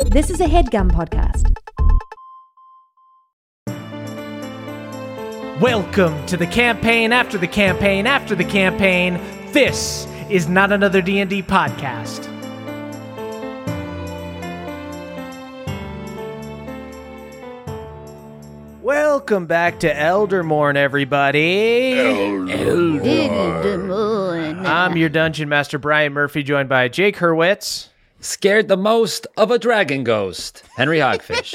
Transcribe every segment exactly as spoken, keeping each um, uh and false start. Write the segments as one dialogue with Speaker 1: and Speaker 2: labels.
Speaker 1: This is a HeadGum podcast.
Speaker 2: Welcome to the campaign after the campaign after the campaign. This is Not Another D and D podcast. Welcome back to Eldermorn, everybody.
Speaker 3: Eldermorn.
Speaker 2: I'm your Dungeon Master, Brian Murphy, joined by Jake Hurwitz.
Speaker 4: Scared the most of a dragon ghost, Henry Hogfish.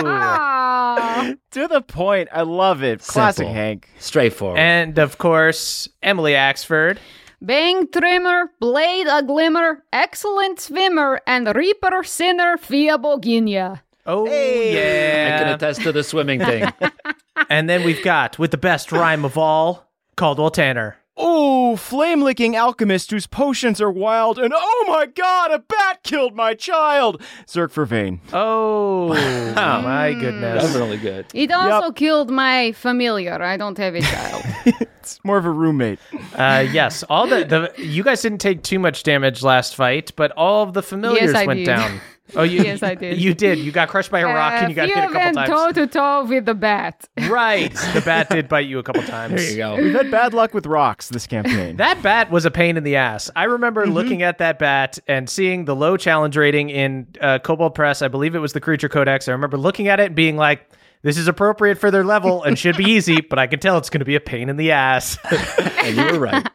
Speaker 3: Aww.
Speaker 5: To the point. I love it. Classic
Speaker 4: Simple.
Speaker 5: Hank.
Speaker 4: Straightforward.
Speaker 2: And, of course, Emily Axford.
Speaker 3: Bang trimmer, blade a glimmer, excellent swimmer, and reaper sinner via Boginia.
Speaker 2: Oh,
Speaker 4: I
Speaker 2: yeah.
Speaker 4: can attest to the swimming thing.
Speaker 2: And then we've got, with the best rhyme of all, Caldwell Tanner.
Speaker 5: Oh, flame-licking alchemist whose potions are wild, and oh my god, a bat killed my child! Zerk Vervain.
Speaker 2: Oh, my goodness.
Speaker 4: Definitely good.
Speaker 3: It also killed my familiar. I don't have a child.
Speaker 5: It's more of a roommate.
Speaker 2: Uh, yes, all the, the you guys didn't take too much damage last fight, but all of the familiars
Speaker 3: Yes, I
Speaker 2: went
Speaker 3: did.
Speaker 2: down. Oh, you,
Speaker 3: Yes, I did.
Speaker 2: You did. You got crushed by a rock and you got
Speaker 3: few
Speaker 2: hit a couple
Speaker 3: went
Speaker 2: times.
Speaker 3: toe to toe with the bat.
Speaker 2: Right. The bat did bite you a couple times.
Speaker 4: There you go.
Speaker 5: We've had bad luck with rocks this campaign.
Speaker 2: That bat was a pain in the ass. I remember
Speaker 3: Mm-hmm.
Speaker 2: looking at that bat and seeing the low challenge rating in uh, Kobold Press. I believe it was the Creature Codex. I remember looking at it and being like, this is appropriate for their level and should be easy, but I can tell it's going to be a pain in the ass.
Speaker 4: And you were right.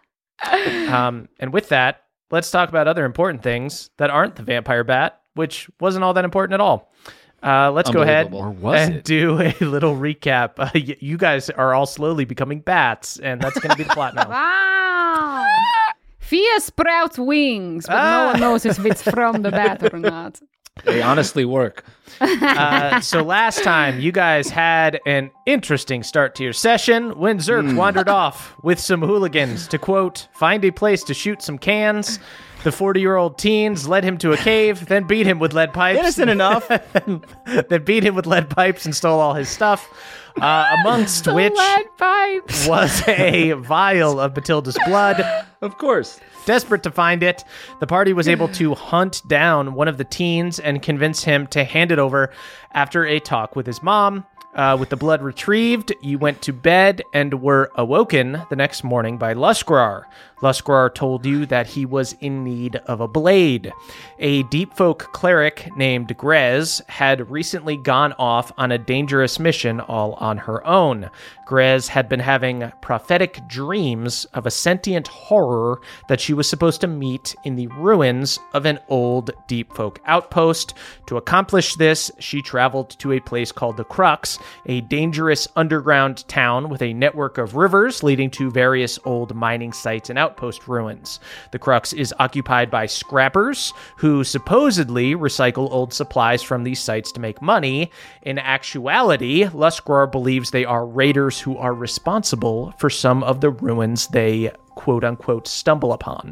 Speaker 2: Um, and with that, let's talk about other important things that aren't the vampire bat, which wasn't all that important at all. Uh, let's go ahead
Speaker 4: Unbelievable.
Speaker 5: Or was
Speaker 2: and
Speaker 5: it?
Speaker 2: do a little recap. Uh, y- you guys are all slowly becoming bats, and that's going to be the plot now.
Speaker 3: Wow. Fia sprouts wings, but
Speaker 2: Ah.
Speaker 3: no one knows if it's from the bat or not.
Speaker 4: They honestly work.
Speaker 2: Uh, so last time, you guys had an interesting start to your session when Zerk wandered off with some hooligans to, quote, find a place to shoot some cans. The forty-year-old teens led him to a cave, then beat him with lead pipes.
Speaker 5: Innocent enough.
Speaker 2: Then beat him with lead pipes and stole all his stuff, uh, amongst
Speaker 3: The
Speaker 2: which
Speaker 3: lead pipes.
Speaker 2: was a vial of Matilda's blood.
Speaker 4: Of course.
Speaker 2: Desperate to find it, the party was able to hunt down one of the teens and convince him to hand it over after a talk with his mom. Uh, with the blood retrieved, you went to bed and were awoken the next morning by Luskrar. Luskrar told you that he was in need of a blade. A deep folk cleric named Grez had recently gone off on a dangerous mission all on her own. Grez had been having prophetic dreams of a sentient horror that she was supposed to meet in the ruins of an old deep folk outpost. To accomplish this, she traveled to a place called the Crux, a dangerous underground town with a network of rivers leading to various old mining sites and outpost ruins. The Crux is occupied by scrappers who supposedly recycle old supplies from these sites to make money. In actuality, Luskrar believes they are raiders who are responsible for some of the ruins they quote-unquote stumble upon.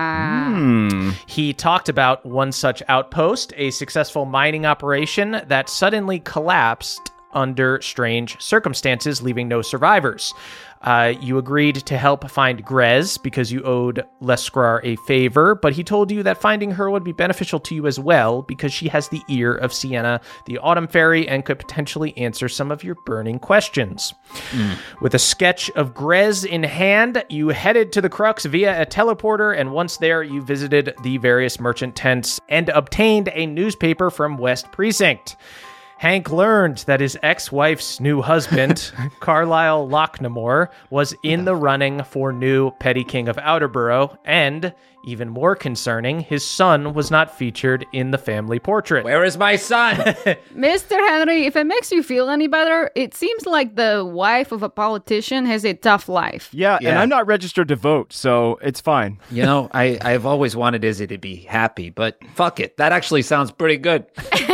Speaker 3: Ah.
Speaker 2: He talked about one such outpost, a successful mining operation that suddenly collapsed under strange circumstances, leaving no survivors. Uh, you agreed to help find Grez because you owed Luskrar a favor, but he told you that finding her would be beneficial to you as well because she has the ear of Sienna, the Autumn Fairy, and could potentially answer some of your burning questions. Mm. With a sketch of Grez in hand, you headed to the Crux via a teleporter, and once there, you visited the various merchant tents and obtained a newspaper from West Precinct. Hank learned that his ex-wife's new husband, Carlisle Locknamore, was in the running for new Petty King of Outerborough, and, even more concerning, his son was not featured in the family portrait.
Speaker 4: Where is my son?
Speaker 3: Mister Henry, if it makes you feel any better, it seems like the wife of a politician has a tough life.
Speaker 5: Yeah, and
Speaker 4: Yeah.
Speaker 5: I'm not registered to vote, so it's fine.
Speaker 4: You know, I, I've always wanted Izzy to be happy, but fuck it. That actually sounds pretty good.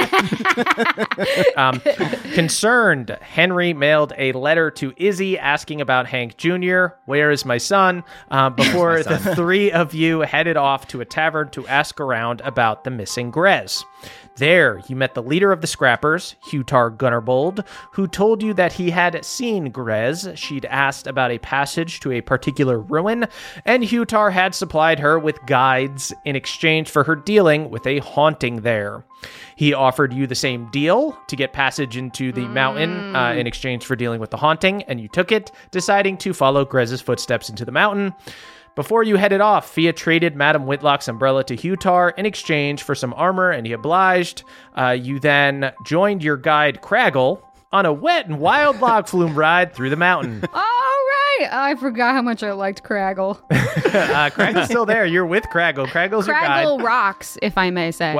Speaker 2: Um, concerned, Henry mailed a letter to Izzy asking about Hank Junior Where is my son? Uh, before
Speaker 4: my son?
Speaker 2: the three of you headed headed off to a tavern to ask around about the missing Grez. There, you met the leader of the Scrappers, Hutar Gunnerbold, who told you that he had seen Grez. She'd asked about a passage to a particular ruin, and Hutar had supplied her with guides in exchange for her dealing with a haunting there. He offered you the same deal to get passage into the mm. mountain uh, in exchange for dealing with the haunting, and you took it, deciding to follow Grez's footsteps into the mountain. Before you headed off, Fia traded Madame Whitlock's umbrella to Hutar in exchange for some armor, and he obliged. Uh, you then joined your guide, Craggle, on a wet and wild log flume ride through the mountain.
Speaker 3: All right! I forgot how much I liked Craggle.
Speaker 2: uh, Craggle's still there. You're with Craggle. Craggle's your guide.
Speaker 3: Craggle rocks, if I may say.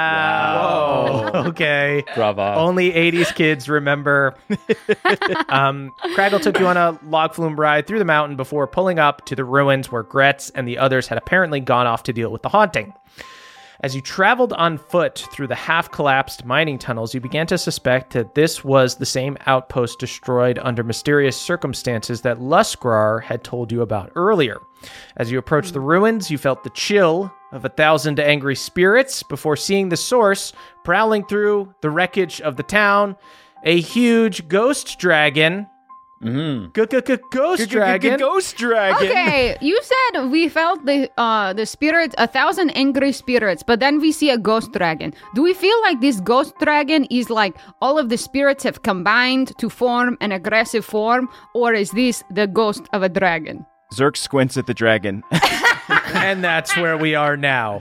Speaker 2: Wow. Whoa. Okay.
Speaker 4: Bravo.
Speaker 2: Only eighties kids remember. um, Craggle took you on a log flume ride through the mountain before pulling up to the ruins where Gretz and the others had apparently gone off to deal with the haunting. As you traveled on foot through the half-collapsed mining tunnels, you began to suspect that this was the same outpost destroyed under mysterious circumstances that Lustgrar had told you about earlier. As you approached the ruins, you felt the chill of a thousand angry spirits before seeing the source prowling through the wreckage of the town, a huge ghost dragon.
Speaker 4: Mm.
Speaker 2: Ghost dragon.
Speaker 5: Ghost dragon.
Speaker 3: Okay, you said we felt the uh the spirit, a thousand angry spirits, but then we see a ghost dragon. Do we feel like this ghost dragon is like all of the spirits have combined to form an aggressive form, or is this the ghost of a dragon?
Speaker 5: Zerk squints at the dragon.
Speaker 2: And that's where we are now.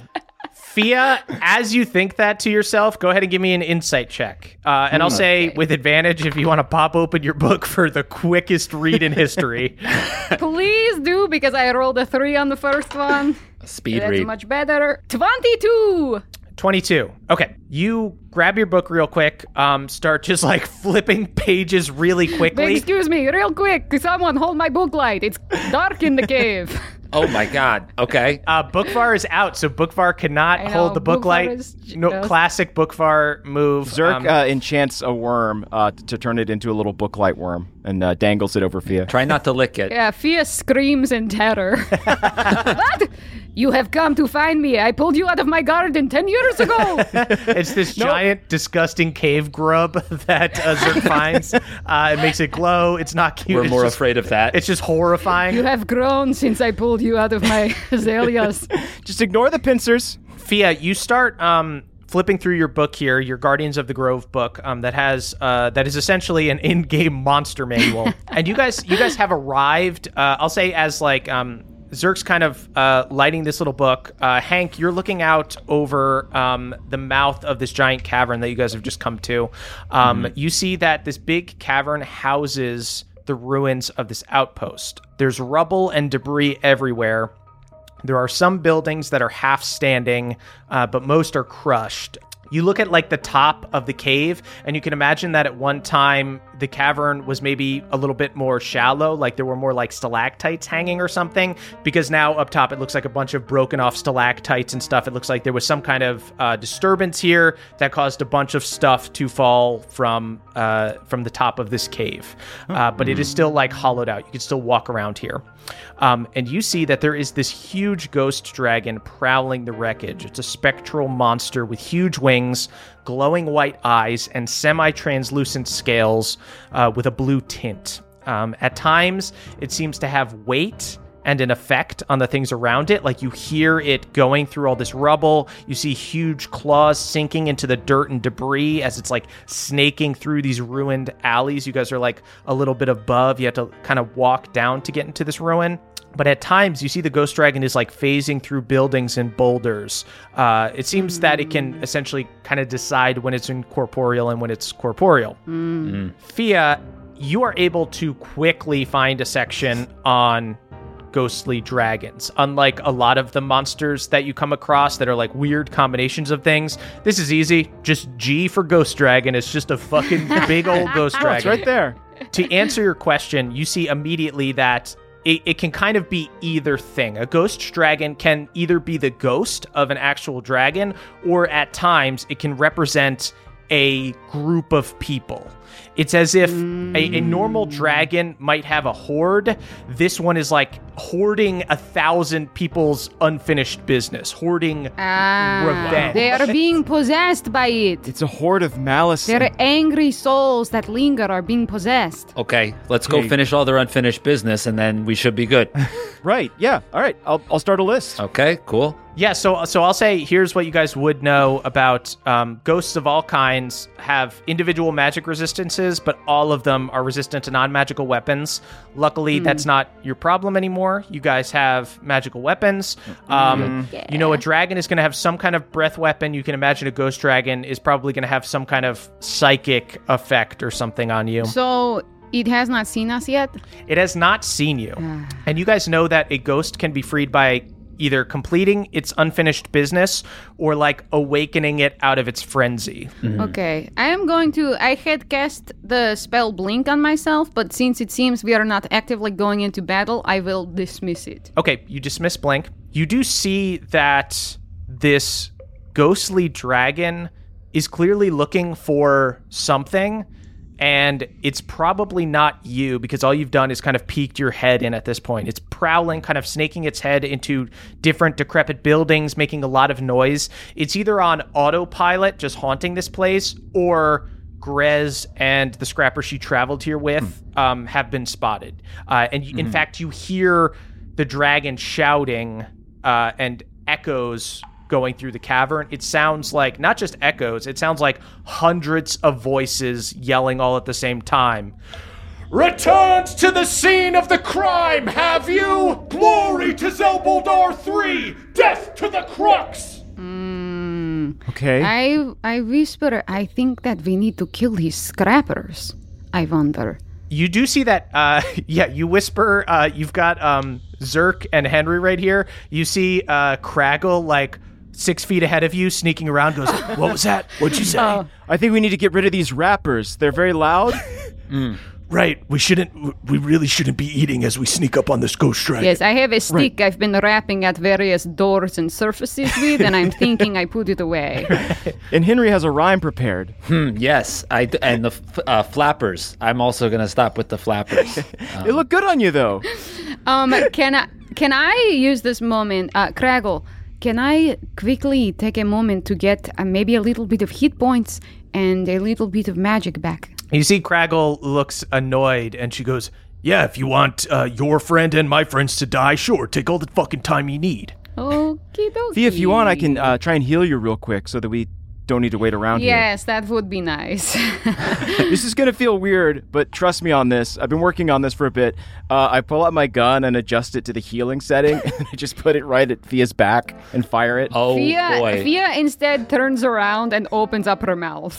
Speaker 2: Fia, as you think that to yourself, go ahead and give me an insight check. Uh, and I'll say
Speaker 3: okay.
Speaker 2: with advantage if you want to pop open your book for the quickest read in history.
Speaker 3: Please do, because I rolled a three on the first one.
Speaker 4: Speed
Speaker 3: That's
Speaker 4: read.
Speaker 3: much better. twenty-two!
Speaker 2: twenty-two. Okay. You grab your book real quick, um, start just like flipping pages really quickly.
Speaker 3: Excuse me, real quick. Someone hold my book light. It's dark in the cave.
Speaker 4: Oh my god. Okay.
Speaker 2: Uh, Bookvar is out, so Bookvar cannot
Speaker 3: I know,
Speaker 2: hold the book
Speaker 3: Bookvar
Speaker 2: light.
Speaker 3: is j-
Speaker 2: No
Speaker 3: just-
Speaker 2: classic Bookvar move.
Speaker 5: Zerk
Speaker 2: Um,
Speaker 5: uh, enchants a worm uh, t- to turn it into a little booklight worm and uh, dangles it over Fia.
Speaker 4: Try not to lick it.
Speaker 3: Yeah, Fia screams in terror. What? You have come to find me. I pulled you out of my garden ten years ago.
Speaker 2: It's this giant, disgusting cave grub that uh, Zerk finds. Uh, it makes it glow. It's not cute.
Speaker 4: We're
Speaker 2: It's
Speaker 4: more
Speaker 2: just-
Speaker 4: afraid of that.
Speaker 2: It's just horrifying.
Speaker 3: You have grown since I pulled you out of my azaleas.
Speaker 5: Just ignore the pincers.
Speaker 2: Fia, you start um, flipping through your book here, your Guardians of the Grove book, um, that has uh, that is essentially an in-game monster manual. And you guys, you guys have arrived. Uh, I'll say as like. Um, Zerk's kind of uh, lighting this little book. Uh, Hank, you're looking out over um, the mouth of this giant cavern that you guys have just come to. Um, mm-hmm. You see that this big cavern houses the ruins of this outpost. There's rubble and debris everywhere. There are some buildings that are half standing, uh, but most are crushed. You look at like the top of the cave, and you can imagine that at one time the cavern was maybe a little bit more shallow, like there were more like stalactites hanging or something, because now up top it looks like a bunch of broken off stalactites and stuff. It looks like there was some kind of uh, disturbance here that caused a bunch of stuff to fall from uh, from the top of this cave. Uh, but it is still like hollowed out. You can still walk around here. Um, and you see that there is this huge ghost dragon prowling the wreckage. It's a spectral monster with huge wings, glowing white eyes, and semi-translucent scales uh, with a blue tint. Um, at times, it seems to have weight and an effect on the things around it. Like you hear it going through all this rubble. You see huge claws sinking into the dirt and debris as it's like snaking through these ruined alleys. You guys are like a little bit above. You have to kind of walk down to get into this ruin. But at times, you see the ghost dragon is like phasing through buildings and boulders. Uh, it seems that it can essentially kind of decide when it's incorporeal and when it's corporeal.
Speaker 3: Mm.
Speaker 4: Mm.
Speaker 2: Fia, you are able to quickly find a section on ghostly dragons. Unlike a lot of the monsters that you come across that are like weird combinations of things, this is easy. Just G for ghost dragon. It's just a fucking big old ghost
Speaker 5: Oh,
Speaker 2: dragon.
Speaker 5: it's right there.
Speaker 2: To answer your question, you see immediately that it, it can kind of be either thing. A ghost dragon can either be the ghost of an actual dragon, or at times it can represent a group of people. It's as if a, a normal dragon might have a hoard. This one is like hoarding a thousand people's unfinished business, hoarding
Speaker 3: Ah,
Speaker 2: revenge.
Speaker 3: they are being possessed by it.
Speaker 5: It's a horde of malice.
Speaker 3: Their angry souls that linger are being possessed.
Speaker 4: Okay, let's go
Speaker 5: Hey.
Speaker 4: finish all their unfinished business, and then we should be good.
Speaker 5: Right, yeah. All right, I'll, I'll start a list.
Speaker 4: Okay, cool.
Speaker 2: Yeah, so so I'll say here's what you guys would know about um, ghosts of all kinds have individual magic resistances, but all of them are resistant to non-magical weapons. Luckily, that's not your problem anymore. You guys have magical weapons. Um, You know, a dragon is going to have some kind of breath weapon. You can imagine a ghost dragon is probably going to have some kind of psychic effect or something on you.
Speaker 3: So it has not seen us yet?
Speaker 2: It has not seen you. And you guys know that a ghost can be freed by either completing its unfinished business or like awakening it out of its frenzy.
Speaker 3: Okay, I am going to. I had cast the spell Blink on myself, but since it seems we are not actively going into battle, I will dismiss it.
Speaker 2: Okay, you dismiss Blink. You do see that this ghostly dragon is clearly looking for something, and it's probably not you because all you've done is kind of peeked your head in at this point. It's prowling, kind of snaking its head into different decrepit buildings, making a lot of noise. It's either on autopilot, just haunting this place, or Grez and the scrapper she traveled here with um, have been spotted. Uh, and you, in fact, you hear the dragon shouting uh, and echoes going through the cavern. It sounds like not just echoes, it sounds like hundreds of voices yelling all at the same time. Returned to the scene of the crime, have you? Glory to Zelboldar three! Death to the Crux!
Speaker 5: Okay.
Speaker 3: I I whisper. I think that we need to kill these scrappers. I wonder.
Speaker 2: You do see that, uh, yeah, you whisper, uh, you've got um, Zerk and Henry right here. You see uh, Craggle, like, six feet ahead of you, sneaking around, goes, what was that? What'd you say?
Speaker 5: I think we need to get rid of these rappers. They're very loud.
Speaker 2: Right, we shouldn't, we really shouldn't be eating as we sneak up on this ghost dragon.
Speaker 3: Yes, I have a stick I've been rapping at various doors and surfaces with, and I'm thinking I put it away.
Speaker 5: And Henry has a rhyme prepared.
Speaker 4: Hmm, yes, I d- and the f- uh, flappers. I'm also gonna stop with the flappers.
Speaker 5: They look good on you, though.
Speaker 3: Um, can I can I use this moment, uh, Craggle? Can I quickly take a moment to get uh, maybe a little bit of hit points and a little bit of magic back?
Speaker 2: You see Craggle looks annoyed, and she goes, yeah, if you want uh, your friend and my friends to die, sure, take all the fucking time you need.
Speaker 3: Okie dokie.
Speaker 5: Fee, if you want, I can uh, try and heal you real quick so that we don't need to wait around
Speaker 3: Yes, that would be nice.
Speaker 5: here. This is going to feel weird, but trust me on this. I've been working on this for a bit. Uh, I pull out my gun and adjust it to the healing setting, and I just put it right at Fia's back and fire it.
Speaker 4: Oh
Speaker 3: Fia,
Speaker 4: boy.
Speaker 3: Fia instead turns around and opens up her mouth.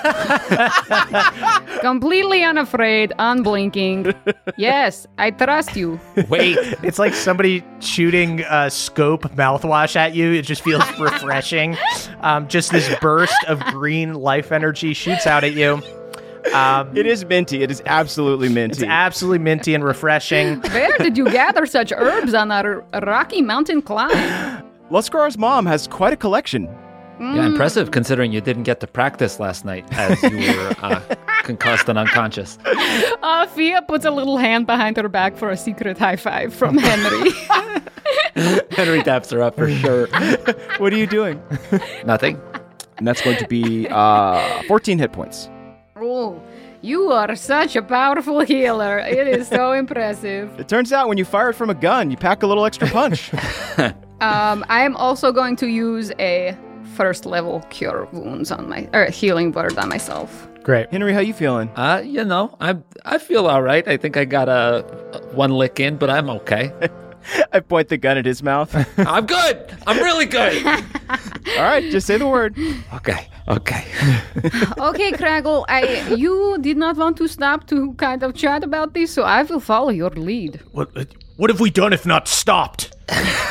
Speaker 3: Completely unafraid, unblinking. Yes, I trust you.
Speaker 4: Wait,
Speaker 2: It's like somebody shooting a scope mouthwash at you. It just feels refreshing. Um, just this burst of green life energy shoots out at you. Um,
Speaker 5: It is minty. It is absolutely minty.
Speaker 2: it's absolutely minty and refreshing.
Speaker 3: Where did you gather such herbs on our Rocky Mountain climb?
Speaker 5: Luskar's mom has quite a collection.
Speaker 4: yeah, impressive considering you didn't get to practice last night as you were uh, concussed and unconscious.
Speaker 3: Uh, Fia puts a little hand behind her back for a secret high five from Henry.
Speaker 4: Henry taps her up for sure.
Speaker 5: What are you doing?
Speaker 4: Nothing.
Speaker 5: And that's going to be uh, fourteen hit points.
Speaker 3: Oh, you are such a powerful healer. It is so impressive.
Speaker 5: It turns out when you fire it from a gun, you pack a little extra punch.
Speaker 3: Um, I am also going to use a first level cure wounds on my or healing word on myself.
Speaker 2: Great.
Speaker 5: Henry, how you feeling?
Speaker 4: Uh, you know, I I feel all right. I think I got a one lick in, but I'm okay.
Speaker 5: I point the gun at his mouth.
Speaker 4: I'm good. I'm really good.
Speaker 5: All right, just say the word.
Speaker 4: Okay. Okay.
Speaker 3: Okay, Craggle, I you did not want to stop to kind of chat about this, so I will follow your lead.
Speaker 2: What, what have we done if not stopped?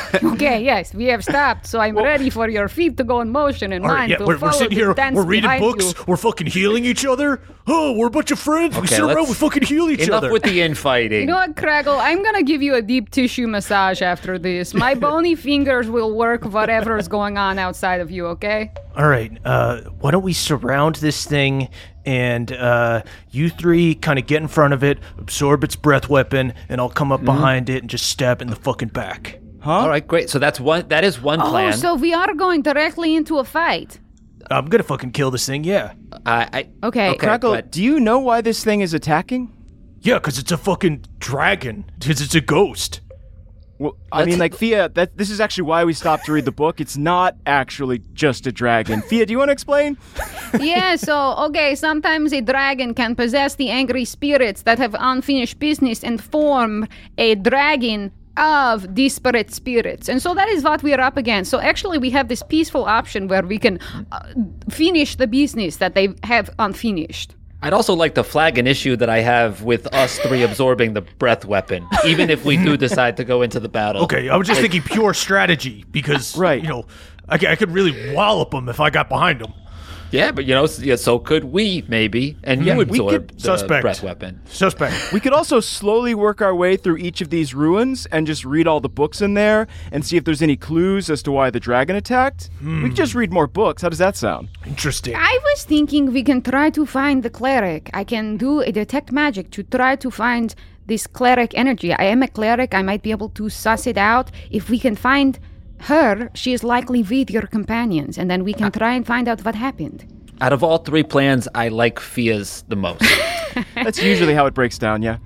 Speaker 3: Okay, yes, we have stopped, so I'm ready for your feet to go in motion and
Speaker 6: All
Speaker 3: mine
Speaker 6: right, yeah,
Speaker 3: to
Speaker 6: we're,
Speaker 3: follow
Speaker 6: we're sitting
Speaker 3: the
Speaker 6: here,
Speaker 3: dance
Speaker 6: we're reading
Speaker 3: behind
Speaker 6: books,
Speaker 3: you.
Speaker 6: we're fucking healing each other. Oh, we're a bunch of friends. we
Speaker 4: Okay,
Speaker 6: sit around,
Speaker 4: let's-
Speaker 6: we fucking heal each
Speaker 4: Enough
Speaker 6: other.
Speaker 4: with the infighting.
Speaker 3: You know what, Craggle? I'm gonna give you a deep tissue massage after this. My bony fingers will work whatever is going on outside of you, okay?
Speaker 2: All right, uh, why don't we surround this thing and uh, you three kind of get in front of it, absorb its breath weapon, and I'll come up behind it and just stab it in the fucking back.
Speaker 5: Huh?
Speaker 4: All right, great. So that's one. That is one plan.
Speaker 3: Oh, so we are going directly into a fight.
Speaker 2: I'm gonna fucking kill this thing, yeah.
Speaker 4: I, I,
Speaker 3: Okay.
Speaker 4: Okay.
Speaker 5: Crackle,
Speaker 4: but-
Speaker 5: do you know why this thing is attacking?
Speaker 2: Yeah, because it's a fucking dragon. Because it's a ghost.
Speaker 5: Well, I mean, like, Fia, that this is actually why we stopped to read the book. It's not actually just a dragon. Fia, do you want to explain?
Speaker 3: Yeah, so, okay, sometimes a dragon can possess the angry spirits that have unfinished business and form a dragon of disparate spirits. And so that is what we are up against. So actually we have this peaceful option where we can uh, finish the business that they have unfinished.
Speaker 4: I'd also like to flag an issue that I have with us three absorbing the breath weapon, even if we do decide to go into the battle.
Speaker 6: Okay, I was just thinking pure strategy because,
Speaker 5: Right.
Speaker 6: you know, I, c- I could really wallop them if I got behind them.
Speaker 4: Yeah, but you know, s- yeah, so could we maybe, and you
Speaker 5: we
Speaker 4: absorb
Speaker 5: could-
Speaker 4: the
Speaker 6: Suspect.
Speaker 4: breath weapon.
Speaker 6: Suspect.
Speaker 5: We could also slowly work our way through each of these ruins and just read all the books in there and see if there's any clues as to why the dragon attacked. We could just read more books. How does that sound?
Speaker 6: Interesting.
Speaker 3: I was thinking we can try to find the cleric. I can do a detect magic to try to find this cleric energy. I am a cleric. I might be able to suss it out. If we can find her, she is likely with your companions, and then we can try and find out what happened.
Speaker 4: Out of all three plans, I like Fia's the most.
Speaker 5: That's usually how it breaks down, yeah.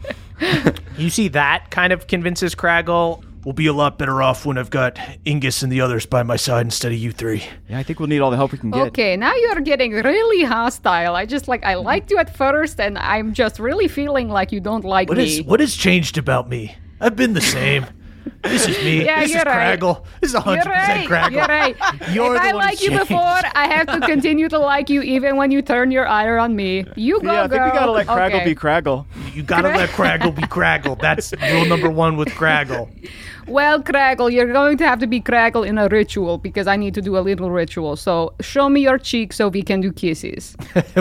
Speaker 2: You see that kind of convinces Craggle.
Speaker 6: We'll be a lot better off when I've got Ingus and the others by my side instead of you three.
Speaker 5: Yeah, I think we'll need all the help we can get.
Speaker 3: Okay, now you're getting really hostile. I just like I liked you at first, and I'm just really feeling like you don't like
Speaker 6: What
Speaker 3: me.
Speaker 6: is what has changed about me? I've been the same. This is me.
Speaker 3: Yeah,
Speaker 6: this
Speaker 3: you're
Speaker 6: is
Speaker 3: right.
Speaker 6: Craggle. This is one
Speaker 3: You're
Speaker 6: hundred percent
Speaker 3: right.
Speaker 6: Craggle.
Speaker 3: You're right.
Speaker 6: You're
Speaker 3: if
Speaker 6: the
Speaker 3: I
Speaker 6: one
Speaker 3: like
Speaker 6: who
Speaker 3: you
Speaker 6: changed.
Speaker 3: before, I have to continue to like you even when you turn your ire on me. You go,
Speaker 5: Yeah, I think
Speaker 3: girl.
Speaker 5: we gotta let Craggle
Speaker 3: Okay.
Speaker 5: be Craggle.
Speaker 6: You gotta let Craggle be Craggle. That's rule number one with Craggle.
Speaker 3: Well, Craggle, you're going to have to be Craggle in a ritual because I need to do a little ritual. So show me your cheek so we can do kisses.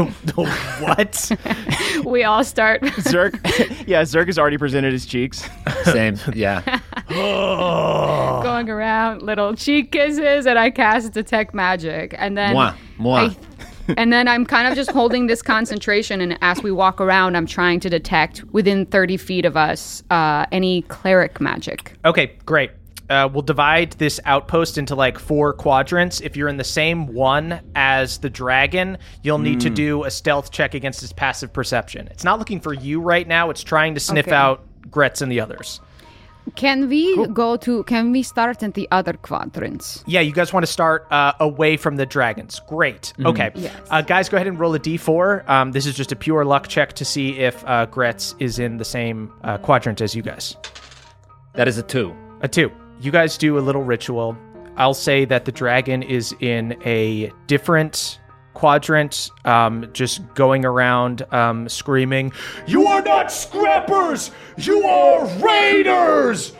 Speaker 6: What?
Speaker 3: We all start.
Speaker 5: Zerk, yeah, Zerk has already presented his cheeks.
Speaker 4: Same, yeah.
Speaker 6: Oh.
Speaker 3: going around little cheek kisses, and I cast detect magic, and then
Speaker 4: Mwah, mwah.
Speaker 3: I, and then I'm kind of just holding this concentration, and as we walk around, I'm trying to detect within thirty feet of us uh, any cleric magic.
Speaker 2: Okay, great. Uh, we'll divide this outpost into like four quadrants. If you're in the same one as the dragon, you'll need to do a stealth check against its passive perception. It's not looking for you right now. It's trying to sniff
Speaker 3: Okay.
Speaker 2: out Gretz and the others.
Speaker 3: Can we go to? Can we start in the other quadrants?
Speaker 2: Yeah, you guys want to start uh, away from the dragons. Great. Okay.
Speaker 3: Yes.
Speaker 2: Uh, guys, go ahead and roll a d four. Um, this is just a pure luck check to see if uh, Gretz is in the same uh, quadrant as you guys.
Speaker 4: That is a two.
Speaker 2: A two. You guys do a little ritual. I'll say that the dragon is in a different quadrant, um, just going around um, screaming,
Speaker 6: You are not scrappers! You are raiders!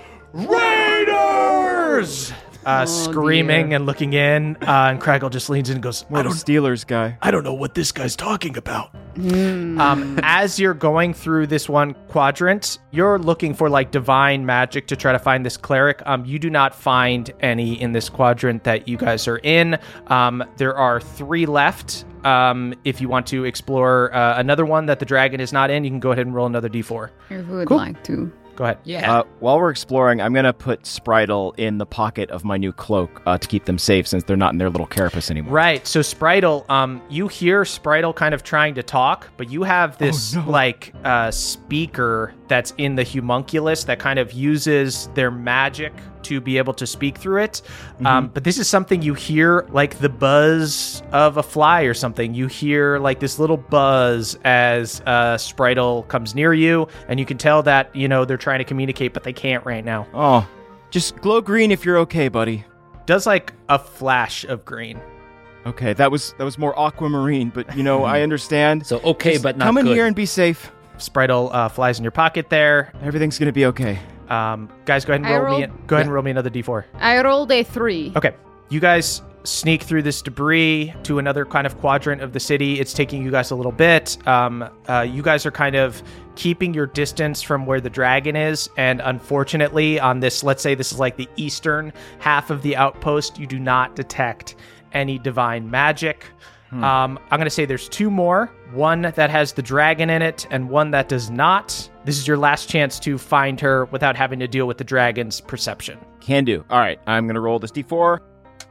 Speaker 6: Raiders!
Speaker 2: uh, screaming
Speaker 3: dear.
Speaker 2: and looking in. Uh, and Craggle just leans in and goes,
Speaker 5: We're
Speaker 2: I
Speaker 5: the
Speaker 2: don't,
Speaker 5: Steelers guy.
Speaker 6: I don't know what this guy's talking about.
Speaker 2: um, as you're going through this one quadrant, you're looking for like divine magic to try to find this cleric. Um, you do not find any in this quadrant that you guys are in. Um, there are three left. Um, if you want to explore uh, another one that the dragon is not in, you can go ahead and roll another d four.
Speaker 3: I would like to.
Speaker 2: Go ahead.
Speaker 4: Yeah.
Speaker 5: Uh, while we're exploring, I'm going to put Spritel in the pocket of my new cloak uh, to keep them safe since they're not in their little carapace anymore.
Speaker 2: Right. So Spritel, um, you hear Spritel kind of trying to talk, but you have this like uh, speaker that's in the homunculus that kind of uses their magic to be able to speak through it. Um, but this is something you hear like the buzz of a fly or something. You hear like this little buzz as uh, Spritel comes near you, and you can tell that, you know, they're trying to communicate, but they can't right now.
Speaker 5: Oh, just glow green if you're okay, buddy.
Speaker 2: Does like a flash of green.
Speaker 5: Okay, that was that was more aquamarine, but you know, I understand.
Speaker 4: so okay,
Speaker 5: Just
Speaker 4: but not
Speaker 5: come in
Speaker 4: good.
Speaker 5: here and be safe.
Speaker 2: Spritel uh, flies in your pocket there.
Speaker 5: Everything's going to be okay.
Speaker 2: Um, guys, go ahead and
Speaker 3: I
Speaker 2: roll me.
Speaker 3: rolled-
Speaker 2: Go ahead and roll me another d four.
Speaker 3: I rolled a three.
Speaker 2: Okay, you guys sneak through this debris to another kind of quadrant of the city. It's taking you guys a little bit. Um, uh, you guys are kind of keeping your distance from where the dragon is, and unfortunately, on this, let's say this is like the eastern half of the outpost, you do not detect any divine magic. Hmm. Um, I'm going to say there's two more, one that has the dragon in it and one that does not. This is your last chance to find her without having to deal with the dragon's perception.
Speaker 5: Can do. All right, I'm going to roll this d four.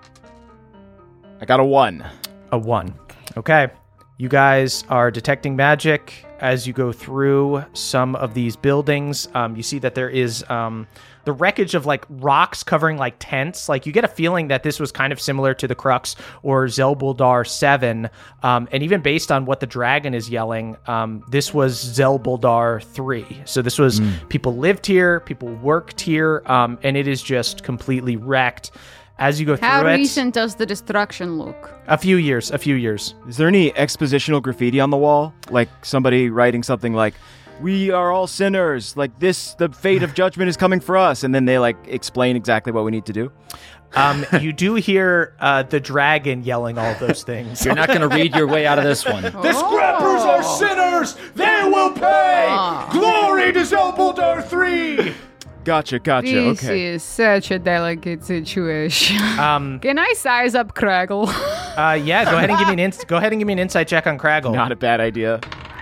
Speaker 5: I got a one.
Speaker 2: A one. Okay. You guys are detecting magic as you go through some of these buildings. Um, you see that there is um, the wreckage of like rocks covering like tents. Like you get a feeling that this was kind of similar to the Crux or Zelbuldar seven. Um, and even based on what the dragon is yelling, um, this was Zelbuldar three. So this was mm. people lived here, people worked here, um, and it is just completely wrecked. As you go through
Speaker 3: How
Speaker 2: it,
Speaker 3: recent does the destruction look?
Speaker 2: A few years, a few years.
Speaker 5: Is there any expositional graffiti on the wall? Like somebody writing something like, we are all sinners, like this, the fate of judgment is coming for us, and then they like explain exactly what we need to do?
Speaker 2: Um, you do hear uh, the dragon yelling all those things.
Speaker 4: You're not going to read your way out of this one.
Speaker 6: The Scrappers are sinners! They will pay!
Speaker 3: Oh.
Speaker 6: Glory to Zelbuldar three!
Speaker 5: Gotcha, gotcha,
Speaker 3: This
Speaker 5: okay.
Speaker 3: is such a delicate situation.
Speaker 2: Um,
Speaker 3: Can I size up Craggle?
Speaker 2: uh, yeah, go ahead and give me an ins- go ahead and give me an insight check on Craggle.
Speaker 5: Not a bad idea.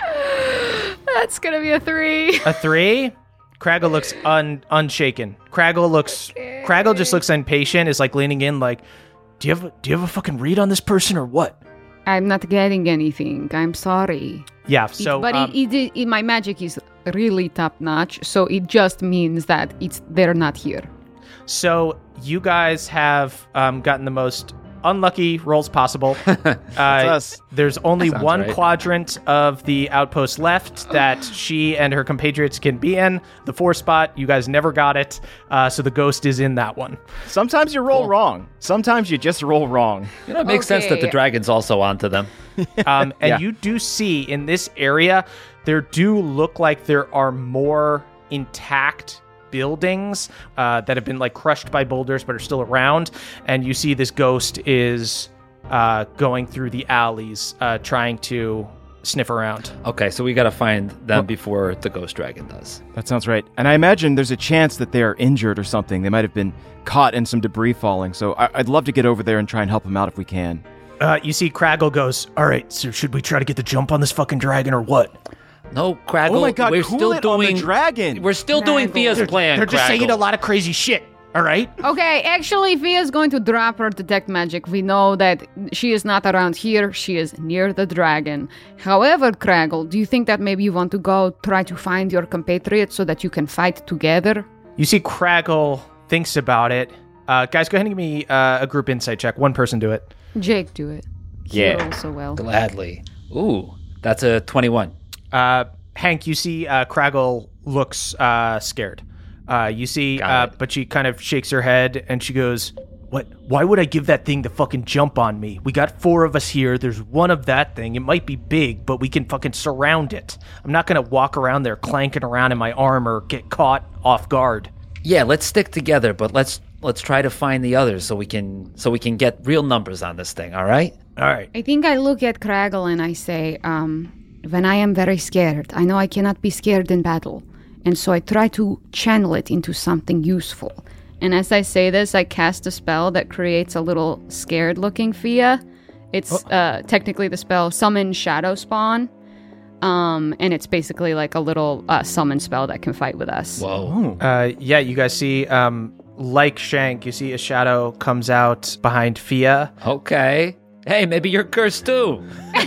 Speaker 3: That's gonna be a three.
Speaker 2: A three. Craggle looks un- unshaken. Craggle looks. Craggle just looks impatient. Is like leaning in, like, do you have a, do you have a fucking read on this person or what?
Speaker 3: I'm not getting anything. I'm sorry.
Speaker 2: Yeah. So,
Speaker 3: it, but
Speaker 2: um,
Speaker 3: it, it, it, my magic is really top notch. So it just means that it's they're not here.
Speaker 2: so you guys have um, gotten the most unlucky rolls possible. uh,
Speaker 5: us.
Speaker 2: There's only
Speaker 4: Sounds
Speaker 2: one
Speaker 4: right.
Speaker 2: quadrant of the outpost left that she and her compatriots can be in. The four spot, you guys never got it, uh, so the ghost is in that one.
Speaker 5: Sometimes you roll wrong. Sometimes you just roll wrong.
Speaker 4: You know, it makes sense that the
Speaker 3: Okay.
Speaker 4: dragon's also onto them.
Speaker 2: Um, and
Speaker 5: Yeah.
Speaker 2: you do see in this area, there do look like there are more intact buildings uh, that have been like crushed by boulders but are still around. And you see this ghost is uh, going through the alleys uh, trying to sniff around.
Speaker 4: Okay, so we got to find them before the ghost dragon does.
Speaker 5: That sounds right. And I imagine there's a chance that they are injured or something. They might have been caught in some debris falling. So I- I'd love to get over there and try and help them out if we can.
Speaker 2: Uh, you see Craggle goes, all right, so should we try to get the jump on this fucking dragon or what?
Speaker 4: No, Craggle.
Speaker 5: Oh my God,
Speaker 4: we're
Speaker 5: cool
Speaker 4: still
Speaker 5: it on the
Speaker 4: doing
Speaker 5: dragon.
Speaker 4: We're still doing
Speaker 3: Craggle.
Speaker 4: Thea's
Speaker 3: They're-
Speaker 4: plan.
Speaker 2: They're just saying
Speaker 4: Craggle.
Speaker 2: a lot of crazy shit, all right?
Speaker 3: Okay, actually, Via's going to drop her detect magic. We know that she is not around here. She is near the dragon. However, Craggle, do you think that maybe you want to go try to find your compatriots so that you can fight together?
Speaker 2: You see Craggle thinks about it. Uh, guys, go ahead and give me uh, a group insight check. One person do it.
Speaker 3: Jake, do it. He
Speaker 5: Yeah.
Speaker 3: rolls so well.
Speaker 4: Gladly. Ooh, that's a twenty-one.
Speaker 2: Uh, Hank, you see uh, Craggle looks uh, scared. Uh, you see,
Speaker 4: Got
Speaker 2: uh,
Speaker 4: it.
Speaker 2: but she kind of shakes her head and she goes, "What? Why would I give that thing to fucking jump on me? We got four of us here. There's one of that thing. It might be big, but we can fucking surround it. I'm not gonna walk around there clanking around in my armor, get caught off guard."
Speaker 4: Yeah, let's stick together, but let's let's try to find the others so we can so we can get real numbers on this thing. All right?
Speaker 2: All right.
Speaker 3: I think I look at Craggle and I say, um, when I am very scared, I know I cannot be scared in battle. And so I try to channel it into something useful. And as I say this, I cast a spell that creates a little scared-looking Fia. It's uh, technically the spell Summon Shadow Spawn. Um, and it's basically like a little uh, summon spell that can fight with us.
Speaker 4: Whoa.
Speaker 2: Uh, yeah, you guys see, um, like Shank, you see a shadow comes out behind Fia.
Speaker 4: Okay. Hey, maybe you're cursed too.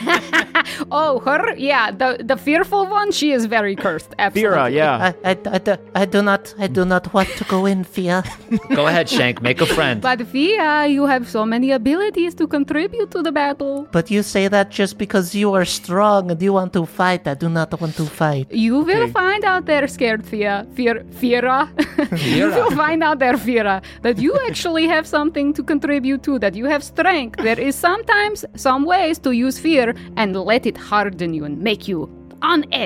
Speaker 3: Oh, her? Yeah, the the fearful one, she is very cursed. Absolutely.
Speaker 5: Fira, yeah.
Speaker 7: I, I, I, do, I do not I do not want to go in, Fia.
Speaker 4: Go ahead, Shank. Make a friend.
Speaker 3: But Fia, you have so many abilities to contribute to the battle.
Speaker 7: But you say that just because you are strong and you want to fight. I do not want to fight.
Speaker 3: You will find out there, scared Fia. Fear, Fira. You will find out there, Fira, that you actually have something to contribute to, that you have strength. There is sometimes some ways to use fear and let it harden you and make you on edge.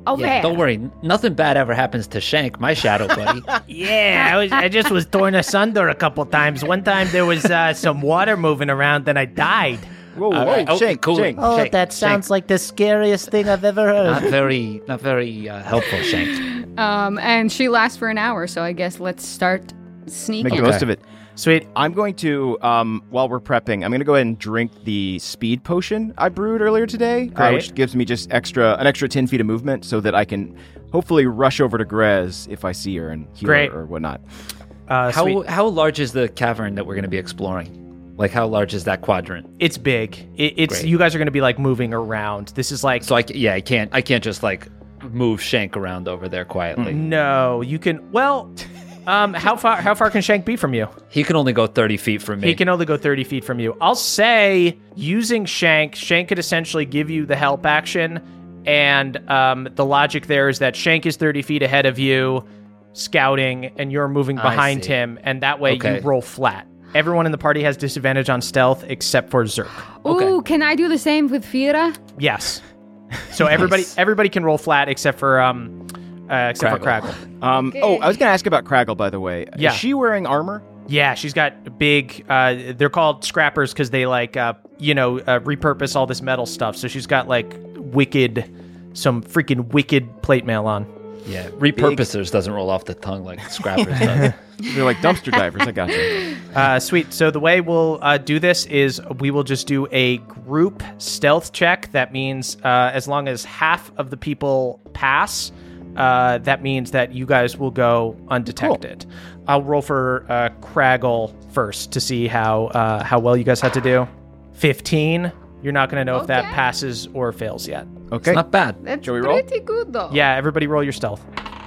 Speaker 3: Oh,
Speaker 4: Yeah,
Speaker 3: there.
Speaker 4: don't worry. Nothing bad ever happens to Shank, my shadow buddy.
Speaker 2: Yeah, I was. I just was torn asunder a couple times. One time there was uh, some water moving around, and I died.
Speaker 5: Whoa, whoa,
Speaker 4: All right.
Speaker 5: whoa,
Speaker 4: Okay,
Speaker 5: Shank,
Speaker 4: cool.
Speaker 5: Shank.
Speaker 7: Oh,
Speaker 4: Shank,
Speaker 7: that sounds
Speaker 4: Shank.
Speaker 7: like the scariest thing I've ever heard.
Speaker 4: Not very, not very uh, helpful, Shank.
Speaker 3: Um, and she lasts for an hour, so I guess let's start sneaking.
Speaker 5: Make the most of it.
Speaker 2: Sweet.
Speaker 5: I'm going to, um, while we're prepping, I'm going to go ahead and drink the speed potion I brewed earlier today, uh,
Speaker 2: Great.
Speaker 5: which gives me just extra an extra ten feet of movement so that I can hopefully rush over to Grez if I see her and heal
Speaker 2: Great.
Speaker 5: her or whatnot.
Speaker 2: Uh,
Speaker 4: How
Speaker 2: sweet.
Speaker 4: how large is the cavern that we're going to be exploring? Like, how large is that quadrant?
Speaker 2: It's big. It, it's
Speaker 4: Great.
Speaker 2: you guys are going to be like moving around. This is like
Speaker 4: So I ca- yeah, I can't I can't just like move Shank around over there quietly.
Speaker 2: no. You can well. Um, how far? How far can Shank be from you?
Speaker 4: He can only go thirty feet from me.
Speaker 2: He can only go thirty feet from you. I'll say using Shank, Shank could essentially give you the help action, and um, the logic there is that Shank is thirty feet ahead of you, scouting, and you're moving
Speaker 4: I
Speaker 2: behind
Speaker 4: see.
Speaker 2: him, and that way
Speaker 4: Okay.
Speaker 2: you roll flat. Everyone in the party has disadvantage on stealth except for Zerk.
Speaker 3: Ooh, can I do the same with Fira?
Speaker 2: Yes. So everybody everybody can roll flat except for um uh, except for
Speaker 4: Craggle.
Speaker 2: Craggle.
Speaker 5: Um, Oh, I was going to ask about Craggle, by the way.
Speaker 2: Yeah.
Speaker 5: Is she wearing armor?
Speaker 2: Yeah, she's got big. Uh, they're called scrappers because they like uh, you know uh, repurpose all this metal stuff. So she's got like wicked, some freaking wicked plate mail on.
Speaker 4: Yeah, repurposers doesn't roll off the tongue like scrappers does.
Speaker 5: They're like dumpster divers. I got you.
Speaker 2: Uh, sweet. So the way we'll uh, do this is we will just do a group stealth check. That means uh, as long as half of the people pass, uh, that means that you guys will go undetected. I'll roll for uh, Craggle first to see how uh, how well you guys had to do. fifteen. You're not going to know if that
Speaker 3: Okay.
Speaker 2: passes or fails yet.
Speaker 5: Okay.
Speaker 4: It's not bad.
Speaker 3: That's
Speaker 5: Shall we roll?
Speaker 3: pretty good, though.
Speaker 2: Yeah, everybody roll your stealth.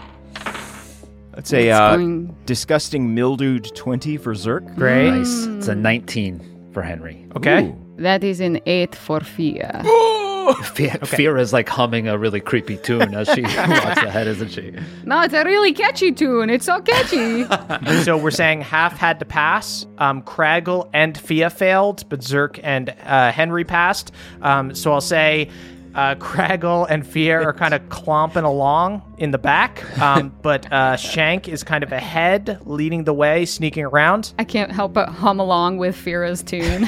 Speaker 5: That's a
Speaker 3: It's
Speaker 5: uh,
Speaker 3: going-
Speaker 5: disgusting mildewed twenty for Zerk.
Speaker 2: Great.
Speaker 4: Nice. It's a nineteen for Henry.
Speaker 2: Okay.
Speaker 5: Ooh.
Speaker 3: That is an eight for Fia.
Speaker 4: Fe- Fira is like humming a really creepy tune as she walks ahead, isn't she?
Speaker 3: No, it's a really catchy tune. It's so catchy.
Speaker 2: So we're saying half had to pass. Um, Craggle and Fia failed, but Zerk and uh, Henry passed. Um, so I'll say uh, Craggle and Fia are kind of clomping along in the back, um, but uh, Shank is kind of ahead, leading the way, sneaking around.
Speaker 3: I can't help but hum along with Fira's tune.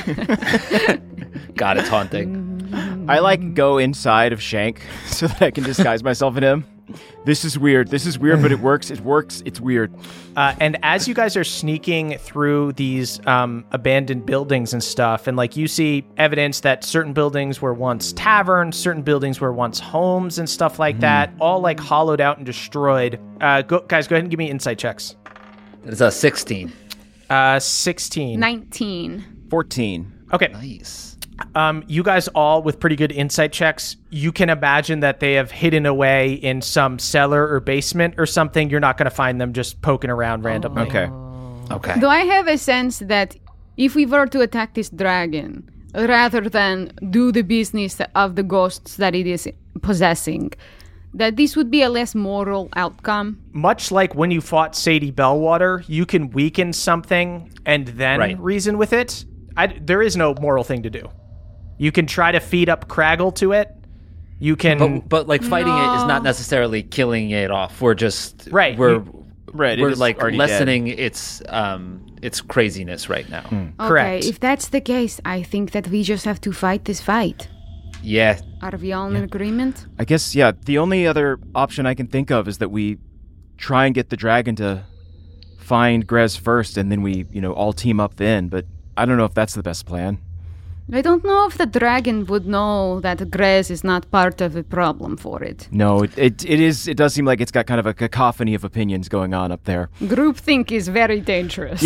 Speaker 4: God, it's haunting.
Speaker 5: I like go inside of Shank so that I can disguise myself in him. This is weird. This is weird, but it works. It works. It's weird.
Speaker 2: Uh, and as you guys are sneaking through these um, abandoned buildings and stuff, and like you see evidence that certain buildings were once taverns, certain buildings were once homes and stuff like that, all like hollowed out and destroyed. Uh, go, guys, go ahead and give me insight checks.
Speaker 4: It's a sixteen.
Speaker 2: Uh, sixteen.
Speaker 3: nineteen.
Speaker 5: fourteen.
Speaker 2: Okay.
Speaker 4: Nice.
Speaker 2: Um, you guys all with pretty good insight checks, you can imagine that they have hidden away in some cellar or basement or something. You're not going to find them just poking around randomly.
Speaker 5: Okay.
Speaker 4: Okay.
Speaker 3: Do I have a sense that if we were to attack this dragon, rather than do the business of the ghosts that it is possessing, that this would be a less moral outcome?
Speaker 2: Much like when you fought Sadie Bellwater, you can weaken something and then
Speaker 4: Right.
Speaker 2: reason with it. I, there is no moral thing to do. You can try to feed up Craggle to it. You can...
Speaker 4: But, but like fighting it is not necessarily killing it off. We're just
Speaker 2: Right.
Speaker 4: We're
Speaker 2: You-
Speaker 5: Right, it
Speaker 4: we're
Speaker 5: is
Speaker 4: like
Speaker 5: already
Speaker 4: lessening its um its craziness right now.
Speaker 2: Correct.
Speaker 3: Okay, if that's the case, I think that we just have to fight this fight.
Speaker 4: Yeah.
Speaker 3: Are we all in agreement?
Speaker 5: I guess, yeah, the only other option I can think of is that we try and get the dragon to find Grez first, and then we, you know, all team up then. But I don't know if that's the best plan.
Speaker 3: I don't know if the dragon would know that Grez is not part of the problem for it.
Speaker 5: No, it, it it is. It does seem like it's got kind of a cacophony of opinions going on up there.
Speaker 3: Groupthink is very dangerous.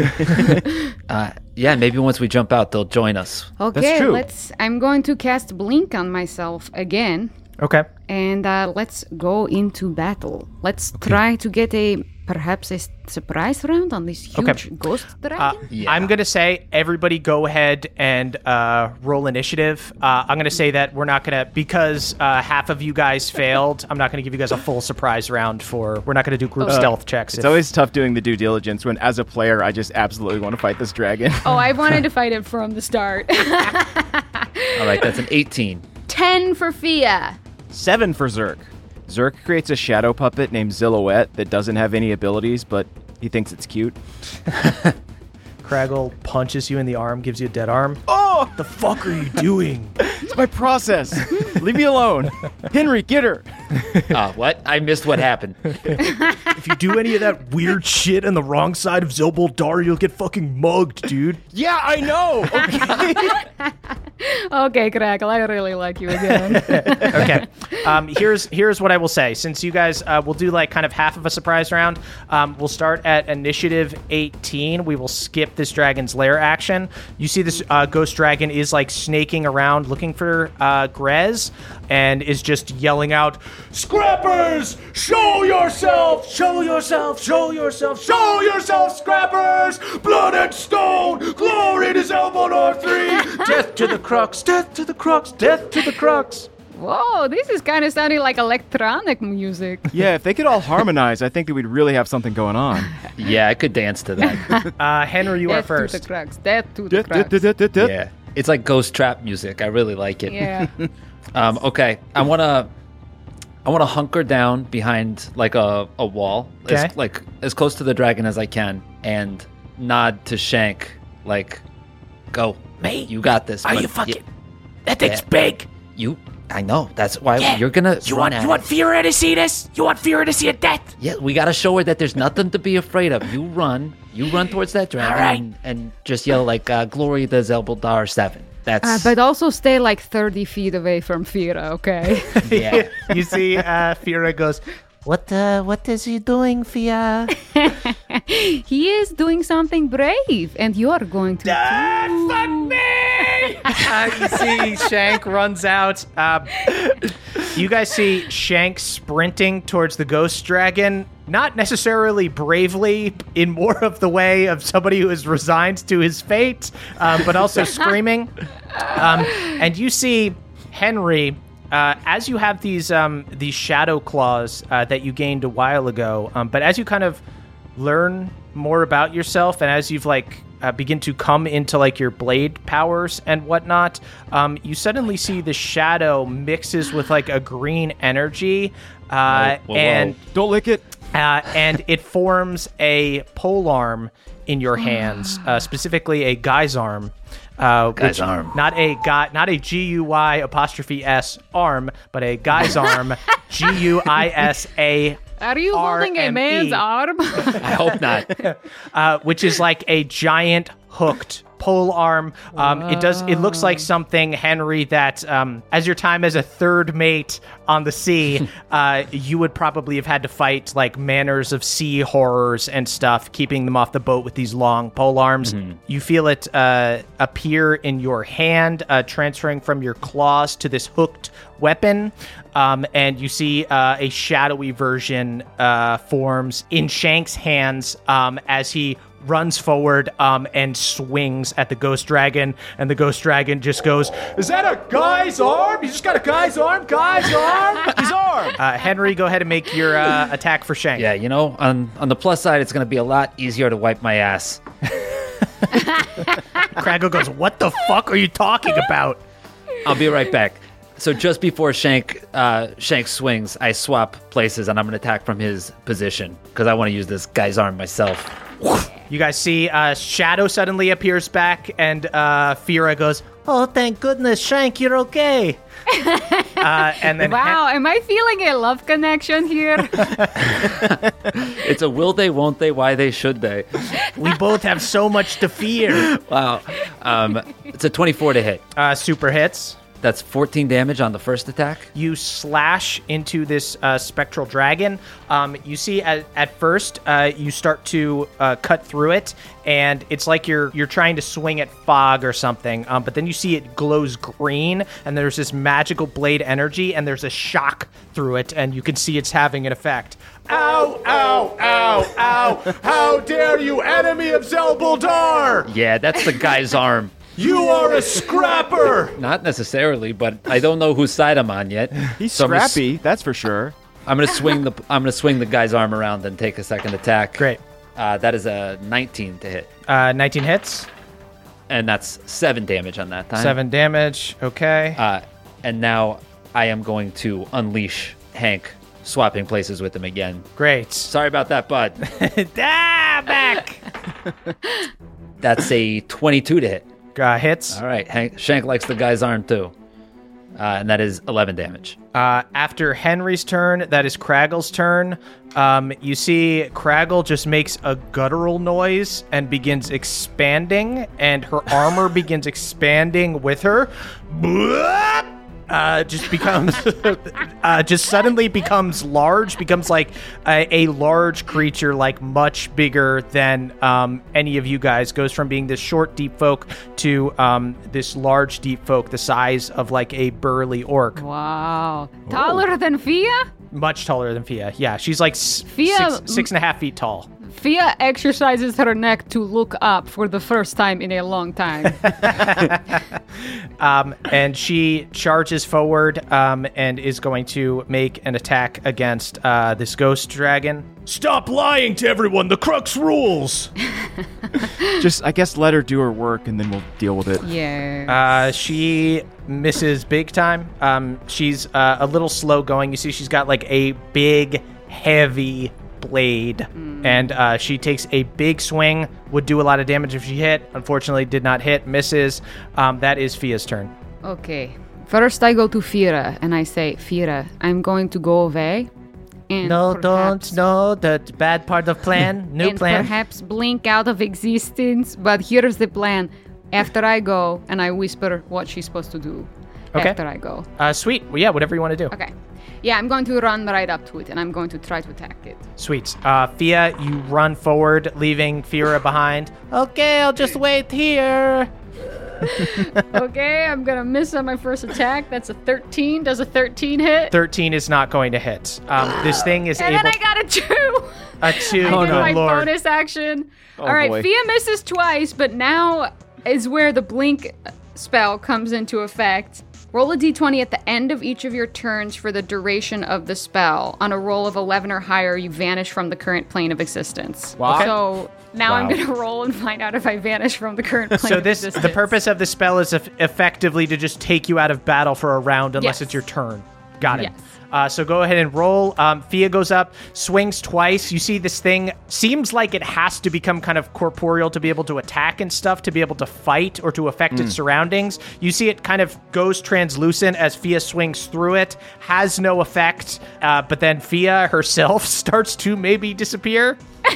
Speaker 4: Uh, yeah, maybe once we jump out, they'll join us.
Speaker 3: Okay,
Speaker 5: true.
Speaker 3: let's. I'm going to cast Blink on myself again,
Speaker 2: Okay.
Speaker 3: and uh, let's go into battle. Let's try to get a perhaps a s- surprise round on this huge
Speaker 2: Okay.
Speaker 3: ghost
Speaker 2: Uh,
Speaker 3: dragon.
Speaker 4: Yeah.
Speaker 2: I'm going to say everybody go ahead and uh, roll initiative. Uh, I'm going to say that we're not going to, because uh, half of you guys failed, I'm not going to give you guys a full surprise round for, we're not going to do group stealth checks.
Speaker 5: It's
Speaker 2: if-
Speaker 5: always tough doing the due diligence when, as a player, I just absolutely want to fight this dragon.
Speaker 3: Oh, I wanted to fight it from the start.
Speaker 4: All right, that's an eighteen.
Speaker 3: Ten for Fia.
Speaker 5: Seven for Zerk. Zerk creates a shadow puppet named Zilhouette that doesn't have any abilities, but he thinks it's cute.
Speaker 2: Craggle punches you in the arm, gives you a dead arm.
Speaker 5: Oh!
Speaker 2: What the fuck are you doing?
Speaker 5: It's my process. Leave me alone. Henry, get her.
Speaker 4: Uh, what? I missed what happened.
Speaker 2: If you do any of that weird shit on the wrong side of Zelboldar, you'll get fucking mugged, dude.
Speaker 5: Yeah, I know. Okay.
Speaker 3: Okay, Crackle, I really like you again.
Speaker 2: Okay. Um, here's here's what I will say. Since you guys uh, will do like kind of half of a surprise round, um, we'll start at initiative eighteen. We will skip this dragon's lair action. You see this uh, ghost dragon is like snaking around looking for uh, Grez and is just yelling out,
Speaker 6: Scrappers, show yourself, show yourself, show yourself, show yourself, Scrappers! Blood and stone, glory to Zelboldar three!
Speaker 2: death to the crux, death to the crux, death to the crux.
Speaker 3: Whoa, this is kind of sounding like electronic music.
Speaker 5: Yeah, if they could all harmonize, I think that we'd really have something going on.
Speaker 4: Yeah, I could dance to that.
Speaker 2: Uh, Henry, you are
Speaker 3: Death to the
Speaker 2: first.
Speaker 3: crux, death to the
Speaker 5: Dit, dit,
Speaker 3: crux.
Speaker 5: dit, dit, dit, dit.
Speaker 4: Yeah. It's like ghost trap music. I really like it.
Speaker 3: Yeah.
Speaker 4: Um, okay. I want to I want to hunker down behind like a, a wall,
Speaker 2: Okay.
Speaker 4: as, like as close to the dragon as I can, and nod to Shank, like, go,
Speaker 7: Mate,
Speaker 4: you got this.
Speaker 7: Are
Speaker 4: but
Speaker 7: you fucking...
Speaker 4: y-
Speaker 7: that thing's
Speaker 4: Yeah.
Speaker 7: big.
Speaker 4: You, I know. That's why
Speaker 7: Yeah.
Speaker 4: you're gonna
Speaker 7: You
Speaker 4: run
Speaker 7: want
Speaker 4: at
Speaker 7: you
Speaker 4: it.
Speaker 7: want Fira to see this? You want Fira to see a death?
Speaker 4: Yeah, we gotta show her that there's nothing to be afraid of. You run, you run towards that dragon,
Speaker 7: All right.
Speaker 4: and, and just yell like, uh, "Glory to Zelboldar seven." That's
Speaker 3: Uh, but also stay like thirty feet away from Fira, okay?
Speaker 4: yeah.
Speaker 2: You see uh, Fira goes,
Speaker 7: What uh, what is he doing, Fia?
Speaker 3: He is doing something brave, and you are going to.
Speaker 2: Dad, fuck me! uh, you see Shank runs out. Uh, you guys see Shank sprinting towards the ghost dragon, not necessarily bravely, in more of the way of somebody who is resigned to his fate, um, but also screaming. Um, and you see Henry, uh, as you have these um, these shadow claws uh, that you gained a while ago, um, but as you kind of learn more about yourself and as you've like uh, begin to come into like your blade powers and whatnot, um, you suddenly see the shadow mixes with like a green energy, uh,
Speaker 4: Whoa, whoa,
Speaker 2: and
Speaker 4: whoa.
Speaker 5: Don't lick it.
Speaker 2: uh, and it forms a polearm in your hands, uh, specifically a guy's arm. Uh,
Speaker 4: Guy's
Speaker 2: which-
Speaker 4: arm.
Speaker 2: Not a guy, not a G U Y apostrophe S arm, but a guy's arm, G U I S A.
Speaker 3: Are you holding a
Speaker 2: R M E.
Speaker 3: man's arm?
Speaker 4: I hope not.
Speaker 2: Uh, which is like a giant hooked pole arm. Um, it does. It looks like something, Henry, that um, as your time as a third mate on the sea, uh, you would probably have had to fight like manners of sea horrors and stuff, keeping them off the boat with these long pole arms. You feel it uh, appear in your hand, uh, transferring from your claws to this hooked weapon. Um, and you see uh, a shadowy version uh, forms in Shank's hands um, as he runs forward um, and swings at the ghost dragon, and the ghost dragon just goes,
Speaker 6: Is that a guy's arm? You just got a guy's arm? Guy's arm?
Speaker 5: His arm.
Speaker 2: uh, Henry, go ahead and make your uh, attack for Shank.
Speaker 4: Yeah, you know, on on the plus side, it's gonna be a lot easier to wipe my ass.
Speaker 2: Craggle goes, what the fuck are you talking about?
Speaker 4: I'll be right back. So just before Shank uh, Shank swings, I swap places and I'm gonna attack from his position because I want to use this guy's arm myself.
Speaker 2: You guys see uh, Shadow suddenly appears back, and uh, Fira goes,
Speaker 7: Oh, thank goodness, Shank, you're okay.
Speaker 2: uh, and then
Speaker 3: Wow, am I feeling a love connection here?
Speaker 4: It's a will they, won't they, why they, should they.
Speaker 2: we both have so much to fear.
Speaker 4: Wow. Um, it's a twenty-four to hit.
Speaker 2: Uh, super hits.
Speaker 4: That's fourteen damage on the first attack.
Speaker 2: You slash into this uh, spectral dragon. Um, you see, at, at first, uh, you start to uh, cut through it, and it's like you're you're trying to swing at fog or something. Um, but then you see it glows green, and there's this magical blade energy, and there's a shock through it, and you can see it's having an effect.
Speaker 6: Ow, ow, ow, ow. How dare you, enemy of Zelboldar!
Speaker 4: Yeah, that's the guy's arm.
Speaker 6: You are a scrapper!
Speaker 4: Not necessarily, but I don't know whose side I'm on yet.
Speaker 5: He's
Speaker 4: So I'm gonna s-
Speaker 5: scrappy, that's for sure.
Speaker 4: I'm gonna swing the I'm gonna swing the guy's arm around and take a second attack.
Speaker 2: Great.
Speaker 4: Uh, that is a nineteen to hit,
Speaker 2: Uh, nineteen hits,
Speaker 4: and that's seven damage on that time.
Speaker 2: seven damage. Okay.
Speaker 4: Uh, and now I am going to unleash Hank swapping places with him again.
Speaker 2: Great.
Speaker 4: Sorry about that, bud.
Speaker 2: ah, back.
Speaker 4: That's a twenty-two to hit.
Speaker 2: Uh, hits.
Speaker 4: All right. Hank, Shank likes the guy's arm too. Uh, and that is eleven damage.
Speaker 2: Uh, after Henry's turn, that is Kraggle's turn. Um, you see Kraggle just makes a guttural noise and begins expanding, and her armor begins expanding with her. Uh, just becomes, uh, just suddenly becomes large, becomes like a, a large creature, like much bigger than um, any of you guys. Goes from being this short deep folk to um, this large deep folk, the size of like a burly orc.
Speaker 3: Wow. Taller than Fia?
Speaker 2: Much taller than Fia. Yeah, she's like s-
Speaker 3: Fia-
Speaker 2: six, six and a half feet tall.
Speaker 3: Fia exercises her neck to look up for the first time in a long time.
Speaker 2: Um, and she charges forward um, and is going to make an attack against uh, this ghost dragon.
Speaker 6: Stop lying to everyone. The crux rules.
Speaker 5: Just, I guess, let her do her work, and then we'll deal with it.
Speaker 3: Yeah.
Speaker 2: Uh, she misses big time. Um, she's uh, a little slow going. You see she's got like a big, heavy blade, mm. and uh, she takes a big swing. Would do a lot of damage if she hit. Unfortunately, did not hit. Misses. Um, that is Fia's turn.
Speaker 3: Okay. First, I go to Fira, and I say, Fira, I'm going to go away. And
Speaker 7: No,
Speaker 3: perhaps-
Speaker 7: don't. No, the bad part of plan. New
Speaker 3: and
Speaker 7: plan.
Speaker 3: perhaps blink out of existence. But here's the plan. After I go, and I whisper what she's supposed to do.
Speaker 2: Okay.
Speaker 3: After I go.
Speaker 2: Uh, sweet. Well, yeah, whatever you want to do.
Speaker 3: Okay. Yeah, I'm going to run right up to it, and I'm going to try to attack it.
Speaker 2: Sweet. Uh, Fia, you run forward, leaving Fira behind.
Speaker 7: Okay, I'll just wait here.
Speaker 3: Okay, I'm going to miss on my first attack. That's a thirteen. Does a thirteen hit?
Speaker 2: thirteen is not going to hit. Um, this thing is
Speaker 3: And
Speaker 2: able...
Speaker 3: then I got a two.
Speaker 2: A two.
Speaker 3: I
Speaker 2: Oh,
Speaker 3: did
Speaker 2: no,
Speaker 3: my
Speaker 2: Lord.
Speaker 3: bonus action.
Speaker 5: Oh,
Speaker 3: All right,
Speaker 5: boy.
Speaker 3: Fia misses twice, but now is where the blink spell comes into effect. Roll a d twenty at the end of each of your turns for the duration of the spell. On a roll of eleven or higher, you vanish from the current plane of existence.
Speaker 5: Wow. Okay.
Speaker 3: So now I'm
Speaker 5: Wow.
Speaker 3: going to roll and find out if I vanish from the current plane
Speaker 2: So
Speaker 3: of
Speaker 2: this,
Speaker 3: existence.
Speaker 2: the purpose of the spell is eff- effectively to just take you out of battle for a round unless
Speaker 3: Yes.
Speaker 2: it's your turn. Got it.
Speaker 3: Yes.
Speaker 2: Uh, so go ahead and roll. Um, Fia goes up, swings twice. You see this thing seems like it has to become kind of corporeal to be able to attack and stuff, to be able to fight or to affect its surroundings. You see it kind of goes translucent as Fia swings through it, has no effect, uh, but then Fia herself starts to maybe disappear.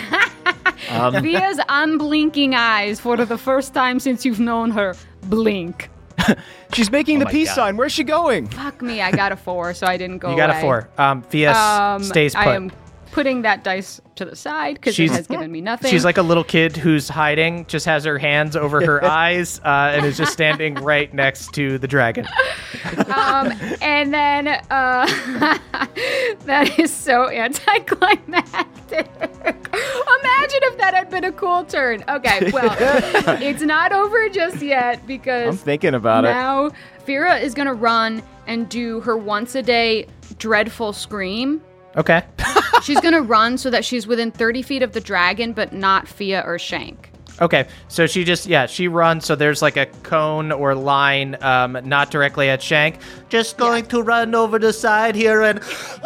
Speaker 3: Fia's unblinking eyes, for the first time since you've known her, blink.
Speaker 5: She's making the
Speaker 4: my
Speaker 5: peace
Speaker 4: God.
Speaker 5: sign. Where's she going?
Speaker 3: Fuck me, I got a four, so I didn't go
Speaker 2: You got a
Speaker 3: away.
Speaker 2: four. Um, Fia s-
Speaker 3: Um,
Speaker 2: stays put.
Speaker 3: I am putting that dice to the side because it
Speaker 2: She's-
Speaker 3: has given me nothing.
Speaker 2: She's like a little kid who's hiding, just has her hands over her eyes, uh, and is just standing right next to the dragon.
Speaker 3: um, and then uh, that is so anticlimactic. Imagine if that had been a cool turn. Okay, well, it's not over just yet because
Speaker 5: I'm thinking about it.
Speaker 3: now Fira is gonna run and do her once a day dreadful scream.
Speaker 2: Okay.
Speaker 3: She's gonna run so that she's within thirty feet of the dragon, but not Fia or Shank.
Speaker 2: Okay. So she just, yeah, she runs. So there's like a cone or line, um, not directly at Shank.
Speaker 7: Just going to run over the side here and.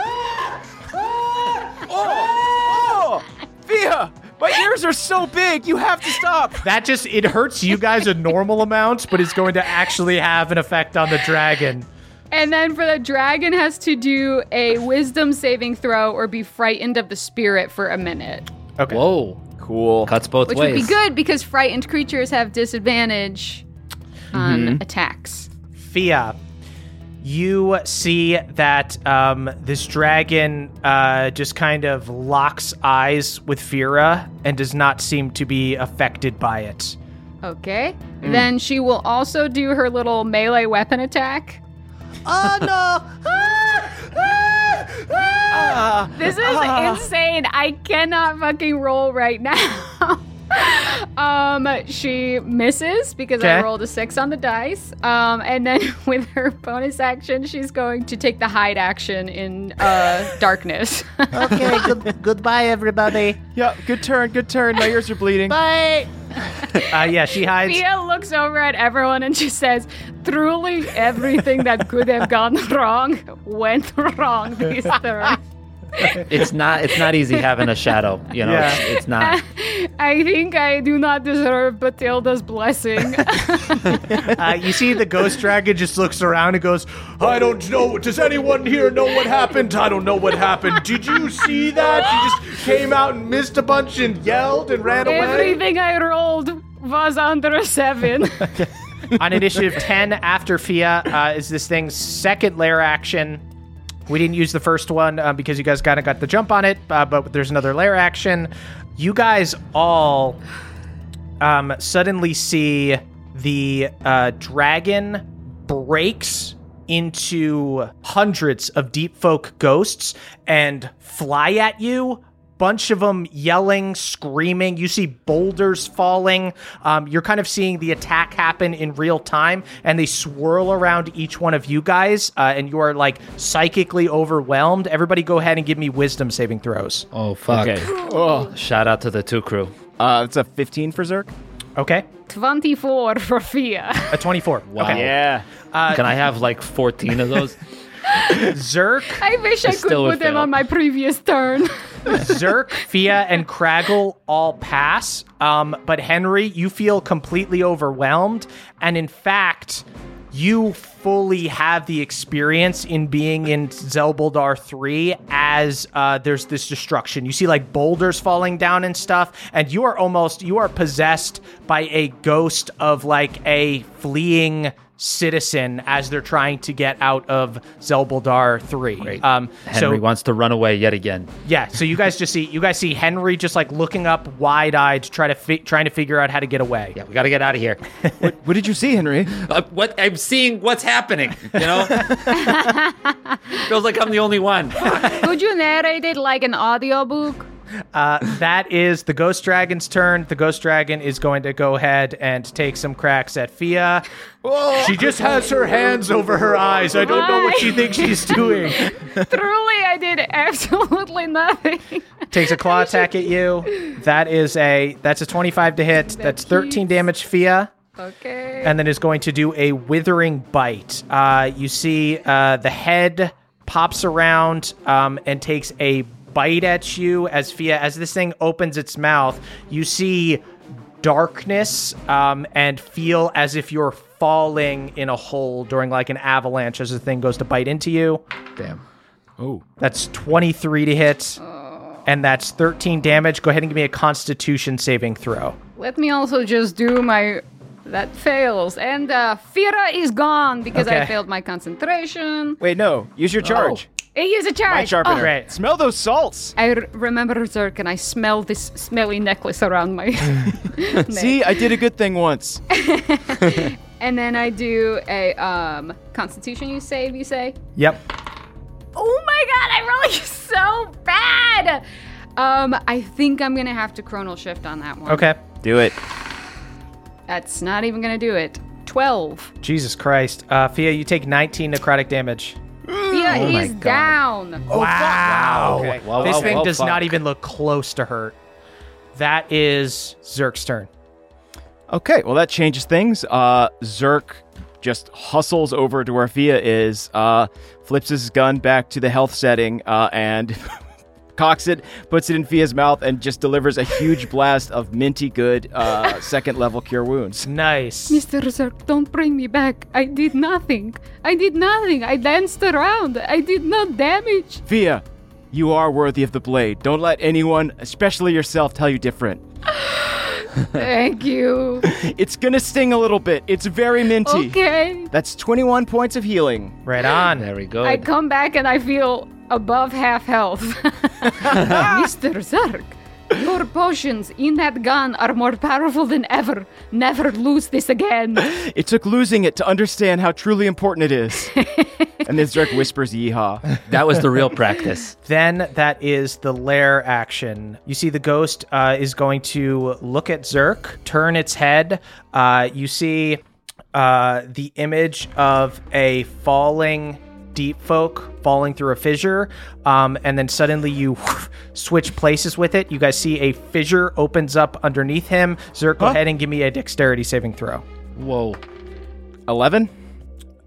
Speaker 5: Oh, Fia, my ears are so big. You have to stop.
Speaker 2: That just, it hurts you guys a normal amount, but it's going to actually have an effect on the dragon.
Speaker 3: And then for the dragon has to do a wisdom saving throw or be frightened of the spirit for a minute.
Speaker 2: Okay.
Speaker 4: Whoa.
Speaker 5: Cool.
Speaker 4: Cuts both
Speaker 3: Which
Speaker 4: ways.
Speaker 3: would be good because frightened creatures have disadvantage on attacks.
Speaker 2: Fia, you see that um, this dragon uh, just kind of locks eyes with Fira and does not seem to be affected by it.
Speaker 3: Okay. Then she will also do her little melee weapon attack.
Speaker 7: Oh no!
Speaker 5: Ah,
Speaker 3: This is insane. I cannot fucking roll right now. um, she misses because I
Speaker 2: Okay.
Speaker 3: rolled a six on the dice. Um, and then with her bonus action, she's going to take the hide action in uh, darkness.
Speaker 7: Okay, good, goodbye, everybody.
Speaker 5: yeah, good turn, good turn. My ears are bleeding.
Speaker 7: Bye.
Speaker 2: Uh, yeah, she hides.
Speaker 3: Fia looks over at everyone and she says, truly everything that could have gone wrong went wrong this turn.
Speaker 4: It's not. It's not easy having a shadow. You know,
Speaker 2: Yeah.
Speaker 4: it's, it's not.
Speaker 3: I think I do not deserve Batilda's blessing.
Speaker 2: Uh, you see the ghost dragon just looks around and goes,
Speaker 6: I don't know. Does anyone here know what happened? I don't know what happened. Did you see that? She just came out and missed a bunch and yelled and ran away.
Speaker 3: Everything I rolled was under a seven.
Speaker 2: on initiative ten after Fia uh, is this thing's second lair action. We didn't use the first one uh, because you guys kind of got the jump on it, uh, but there's another lair action. You guys all um, suddenly see the uh, dragon breaks into hundreds of deep folk ghosts and fly at you. Bunch of them yelling, screaming. You see boulders falling. Um, you're kind of seeing the attack happen in real time, and they swirl around each one of you guys, uh, and you are like psychically overwhelmed. Everybody go ahead and give me wisdom saving throws.
Speaker 4: Oh fuck!
Speaker 5: Okay. Oh,
Speaker 4: Shout out to the two crew.
Speaker 5: uh, it's a fifteen for Zerk.
Speaker 2: Okay.
Speaker 3: twenty-four for Fia.
Speaker 2: A twenty-four.
Speaker 4: Wow.
Speaker 2: Okay.
Speaker 5: Yeah.
Speaker 4: Can I have like fourteen of those?
Speaker 2: Zerk,
Speaker 3: I wish I
Speaker 4: It
Speaker 3: could
Speaker 4: still would
Speaker 3: put them
Speaker 4: fail.
Speaker 3: on my previous turn.
Speaker 2: Zerk, Fia, and Craggle all pass. Um, but Henry, you feel completely overwhelmed. And in fact, you fully have the experience in being in Zelboldar three as uh, there's this destruction. You see like boulders falling down and stuff, and you are almost, you are possessed by a ghost of like a fleeing citizen as they're trying to get out of Zelboldar three.
Speaker 4: Great.
Speaker 2: Um,
Speaker 4: Henry
Speaker 2: so,
Speaker 4: wants to run away yet again.
Speaker 2: yeah, so you guys just see you guys see Henry just like looking up wide-eyed, to try to fi- trying to figure out how to get away.
Speaker 4: Yeah, we got to get out of here.
Speaker 5: What did you see, Henry?
Speaker 4: Uh, what I'm seeing, what's happening? You know, feels like I'm the only one.
Speaker 3: Could you narrate it like an audiobook?
Speaker 2: Uh, that is the Ghost Dragon's turn. The Ghost Dragon is going to go ahead and take some cracks at Fia.
Speaker 6: She just has her hands over her eyes. I don't know what she thinks she's doing.
Speaker 3: Truly, I did absolutely nothing.
Speaker 2: Takes a claw attack at you. That is a that's a twenty-five to hit. That's thirteen damage, Fia.
Speaker 3: Okay.
Speaker 2: And then is going to do a withering bite. Uh, you see uh, the head pops around um, and takes a bite at you as Fia, as this thing opens its mouth. You see darkness um, and feel as if you're falling in a hole during like an avalanche as the thing goes to bite into you.
Speaker 4: Damn.
Speaker 5: Oh.
Speaker 2: That's twenty-three to hit, and that's thirteen damage. Go ahead and give me a Constitution saving throw.
Speaker 3: Let me also just do my... That fails. And uh, Fira is gone because I
Speaker 2: Okay.
Speaker 3: failed my concentration.
Speaker 5: Wait, no. Use your charge.
Speaker 3: It is a charge.
Speaker 5: My sharpener.
Speaker 3: Oh,
Speaker 2: Great.
Speaker 5: Smell those salts.
Speaker 3: I r- remember Zerk and I smell this smelly necklace around my neck.
Speaker 5: See, I did a good thing once.
Speaker 3: And then I do a um, Constitution you save, you say?
Speaker 2: Yep.
Speaker 3: Oh my god, I'm really so bad! Um, I think I'm gonna have to Chronal Shift on that one.
Speaker 2: Okay.
Speaker 5: Do it.
Speaker 3: That's not even gonna do it. twelve.
Speaker 2: Jesus Christ. Uh, Fia, you take nineteen necrotic damage.
Speaker 3: Fia
Speaker 4: Oh my
Speaker 3: is
Speaker 4: God.
Speaker 3: down.
Speaker 2: Wow.
Speaker 5: Okay.
Speaker 4: Wow,
Speaker 2: This
Speaker 4: wow,
Speaker 2: thing
Speaker 4: wow,
Speaker 2: does
Speaker 4: fuck.
Speaker 2: not even look close to hurt. That is Zerk's turn.
Speaker 5: Okay, well, that changes things. Uh, Zerk just hustles over to where Fia is, uh, flips his gun back to the health setting, uh, and cocks it, puts it in Fia's mouth, and just delivers a huge blast of minty good uh, second level cure wounds.
Speaker 2: Nice.
Speaker 3: Mister Zerk, don't bring me back. I did nothing. I did nothing. I danced around. I did no damage.
Speaker 5: Fia, you are worthy of the blade. Don't let anyone, especially yourself, tell you different.
Speaker 3: Thank you.
Speaker 5: It's gonna sting a little bit. It's very minty.
Speaker 3: Okay.
Speaker 5: That's twenty-one points of healing.
Speaker 2: Right on.
Speaker 4: There we go.
Speaker 3: I come back and I feel above half health. Mister Zerk, your potions in that gun are more powerful than ever. Never lose this again.
Speaker 5: It took losing it to understand how truly important it is. And then Zerk whispers yeehaw.
Speaker 4: That was the real practice.
Speaker 2: Then that is the lair action. You see the ghost uh, is going to look at Zerk, turn its head. Uh, you see uh, the image of a falling deep folk falling through a fissure, um, and then suddenly you switch places with it. You guys see a fissure opens up underneath him. Zerk, go
Speaker 5: Huh?
Speaker 2: ahead and give me a dexterity saving throw.
Speaker 4: Whoa.
Speaker 5: eleven?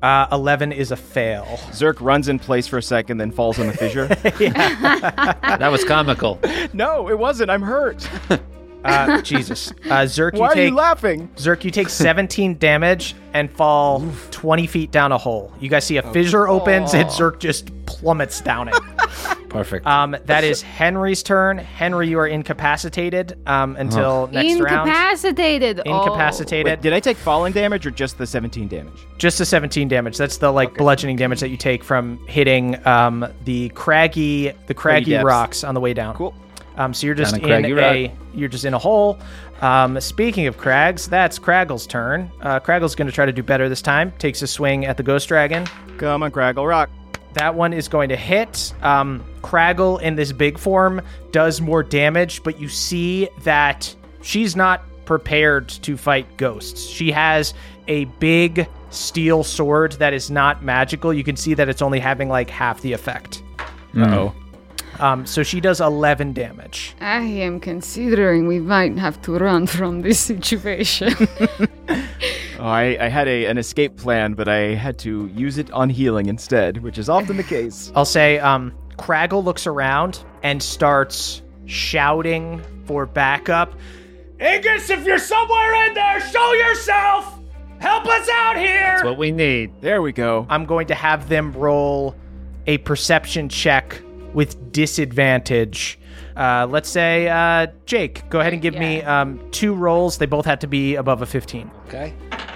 Speaker 2: Uh, eleven is a fail.
Speaker 5: Zerk runs in place for a second, then falls in the fissure.
Speaker 4: That was comical.
Speaker 5: No, it wasn't. I'm hurt.
Speaker 2: Uh, Jesus. Uh, Zerk,
Speaker 5: Why
Speaker 2: you
Speaker 5: are
Speaker 2: take
Speaker 5: you laughing?
Speaker 2: Zerk, you take seventeen damage and fall twenty feet down a hole. You guys see a fissure opens and Zerk just plummets down it.
Speaker 4: Perfect.
Speaker 2: Um, that is Henry's turn. Henry, you are incapacitated um, until next round.
Speaker 3: Incapacitated. Oh.
Speaker 2: Incapacitated.
Speaker 5: Wait, did I take falling damage or just the seventeen damage?
Speaker 2: Just the seventeen damage. That's the like bludgeoning damage that you take from hitting um, the craggy, the craggy
Speaker 5: depths.
Speaker 2: rocks on the way down.
Speaker 5: Cool.
Speaker 2: Um, so you're just
Speaker 4: Down a
Speaker 2: in
Speaker 4: craggy
Speaker 2: a
Speaker 4: rock.
Speaker 2: you're just in a hole. Um, speaking of crags, that's Craggle's turn. Uh, Craggle's going to try to do better this time. Takes a swing at the ghost dragon.
Speaker 5: Come on, Craggle Rock.
Speaker 2: That one is going to hit. Um, Craggle in this big form does more damage, but you see that she's not prepared to fight ghosts. She has a big steel sword that is not magical. You can see that it's only having like half the effect.
Speaker 5: Uh-oh.
Speaker 2: Um, so she does eleven damage.
Speaker 3: I am considering we might have to run from this situation.
Speaker 5: Oh, I, I had a, an escape plan, but I had to use it on healing instead, which is often the case.
Speaker 2: I'll say um, Craggle looks around and starts shouting for backup.
Speaker 6: Ingus, if you're somewhere in there, show yourself! Help us out here!
Speaker 4: That's what we need.
Speaker 5: There we go.
Speaker 2: I'm going to have them roll a perception check with disadvantage. Uh, let's say, uh, Jake, go ahead and give me
Speaker 3: Yeah.
Speaker 2: um, two rolls. They both have to be above a fifteen.
Speaker 4: Okay.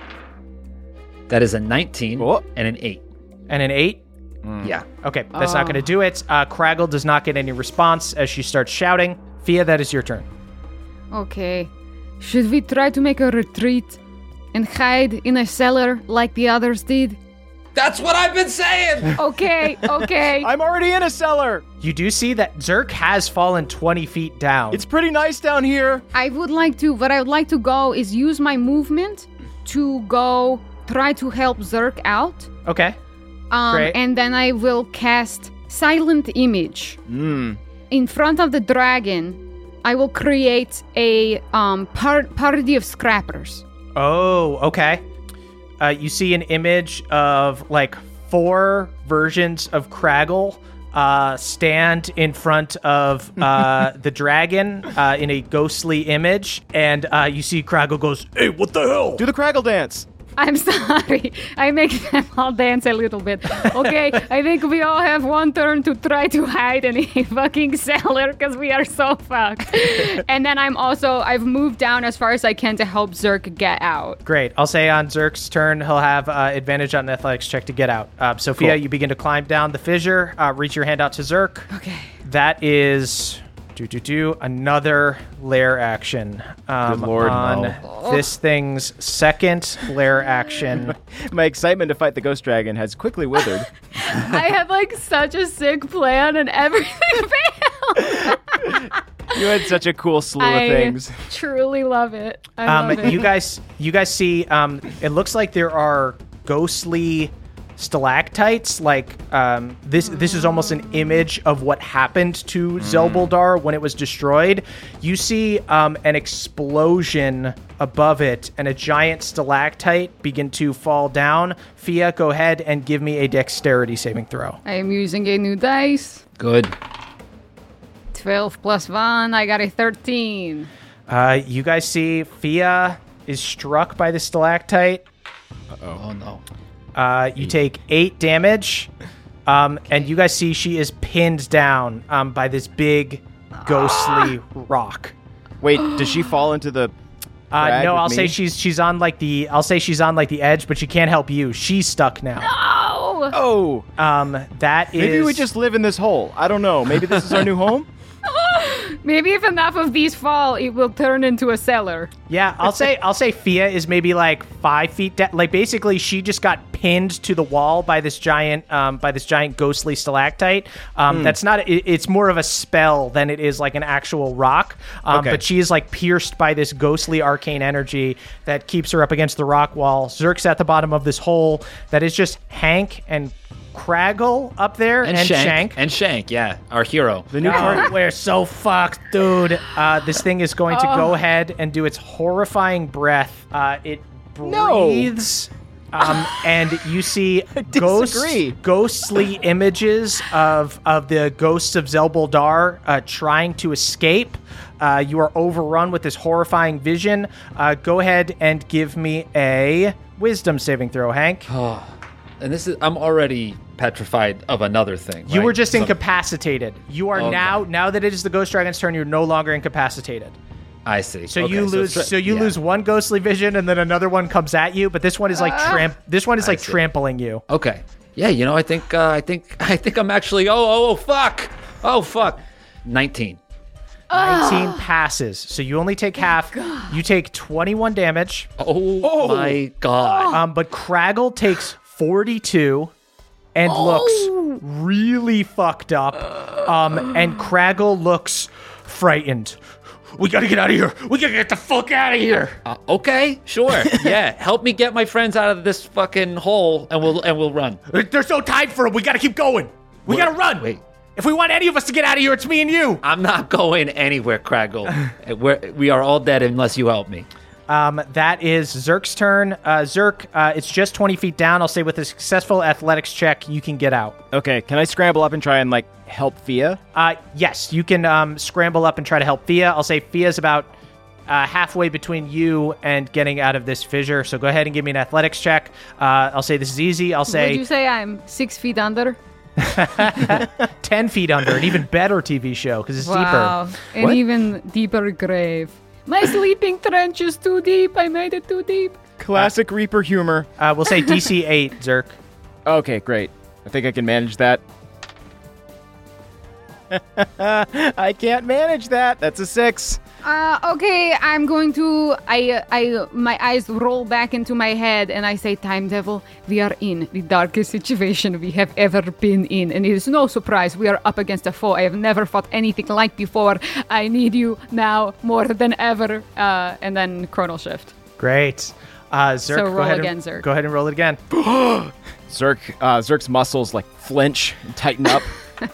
Speaker 4: That is a nineteen
Speaker 5: Oh.
Speaker 4: and an eight.
Speaker 2: And an eight?
Speaker 4: Yeah.
Speaker 2: Okay, that's not going to do it. Uh, Craggle does not get any response as she starts shouting. Fia, that is your turn.
Speaker 3: Okay. Should we try to make a retreat and hide in a cellar like the others did?
Speaker 4: That's what I've been saying!
Speaker 3: Okay, okay.
Speaker 5: I'm already in a cellar.
Speaker 2: You do see that Zerk has fallen twenty feet down.
Speaker 5: It's pretty nice down here.
Speaker 3: I would like to, what I would like to go is use my movement to go try to help Zerk out.
Speaker 2: okay.
Speaker 3: Um,
Speaker 2: Great.
Speaker 3: And then I will cast Silent Image.
Speaker 5: Mm.
Speaker 3: In front of the dragon, I will create a um, par- party of scrappers.
Speaker 2: Oh, okay. Uh, you see an image of like four versions of Craggle uh, stand in front of uh, the dragon uh, in a ghostly image, and uh, you see Craggle goes,
Speaker 6: Hey, what the hell?
Speaker 5: Do the Craggle dance.
Speaker 3: I'm sorry. I make them all dance a little bit. Okay, I think we all have one turn to try to hide in a fucking cellar because we are so fucked. And then I'm also, I've moved down as far as I can to help Zerk get out.
Speaker 2: Great. I'll say on Zerk's turn, he'll have uh, advantage on an athletics check to get out. Uh, Sophia,
Speaker 5: Cool.
Speaker 2: you begin to climb down the fissure. Uh, reach your hand out to Zerk.
Speaker 3: Okay.
Speaker 2: That is do do do another lair action. Um,
Speaker 5: Good lord,
Speaker 2: on
Speaker 5: no.
Speaker 2: this thing's second lair action.
Speaker 5: My excitement to fight the ghost dragon has quickly withered.
Speaker 3: I had like such a sick plan and everything failed.
Speaker 5: You had such a cool slew
Speaker 3: I
Speaker 5: of things.
Speaker 3: truly love it. I
Speaker 2: Um,
Speaker 3: love it.
Speaker 2: you guys, you guys see. Um, it looks like there are ghostly stalactites. Like um, this, this is almost an image of what happened to Zelbuldar when it was destroyed. You see um, an explosion above it, and a giant stalactite begin to fall down. Fia, go ahead and give me a dexterity saving throw.
Speaker 3: I am using a new dice.
Speaker 4: Good.
Speaker 3: twelve plus one. I got a thirteen.
Speaker 2: Uh, you guys see Fia is struck by the stalactite.
Speaker 4: Oh, no.
Speaker 2: Uh, you take eight damage, um, and you guys see she is pinned down um, by this big, ghostly rock.
Speaker 5: Wait, does she fall into the?
Speaker 2: Uh,
Speaker 5: crag
Speaker 2: no,
Speaker 5: with
Speaker 2: I'll
Speaker 5: me?
Speaker 2: say she's she's on like the I'll say she's on like the edge, but she can't help you. She's stuck now.
Speaker 3: Oh!
Speaker 5: Oh,
Speaker 2: Um, that is
Speaker 5: maybe we just live in this hole. I don't know. Maybe this is our new home.
Speaker 3: Maybe if enough of these fall, it will turn into a cellar.
Speaker 2: yeah. I'll say I'll say Fia is maybe like five feet down. Like basically, she just got pinned to the wall by this giant um, by this giant ghostly stalactite. Um, That's not. It, it's more of a spell than it is like an actual rock. Um,
Speaker 5: Okay.
Speaker 2: But she is like pierced by this ghostly arcane energy that keeps her up against the rock wall. Zerk's at the bottom of this hole that is just Hank and Craggle up there
Speaker 4: And,
Speaker 2: and,
Speaker 4: Shank.
Speaker 2: Shank.
Speaker 4: And Shank, yeah. Our hero.
Speaker 5: The new
Speaker 2: Oh,
Speaker 5: party.
Speaker 2: we're so fucked, dude. Uh, this thing is going to go ahead and do its horrifying breath. Uh, it
Speaker 5: No.
Speaker 2: breathes Um, and you see ghost,
Speaker 5: disagree.
Speaker 2: ghostly images of of the ghosts of Zelboldar uh, trying to escape. Uh, you are overrun with this horrifying vision. Uh, go ahead and give me a wisdom saving throw, Hank.
Speaker 4: And this is I'm already petrified of another thing.
Speaker 2: You
Speaker 4: right?
Speaker 2: were just
Speaker 4: So-
Speaker 2: incapacitated. You are
Speaker 4: Okay.
Speaker 2: now now that it is the ghost dragon's turn. You're no longer incapacitated.
Speaker 4: I see.
Speaker 2: So
Speaker 4: Okay,
Speaker 2: you lose.
Speaker 4: it's tra-
Speaker 2: So you
Speaker 4: yeah.
Speaker 2: lose one ghostly vision, and then another one comes at you. But this one is like tramp. This one is like
Speaker 4: see.
Speaker 2: trampling you.
Speaker 4: Okay. Yeah, you know, I think uh, I think I think I'm actually oh oh, oh fuck. Oh fuck. nineteen.
Speaker 2: nineteen passes. So you only take half. You take twenty-one damage.
Speaker 4: Oh, my god.
Speaker 2: Um, but Craggle takes forty-two and looks really fucked up. Um, and Craggle looks frightened. We gotta get out of here. We gotta get the fuck out of here.
Speaker 4: Uh, okay, sure. Yeah, help me get my friends out of this fucking hole and we'll and we'll run.
Speaker 2: There's no time for him. We gotta keep going. We
Speaker 4: Wait,
Speaker 2: gotta run.
Speaker 4: wait.
Speaker 2: If we want any of us to get out of here, it's me and you.
Speaker 4: I'm not going anywhere, Craggle. We're, we are all dead unless you help me.
Speaker 2: Um, that is Zerk's turn. Uh, Zerk, uh, it's just twenty feet down. I'll say with a successful athletics check, you can get out.
Speaker 5: Okay, can I scramble up and try and, like, help Fia?
Speaker 2: Uh, yes, you can um, scramble up and try to help Fia. I'll say Fia's about uh, halfway between you and getting out of this fissure. So go ahead and give me an athletics check. Uh, I'll say this is easy. I'll
Speaker 3: Would
Speaker 2: say
Speaker 3: you say I'm six feet under?
Speaker 2: ten feet under, an even better T V show because it's
Speaker 3: Wow.
Speaker 2: deeper.
Speaker 3: An
Speaker 5: What?
Speaker 3: even deeper grave. My sleeping trench is too deep. I made it too deep.
Speaker 5: Classic Reaper humor.
Speaker 2: Uh, we'll say D C eight, Zerk.
Speaker 5: Okay, great. I think I can manage that. I can't manage that. That's a six.
Speaker 3: Uh, okay, I'm going to. I, I, my eyes roll back into my head, and I say, "Time Devil, we are in the darkest situation we have ever been in, and it is no surprise we are up against a foe I have never fought anything like before. I need you now more than ever." Uh, and then Chronal Shift.
Speaker 2: Great. Uh, Zerk,
Speaker 3: So
Speaker 2: go
Speaker 3: roll
Speaker 2: ahead
Speaker 3: again,
Speaker 2: and,
Speaker 3: Zerk.
Speaker 2: Go ahead and roll it again.
Speaker 5: Zerk, uh, Zerk's muscles like flinch and tighten up.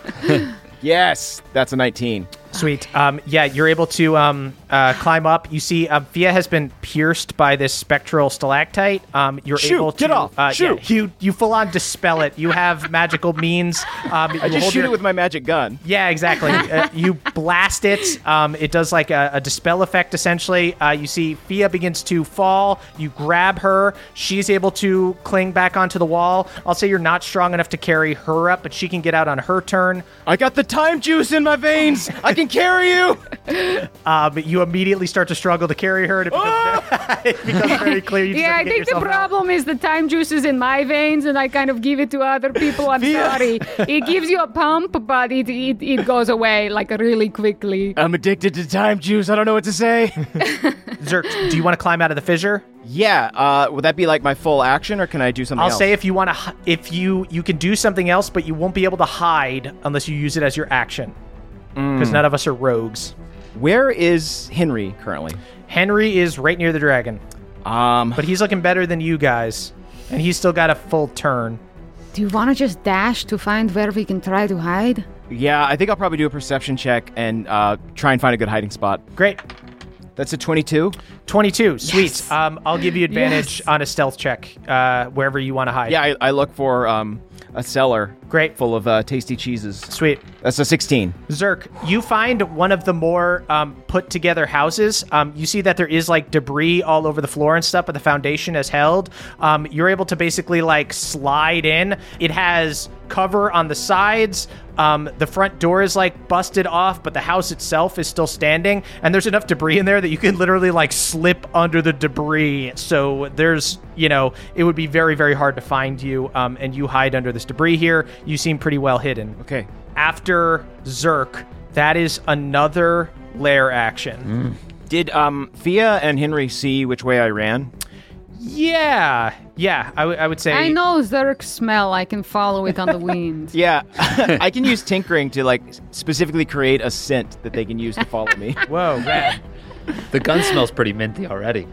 Speaker 5: Yes, that's a nineteen.
Speaker 2: Sweet. Um, yeah, you're able to um, uh, climb up. You see, um, Fia has been pierced by this spectral stalactite. Um, you're
Speaker 5: Shoot,
Speaker 2: able to
Speaker 5: get off,
Speaker 2: Uh,
Speaker 5: shoot.
Speaker 2: Yeah, you you full on dispel it. You have magical means. Um,
Speaker 5: I
Speaker 2: you
Speaker 5: just
Speaker 2: hold
Speaker 5: shoot
Speaker 2: your-
Speaker 5: it with my magic gun.
Speaker 2: Yeah, exactly. uh, you blast it. Um, it does like a, a dispel effect, essentially. Uh, you see Fia begins to fall. You grab her. She's able to cling back onto the wall. I'll say you're not strong enough to carry her up, but she can get out on her turn.
Speaker 5: I got the time juice in my veins. I can carry you.
Speaker 2: Uh, but you immediately start to struggle to carry her, and it becomes, it becomes very clear. You just
Speaker 3: Yeah,
Speaker 2: have
Speaker 3: I
Speaker 2: to get
Speaker 3: think the
Speaker 2: yourself out.
Speaker 3: problem is the time juice is in my veins, and I kind of give it to other people. I'm
Speaker 5: Fia.
Speaker 3: sorry. It gives you a pump, but it, it it goes away like really quickly.
Speaker 5: I'm addicted to time juice. I don't know what to say.
Speaker 2: Zerk, do you want to climb out of the fissure?
Speaker 5: Yeah, uh, would that be like my full action, or can I do something
Speaker 2: I'll
Speaker 5: else?
Speaker 2: say if you want to, if you you can do something else, but you won't be able to hide unless you use it as your action, because none of us are rogues.
Speaker 5: Where is Henry currently?
Speaker 2: Henry is right near the dragon,
Speaker 5: Um,
Speaker 2: but he's looking better than you guys, and he's still got a full turn.
Speaker 3: Do you want to just dash to find where we can try to hide?
Speaker 5: yeah, I think I'll probably do a perception check and uh, try and find a good hiding spot.
Speaker 2: Great.
Speaker 5: That's a twenty-two.
Speaker 2: twenty-two. Sweet. Um, I'll give you advantage
Speaker 3: Yes.
Speaker 2: on a stealth check uh, wherever you want to hide.
Speaker 5: Yeah, I, I look for um, a cellar
Speaker 2: Great.
Speaker 5: full of uh, tasty cheeses.
Speaker 2: Sweet.
Speaker 5: That's a sixteen.
Speaker 2: Zerk, you find one of the more um, put together houses. Um, you see that there is like debris all over the floor and stuff, but the foundation is held. Um, you're able to basically like slide in. It has cover on the sides. Um, the front door is like busted off, but the house itself is still standing. And there's enough debris in there that you can literally like slip under the debris. So there's, you know, it would be very, very hard to find you. Um, and you hide under this debris here. You seem pretty well hidden.
Speaker 5: Okay.
Speaker 2: After Zerk, that is another lair action.
Speaker 5: Did um, Fia and Henry see which way I ran?
Speaker 2: Yeah, yeah, I, w- I would say.
Speaker 3: I know Zerk's smell. I can follow it on the wind.
Speaker 5: Yeah, I can use tinkering to like specifically create a scent that they can use to follow me.
Speaker 2: Whoa, rad.
Speaker 4: The gun smells pretty minty already.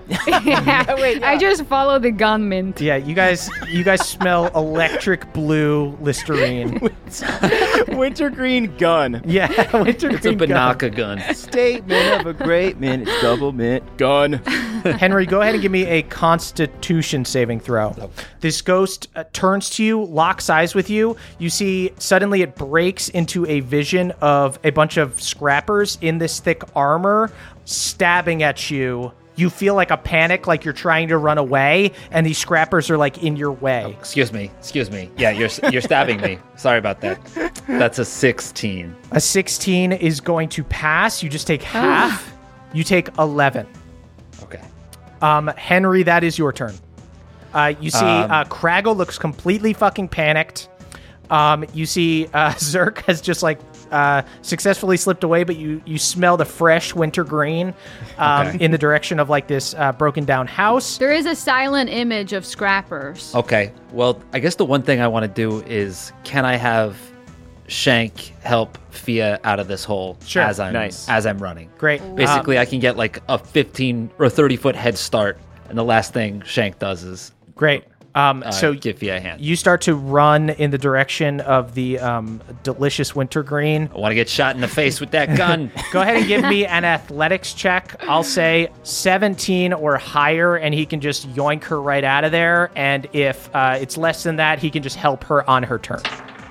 Speaker 3: I just follow the gun mint.
Speaker 2: Yeah, you guys, you guys smell electric blue Listerine.
Speaker 5: Wintergreen gun.
Speaker 2: Yeah, winter
Speaker 4: It's a
Speaker 2: green gun.
Speaker 4: Banaka gun.
Speaker 5: Statement of a great mint. It's double mint gun.
Speaker 2: Henry, go ahead and give me a Constitution saving throw. This ghost uh, turns to you, locks eyes with you. You see suddenly it breaks into a vision of a bunch of scrappers in this thick armor stabbing at you. You feel like a panic, like you're trying to run away, and these scrappers are like in your way.
Speaker 4: Oh, excuse me, excuse me. Yeah, you're you're stabbing me. Sorry about that. That's a sixteen.
Speaker 2: A sixteen is going to pass. You just take half. You take eleven.
Speaker 4: Okay.
Speaker 2: Um, Henry, that is your turn. Uh, you see,
Speaker 4: Um,
Speaker 2: uh, Craggle looks completely fucking panicked. Um, you see, uh, Zerk has just like uh, successfully slipped away, but you you smell the fresh winter green um,
Speaker 4: Okay.
Speaker 2: in the direction of like this uh, broken down house.
Speaker 3: There is a silent image of scrappers.
Speaker 4: Okay. Well, I guess the one thing I want to do is, can I have Shank help Fia out of this hole
Speaker 2: Sure.
Speaker 4: as I'm
Speaker 5: Nice.
Speaker 4: as I'm running?
Speaker 2: Great.
Speaker 4: Basically,
Speaker 2: Um,
Speaker 4: I can get like a fifteen or thirty foot head start, and the last thing Shank does is
Speaker 2: great. Um,
Speaker 4: uh,
Speaker 2: so
Speaker 4: give Fia a hand.
Speaker 2: you start to run in the direction of the um, delicious winter green.
Speaker 4: I want to get shot in the face with that gun.
Speaker 2: Go ahead and give me an athletics check. I'll say seventeen or higher, and he can just yoink her right out of there. And if uh, it's less than that, he can just help her on her turn.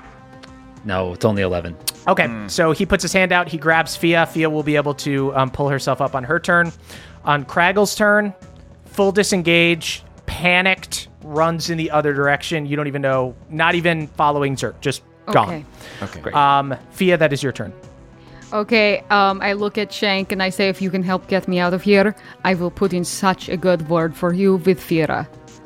Speaker 4: No, it's only eleven.
Speaker 2: Okay, so he puts his hand out. He grabs Fia. Fia will be able to um, pull herself up on her turn. On Craggle's turn, full disengage, panicked, runs in the other direction. You don't even know, not even following Zerk, just gone.
Speaker 3: Okay.
Speaker 5: Okay.
Speaker 4: Great.
Speaker 2: Um, Fia, that is your turn.
Speaker 3: Okay, um, I look at Shank and I say, if you can help get me out of here, I will put in such a good word for you with Fira.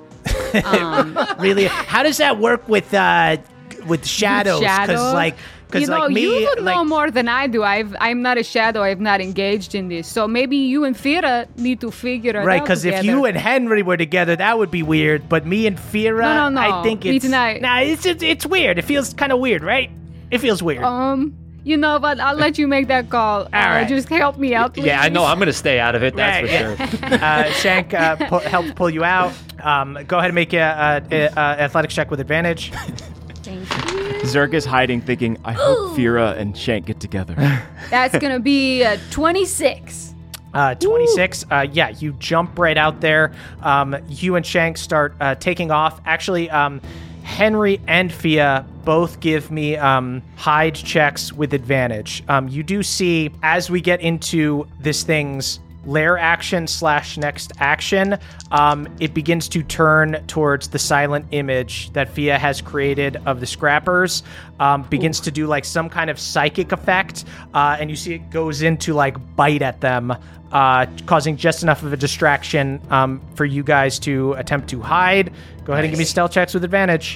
Speaker 2: Really? How does that work with uh, with shadows?
Speaker 3: Shadow?
Speaker 2: like,
Speaker 3: You know,
Speaker 2: like me,
Speaker 3: you would
Speaker 2: like,
Speaker 3: know more than I do. I've, I'm not a shadow. I've not engaged in this. So maybe you and Fira need to figure it
Speaker 2: right?
Speaker 3: out
Speaker 2: Because if
Speaker 3: together.
Speaker 2: you and Henry were together, that would be weird. But me and Fira,
Speaker 3: No, no, no.
Speaker 2: I think it's
Speaker 3: It's not-
Speaker 2: nah, it's it's, it's weird. It feels kind of weird, right? It feels weird.
Speaker 3: Um, you know what? I'll let you make that call. All
Speaker 2: right.
Speaker 3: Just help me out, please.
Speaker 4: Yeah, I know. I'm going to stay out of it. That's
Speaker 2: Right,
Speaker 4: for
Speaker 2: yeah.
Speaker 4: sure.
Speaker 2: uh, Shank uh, pu- helps pull you out. Um, go ahead and make a, a, a, a athletics check with advantage.
Speaker 3: Thank you.
Speaker 5: Zerk is hiding, thinking, I hope Fira and Shank get together.
Speaker 3: That's gonna be uh, twenty-six.
Speaker 2: Uh, twenty-six. Uh, yeah, you jump right out there. Um, you and Shank start uh, taking off. Actually, um, Henry and Fia both give me um, hide checks with advantage. Um, you do see, as we get into this thing's lair action slash next action, um, it begins to turn towards the silent image that Fia has created of the scrappers, um, begins to do like some kind of psychic effect, uh, and you see it goes into like bite at them, uh, causing just enough of a distraction um, for you guys to attempt to hide. Go ahead and give me stealth checks with advantage.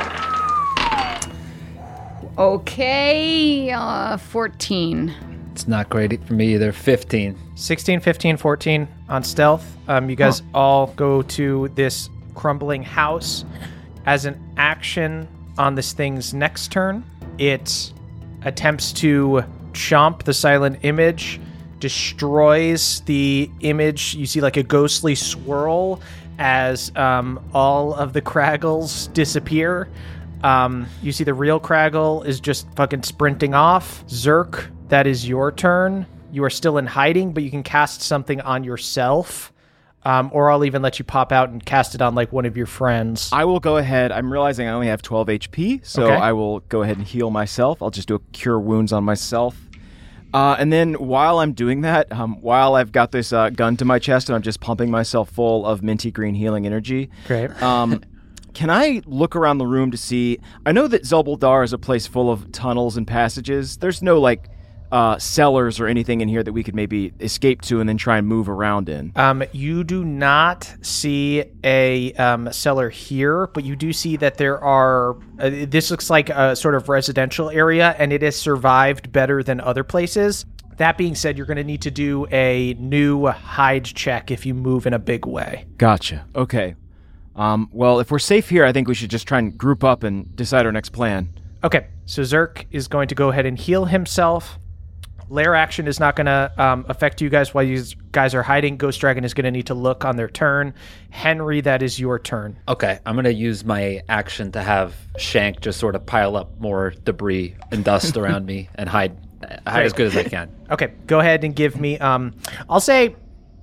Speaker 3: Okay, uh, fourteen.
Speaker 4: It's not great for me either. fifteen.
Speaker 2: sixteen, fifteen, fourteen on stealth. Um, you guys all go to this crumbling house. As an action on this thing's next turn, it attempts to chomp the silent image, destroys the image. You see like a ghostly swirl as um, all of the Craggles disappear. Um, you see the real Craggle is just fucking sprinting off. Zerk, that is your turn. You are still in hiding, but you can cast something on yourself. Um, or I'll even let you pop out and cast it on like one of your friends.
Speaker 5: I will go ahead. I'm realizing I only have twelve H P, so
Speaker 2: Okay.
Speaker 5: I will go ahead and heal myself. I'll just do a cure wounds on myself. Uh, and then while I'm doing that, um, while I've got this uh, gun to my chest and I'm just pumping myself full of minty green healing energy,
Speaker 2: Great.
Speaker 5: um, can I look around the room to see? I know that Zelbuldar is a place full of tunnels and passages. There's no like uh, cellars or anything in here that we could maybe escape to and then try and move around in.
Speaker 2: Um, you do not see a um, cellar here, but you do see that there are. Uh, this looks like a sort of residential area, and it has survived better than other places. That being said, you're going to need to do a new hide check if you move in a big way.
Speaker 5: Gotcha. Okay. Um, well, if we're safe here, I think we should just try and group up and decide our next plan.
Speaker 2: Okay, so Zerk is going to go ahead and heal himself. Lair action is not going to um, affect you guys while you guys are hiding. Ghost Dragon is going to need to look on their turn. Henry, that is your turn.
Speaker 4: Okay, I'm going to use my action to have Shank just sort of pile up more debris and dust around me and hide hide as good as I can.
Speaker 2: Okay, go ahead and give me, um, I'll say,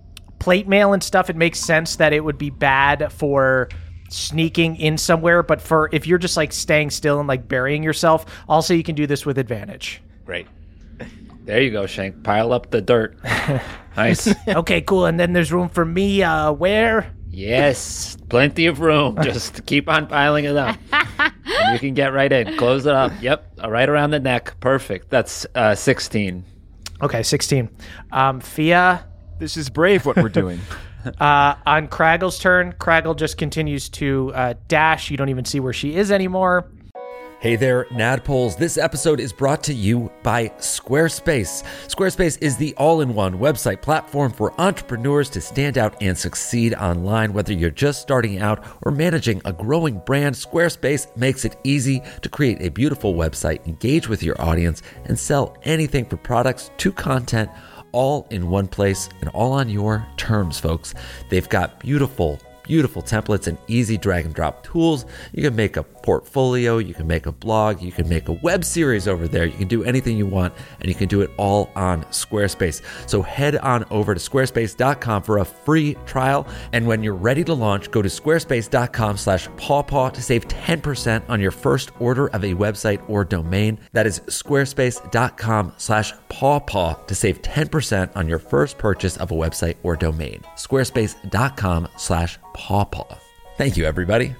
Speaker 2: plate mail and stuff, it makes sense that it would be bad for sneaking in somewhere. But for if you're just like staying still and like burying yourself, also you can do this with advantage.
Speaker 4: Great. There you go, Shank. Pile up the dirt. Nice.
Speaker 2: Okay, cool. And then there's room for me. Uh, where?
Speaker 4: Yes, plenty of room. Just keep on piling it up. And you can get right in. Close it up. Yep, right around the neck. Perfect. That's uh, sixteen.
Speaker 2: Okay, sixteen. Um, Fia.
Speaker 5: This is brave what we're doing.
Speaker 2: Uh, on Kraggle's turn, Kraggle just continues to uh, dash. You don't even see where she is anymore.
Speaker 8: Hey there, Nadpoles. This episode is brought to you by Squarespace. Squarespace is the all-in-one website platform for entrepreneurs to stand out and succeed online. Whether you're just starting out or managing a growing brand, Squarespace makes it easy to create a beautiful website, engage with your audience, and sell anything from products to content, all in one place and all on your terms, folks. They've got beautiful Beautiful templates and easy drag and drop tools. You can make a portfolio, you can make a blog, you can make a web series over there. You can do anything you want, and you can do it all on Squarespace. So head on over to squarespace dot com for a free trial. And when you're ready to launch, go to squarespace dot com slash pawpaw to save ten percent on your first order of a website or domain. That is squarespace dot com slash pawpaw to save ten percent on your first purchase of a website or domain. squarespace dot com slash pawpaw. Thank you, everybody.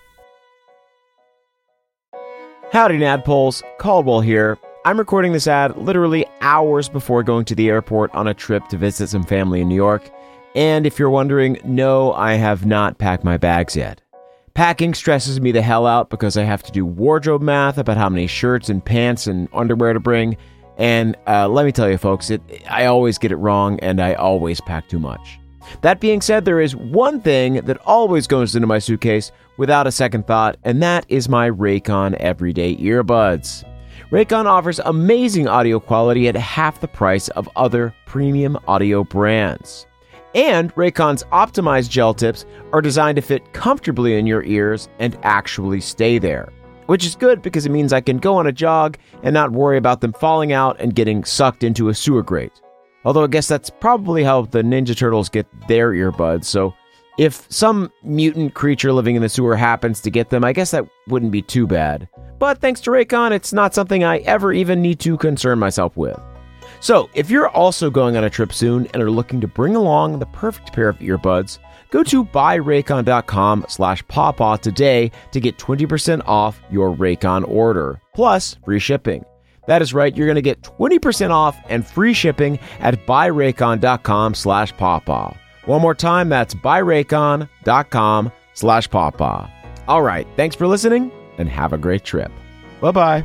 Speaker 5: Howdy, Nadpoles. Caldwell here. I'm recording this ad literally hours before going to the airport on a trip to visit some family in New York. And if you're wondering, no, I have not packed my bags yet. Packing stresses me the hell out because I have to do wardrobe math about how many shirts and pants and underwear to bring. And uh, let me tell you, folks, it, I always get it wrong and I always pack too much. That being said, there is one thing that always goes into my suitcase without a second thought, and that is my Raycon Everyday Earbuds. Raycon offers amazing audio quality at half the price of other premium audio brands. And Raycon's optimized gel tips are designed to fit comfortably in your ears and actually stay there, which is good because it means I can go on a jog and not worry about them falling out and getting sucked into a sewer grate. Although I guess that's probably how the Ninja Turtles get their earbuds, so if some mutant creature living in the sewer happens to get them, I guess that wouldn't be too bad. But thanks to Raycon, it's not something I ever even need to concern myself with. So, if you're also going on a trip soon and are looking to bring along the perfect pair of earbuds, go to buyraycon dot com slash pawpaw today to get twenty percent off your Raycon order, plus free shipping. That is right, you're going to get twenty percent off and free shipping at buyraycon dot com slash pawpaw. One more time, that's buyraycon dot com slash pawpaw. All right, thanks for listening and have a great trip. Bye-bye.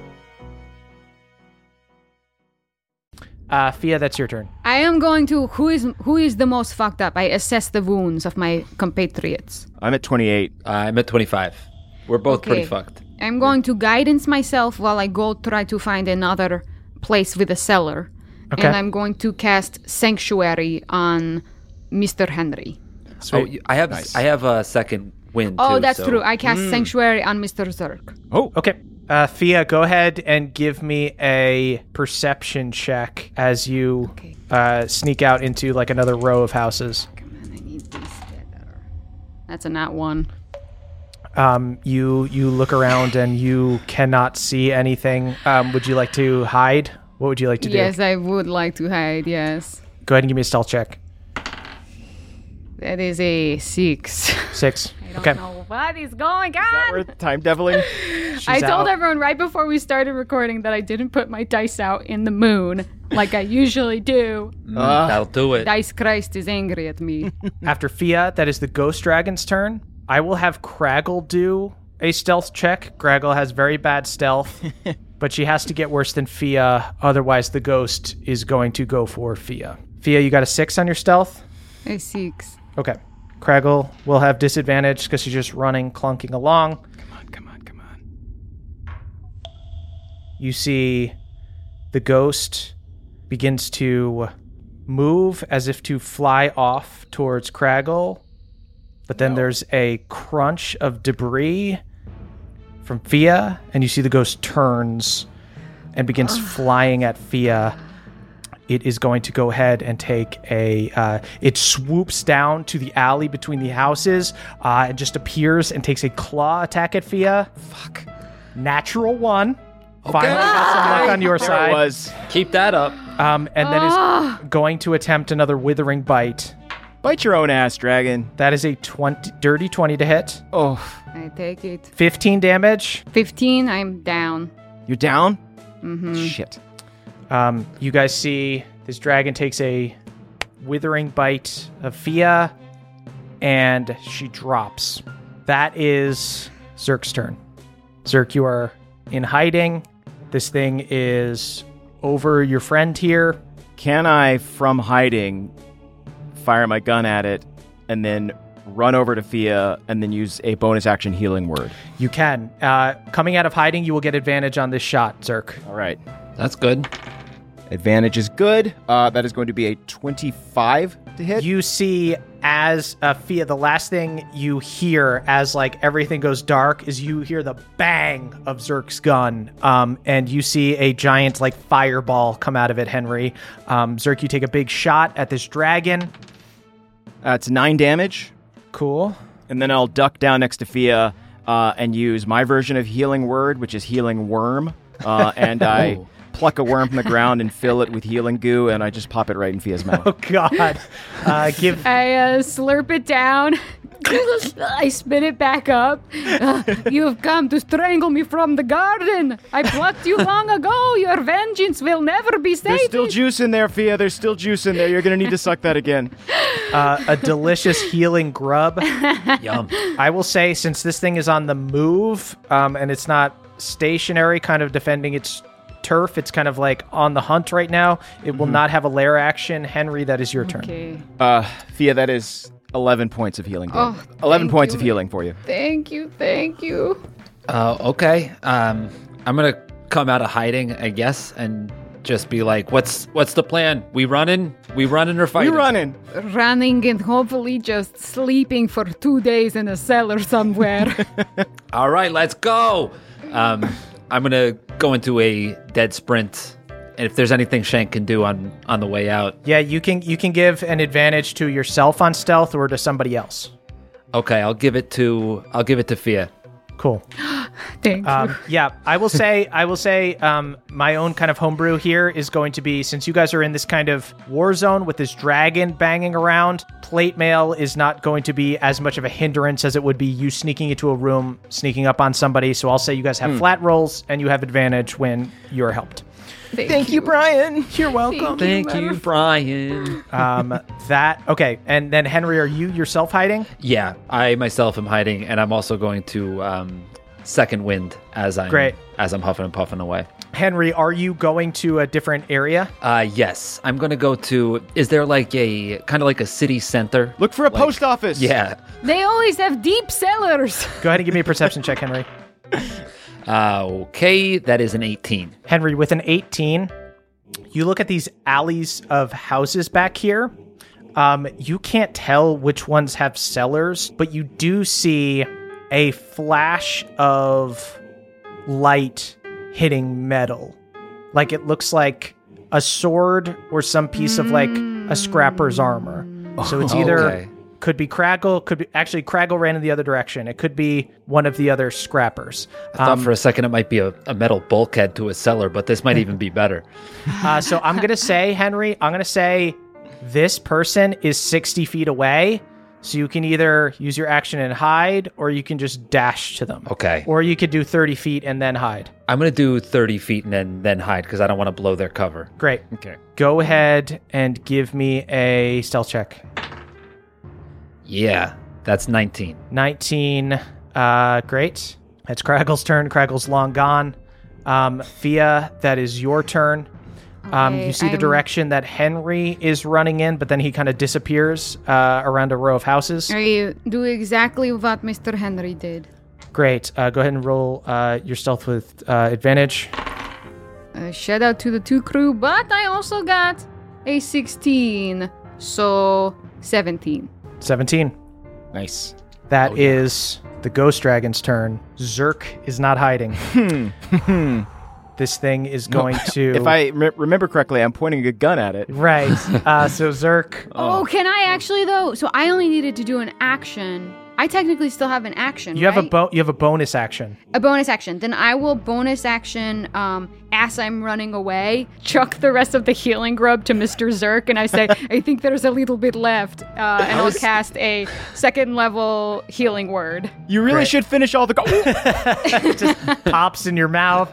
Speaker 2: Uh, Fia, that's your turn.
Speaker 3: I am going to who is who is the most fucked up. I assess the wounds of my compatriots.
Speaker 5: I'm at twenty-eight.
Speaker 4: Uh, I'm at twenty-five. We're both
Speaker 3: Okay.
Speaker 4: pretty fucked.
Speaker 3: I'm going to guidance myself while I go try to find another place with a cellar.
Speaker 2: Okay.
Speaker 3: And I'm going to cast Sanctuary on Mister Henry.
Speaker 4: Oh, you- I have I have a second wind.
Speaker 3: Oh,
Speaker 4: too,
Speaker 3: that's
Speaker 4: so-
Speaker 3: true. I cast Sanctuary on Mister Zerk.
Speaker 2: Oh, okay. Uh, Fia, go ahead and give me a perception check as you
Speaker 3: Okay.
Speaker 2: uh, sneak out into like another row of houses.
Speaker 3: Come on, I need these better. That's a nat one.
Speaker 2: Um, you you look around and you cannot see anything. Um, would you like to hide? What would you like to do?
Speaker 3: Yes, I would like to hide, yes.
Speaker 2: Go ahead and give me a stealth check.
Speaker 3: That is a six.
Speaker 2: Six.
Speaker 3: I don't
Speaker 2: Okay.
Speaker 3: know what is going
Speaker 5: Is that
Speaker 3: on.
Speaker 5: worth time deviling?
Speaker 3: I told
Speaker 2: out.
Speaker 3: everyone right before we started recording that I didn't put my dice out in the moon like I usually do.
Speaker 4: That'll do it.
Speaker 3: Dice Christ is angry at me.
Speaker 2: After Fia, that is the ghost dragon's turn. I will have Kraggle do a stealth check. Kraggle has very bad stealth, but she has to get worse than Fia. Otherwise, the ghost is going to go for Fia. Fia, you got a six on your stealth?
Speaker 3: A six.
Speaker 2: Okay. Kraggle will have disadvantage because she's just running, clunking along.
Speaker 5: Come on, come on, come on.
Speaker 2: You see the ghost begins to move as if to fly off towards Kraggle. But then there's a crunch of debris from Fia, and you see the ghost turns and begins flying at Fia. it is going to go ahead and take a, uh, it swoops down to the alley between the houses, uh, and just appears and takes a claw attack at Fia. Fuck. Natural one. Finally got some luck on your
Speaker 5: There
Speaker 2: side.
Speaker 5: it was.
Speaker 4: Keep that up.
Speaker 2: Um, and then is going to attempt another withering bite.
Speaker 5: Bite your own ass, dragon.
Speaker 2: That is a twenty, dirty twenty to hit.
Speaker 5: Oh,
Speaker 3: I take it.
Speaker 2: fifteen damage.
Speaker 3: fifteen, I'm down.
Speaker 5: you're down?
Speaker 3: Mm-hmm.
Speaker 5: Shit.
Speaker 2: Um, you guys see this dragon takes a withering bite of Fia, and she drops. That is Zerk's turn. Zerk, you are in hiding. This thing is over your friend here.
Speaker 5: Can I, from hiding, fire my gun at it and then run over to Fia and then use a bonus action healing word?
Speaker 2: You can. Uh, coming out of hiding, you will get advantage on this shot, Zerk.
Speaker 5: All right.
Speaker 4: That's good.
Speaker 5: Advantage is good. Uh, that is going to be a twenty-five to hit.
Speaker 2: You see, as uh, Fia, the last thing you hear as like everything goes dark is you hear the bang of Zerk's gun, um, and you see a giant like fireball come out of it. Henry, um, Zerk, you take a big shot at this dragon.
Speaker 5: That's nine damage.
Speaker 2: Cool.
Speaker 5: And then I'll duck down next to Fia uh, and use my version of healing word, which is healing worm. Uh, and I pluck a worm from the ground and fill it with healing goo, and I just pop it right in Fia's mouth.
Speaker 2: Oh God! Uh, give.
Speaker 3: I uh, slurp it down. I spit it back up. Uh, you have come to strangle me from the garden. I plucked you long ago. Your vengeance will never be sated.
Speaker 5: There's still juice in there, Fia. There's still juice in there. You're going to need to suck that again.
Speaker 2: Uh, a delicious healing grub.
Speaker 4: Yum.
Speaker 2: I will say, since this thing is on the move, um, and it's not stationary, kind of defending its turf, it's kind of like on the hunt right now. It will
Speaker 5: Mm-hmm.
Speaker 2: not have a lair action. Henry, that is your turn.
Speaker 3: Okay.
Speaker 5: Uh, Fia, that is eleven points of healing.
Speaker 3: Oh,
Speaker 5: damage. eleven
Speaker 3: thank
Speaker 5: points
Speaker 3: you.
Speaker 5: of healing for you.
Speaker 3: Thank you. Thank you.
Speaker 4: Uh, okay. Um, I'm gonna come out of hiding, I guess, and just be like, "What's what's the plan? We running? We running or
Speaker 5: You
Speaker 4: fighting?"
Speaker 5: running?
Speaker 3: Running and hopefully just sleeping for two days in a cellar somewhere.
Speaker 4: All right, let's go. Um, I'm gonna go into a dead sprint, and if there's anything Shank can do on on the way out,
Speaker 2: Yeah, you can you can give an advantage to yourself on stealth or to somebody else.
Speaker 4: okay, I'll give it to I'll give it to Fia.
Speaker 2: Cool.
Speaker 3: Thank you.
Speaker 2: Um, yeah, I will say, I will say, um, my own kind of homebrew here is going to be, since you guys are in this kind of war zone with this dragon banging around, plate mail is not going to be as much of a hindrance as it would be you sneaking into a room, sneaking up on somebody. So I'll say you guys have flat rolls and you have advantage when you're helped.
Speaker 3: Thank, you.
Speaker 5: Brian.
Speaker 2: You're welcome.
Speaker 4: Thank you, Brian.
Speaker 2: Um, that okay, and then Henry, are you yourself hiding?
Speaker 4: Yeah, I myself am hiding, and I'm also going to um, second wind as I'm
Speaker 2: Great.
Speaker 4: as I'm huffing and puffing away.
Speaker 2: Henry, are you going to a different area?
Speaker 4: Uh, yes, I'm gonna go to. Is there like a kind of like a city center?
Speaker 5: Look for a
Speaker 4: Like-
Speaker 5: post office.
Speaker 4: Yeah.
Speaker 3: They always have deep cellars.
Speaker 2: Go ahead and give me a perception check, Henry.
Speaker 4: Uh, okay, that is an eighteen.
Speaker 2: Henry, with an eighteen, you look at these alleys of houses back here. Um, you can't tell which ones have cellars, but you do see a flash of light hitting metal. Like it looks like a sword or some piece of like a scrapper's armor. So it's either
Speaker 4: Okay.
Speaker 2: could be Craggle, could be actually Craggle ran in the other direction. It could be one of the other scrappers.
Speaker 4: I thought for a second it might be a, a metal bulkhead to a cellar, but this might even be better.
Speaker 2: Uh, so I'm going to say, Henry, I'm going to say this person is sixty feet away. So you can either use your action and hide, or you can just dash to them.
Speaker 4: Okay.
Speaker 2: Or you could do thirty feet and then hide.
Speaker 4: I'm gonna do thirty feet and then then hide because I don't want to blow their cover.
Speaker 2: Great.
Speaker 5: Okay.
Speaker 2: Go ahead and give me a stealth check.
Speaker 4: Yeah, that's nineteen.
Speaker 2: nineteen. Uh, great. It's Craggle's turn. Craggle's long gone. Um, Fia, that is your turn. Um,
Speaker 3: Okay,
Speaker 2: you see the
Speaker 3: I'm-
Speaker 2: direction that Henry is running in, but then he kind of disappears uh, around a row of houses.
Speaker 3: I do exactly what Mister Henry did.
Speaker 2: Great. Uh, go ahead and roll uh, your stealth with uh, advantage.
Speaker 3: Uh, shout out to the two crew, but I also got a sixteen, so seventeen.
Speaker 2: seventeen.
Speaker 5: Nice.
Speaker 2: That is the ghost dragon's turn. Zerk is not hiding. this thing is going to.
Speaker 5: If I re- remember correctly, I'm pointing a gun at it.
Speaker 2: Right. Uh, so Zerk.
Speaker 3: Oh, can I actually though? So I only needed to do an action. I technically still have an action.
Speaker 2: You
Speaker 3: right?
Speaker 2: have a bo- You have a bonus action.
Speaker 3: A bonus action. Then I will bonus action um, as I'm running away, chuck the rest of the healing grub to Mister Zerk, and I say, I think there's a little bit left, uh, and I'll cast a second level healing word.
Speaker 5: You really
Speaker 2: Great.
Speaker 5: should finish all the. Go-
Speaker 2: Just pops in your mouth.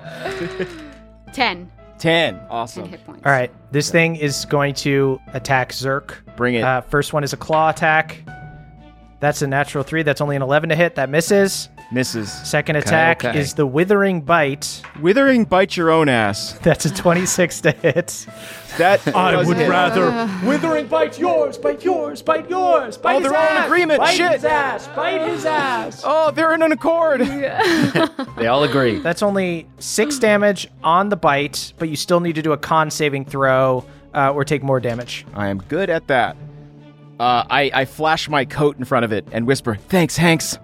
Speaker 3: Ten.
Speaker 5: Ten.
Speaker 3: Ten
Speaker 5: Awesome.
Speaker 3: hit points.
Speaker 2: All right. This thing is going to attack Zerk.
Speaker 5: Bring it.
Speaker 2: Uh, first one is a claw attack. That's a natural three. That's only an eleven to hit. That misses.
Speaker 5: Misses.
Speaker 2: Second attack
Speaker 4: okay.
Speaker 2: is the Withering Bite.
Speaker 5: Withering bite your own ass.
Speaker 2: That's a twenty-six to hit.
Speaker 5: That
Speaker 6: I
Speaker 5: does
Speaker 6: would
Speaker 5: hit.
Speaker 6: rather withering bite yours, bite yours, bite yours, bite
Speaker 5: Oh,
Speaker 6: his
Speaker 5: they're all in
Speaker 6: ass,
Speaker 5: agreement.
Speaker 6: bite
Speaker 5: Shit.
Speaker 6: his ass, bite his ass.
Speaker 5: Oh, they're in an accord.
Speaker 4: They all agree.
Speaker 2: That's only six damage on the bite, but you still need to do a con saving throw uh, or take more damage.
Speaker 5: I am good at that. Uh, I, I flash my coat in front of it and whisper, "Thanks, Hanks."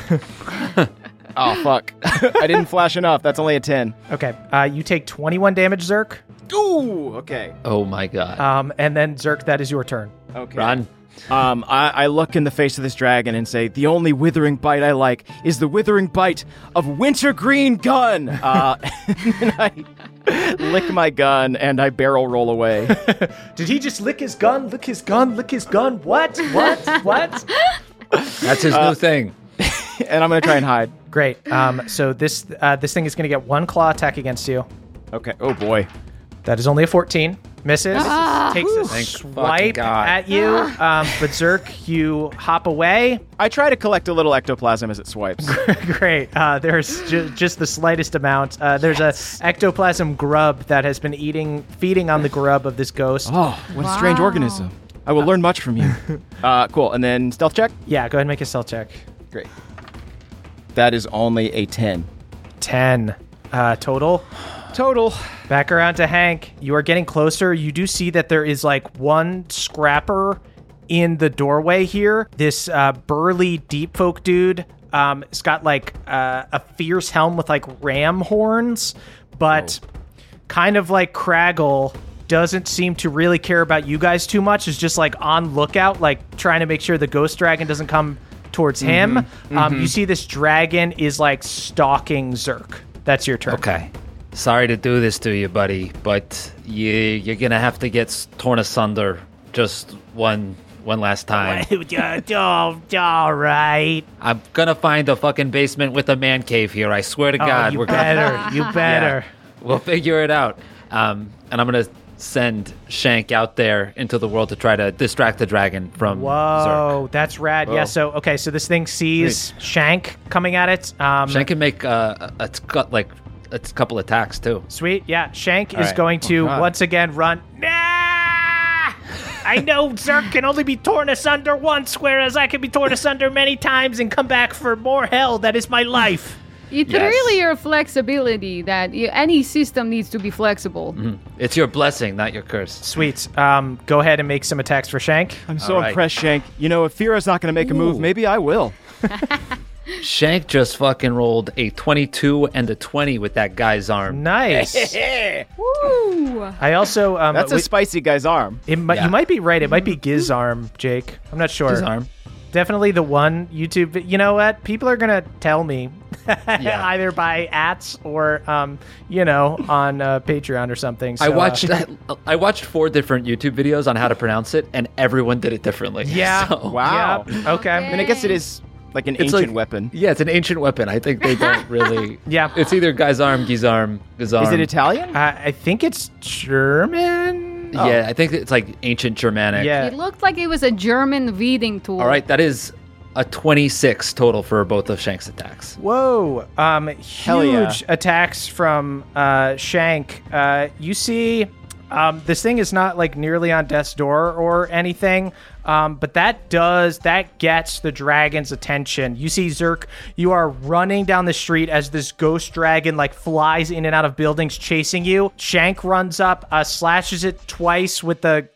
Speaker 5: Oh, fuck. I didn't flash enough. That's only a ten.
Speaker 2: Okay. Uh, you take twenty-one damage, Zerk.
Speaker 5: Ooh, okay.
Speaker 4: Oh my god.
Speaker 2: Um, and then, Zerk, that is your turn.
Speaker 5: Okay.
Speaker 4: Run.
Speaker 5: Um, I, I look in the face of this dragon and say, the only withering bite I like is the withering bite of Wintergreen Gun. Uh, and I lick my gun and I barrel roll away.
Speaker 6: Did he just lick his gun, lick his gun, lick his gun? What? What? What?
Speaker 4: That's his new thing.
Speaker 5: And I'm going to try and hide.
Speaker 2: Great. Um, so this uh, this thing is going to get one claw attack against you.
Speaker 5: Okay. Oh, boy.
Speaker 2: That is only a fourteen. Misses. Takes a
Speaker 4: Thank fucking
Speaker 2: swipe
Speaker 4: God.
Speaker 2: at you. Um, but Zerk, you hop away.
Speaker 5: I try to collect a little ectoplasm as it swipes.
Speaker 2: Great. Uh, there's ju- just the slightest amount. Uh, there's a ectoplasm grub that has been eating, feeding on the grub of this ghost.
Speaker 5: Oh, what a strange
Speaker 3: Wow.
Speaker 5: organism. I will learn much from you. Uh, cool. And then stealth check?
Speaker 2: Yeah, go ahead and make a stealth check.
Speaker 5: Great. That is only a ten.
Speaker 2: ten uh, total.
Speaker 5: Total.
Speaker 2: Back around to Hank. You are getting closer. You do see that there is like one scrapper in the doorway here. This uh, burly deep folk dude. Um, it's got like uh, a fierce helm with like ram horns, but kind of like Craggle doesn't seem to really care about you guys too much. Is just like on lookout, like trying to make sure the ghost dragon doesn't come towards him.
Speaker 5: Mm-hmm.
Speaker 2: Um, you see this dragon is like stalking Zerk. That's your turn.
Speaker 4: Okay. Sorry to do this to you, buddy, but you you're gonna have to get s- torn asunder just one one last time.
Speaker 2: oh, all right.
Speaker 4: I'm gonna find a fucking basement with a man cave here. I swear to God,
Speaker 2: oh, you
Speaker 4: we're
Speaker 2: better.
Speaker 4: gonna.
Speaker 2: You better.
Speaker 4: We'll figure it out. Um, and I'm gonna send Shank out there into the world to try to distract the dragon from
Speaker 2: Whoa, that's rad. Yeah. So okay, so this thing sees Shank coming at it. Um,
Speaker 4: Zerk. Shank can make uh, a, a t- like a t- couple attacks too.
Speaker 2: Sweet. Yeah. Shank
Speaker 4: All
Speaker 2: is
Speaker 4: right.
Speaker 2: going to
Speaker 5: Oh, God.
Speaker 2: once again run. Nah! I know Zerk can only be torn asunder once, whereas I can be torn asunder many times and come back for more hell. That is my life.
Speaker 3: It's
Speaker 4: Yes.
Speaker 3: really your flexibility that you, any system needs to be flexible.
Speaker 4: It's your blessing, not your curse.
Speaker 2: Sweet. Um, go ahead and make some attacks for Shank.
Speaker 5: I'm so
Speaker 4: All right.
Speaker 5: impressed, Shank. You know, if Fira's not going to make a move,
Speaker 4: Ooh.
Speaker 5: maybe I will.
Speaker 4: Shank just fucking rolled a twenty-two and a twenty with that guy's arm.
Speaker 2: Nice.
Speaker 3: Woo!
Speaker 2: I also um,
Speaker 5: That's a
Speaker 2: we-
Speaker 5: spicy guy's arm.
Speaker 2: it might,
Speaker 4: Yeah.
Speaker 2: you might be right. It might be Gizarm, Jake. I'm not sure.
Speaker 4: His arm.
Speaker 2: Definitely the one YouTube. vi- You know what? People are gonna tell me
Speaker 4: Yeah.
Speaker 2: either by ats or, um, you know, on uh, Patreon or something. So,
Speaker 4: I
Speaker 2: uh,
Speaker 4: watched I watched four different YouTube videos on how to pronounce it, and everyone did it differently.
Speaker 2: yeah.
Speaker 4: So-
Speaker 5: Wow.
Speaker 2: Yeah. Okay.
Speaker 5: I mean, I guess it is like an
Speaker 4: It's
Speaker 5: ancient
Speaker 4: like-
Speaker 5: weapon.
Speaker 4: Yeah, it's an ancient weapon. I think they don't really.
Speaker 2: Yeah.
Speaker 4: It's either guy's arm, Gizarm, Gizarm.
Speaker 5: Is it Italian?
Speaker 2: Uh, I think it's German.
Speaker 4: Yeah, I think it's like ancient Germanic.
Speaker 2: Yeah.
Speaker 3: It looked like it was a German reading tool.
Speaker 4: All right, that is a twenty-six total for both of Shank's attacks.
Speaker 2: Whoa. Um,
Speaker 5: Hell
Speaker 2: huge
Speaker 5: yeah.
Speaker 2: attacks from uh, Shank. Uh, you see, um, this thing is not like nearly on death's door or anything. Um, but that does, that gets the dragon's attention. You see, Zerk, you are running down the street as this ghost dragon like flies in and out of buildings chasing you. Shank runs up, uh, slashes it twice with the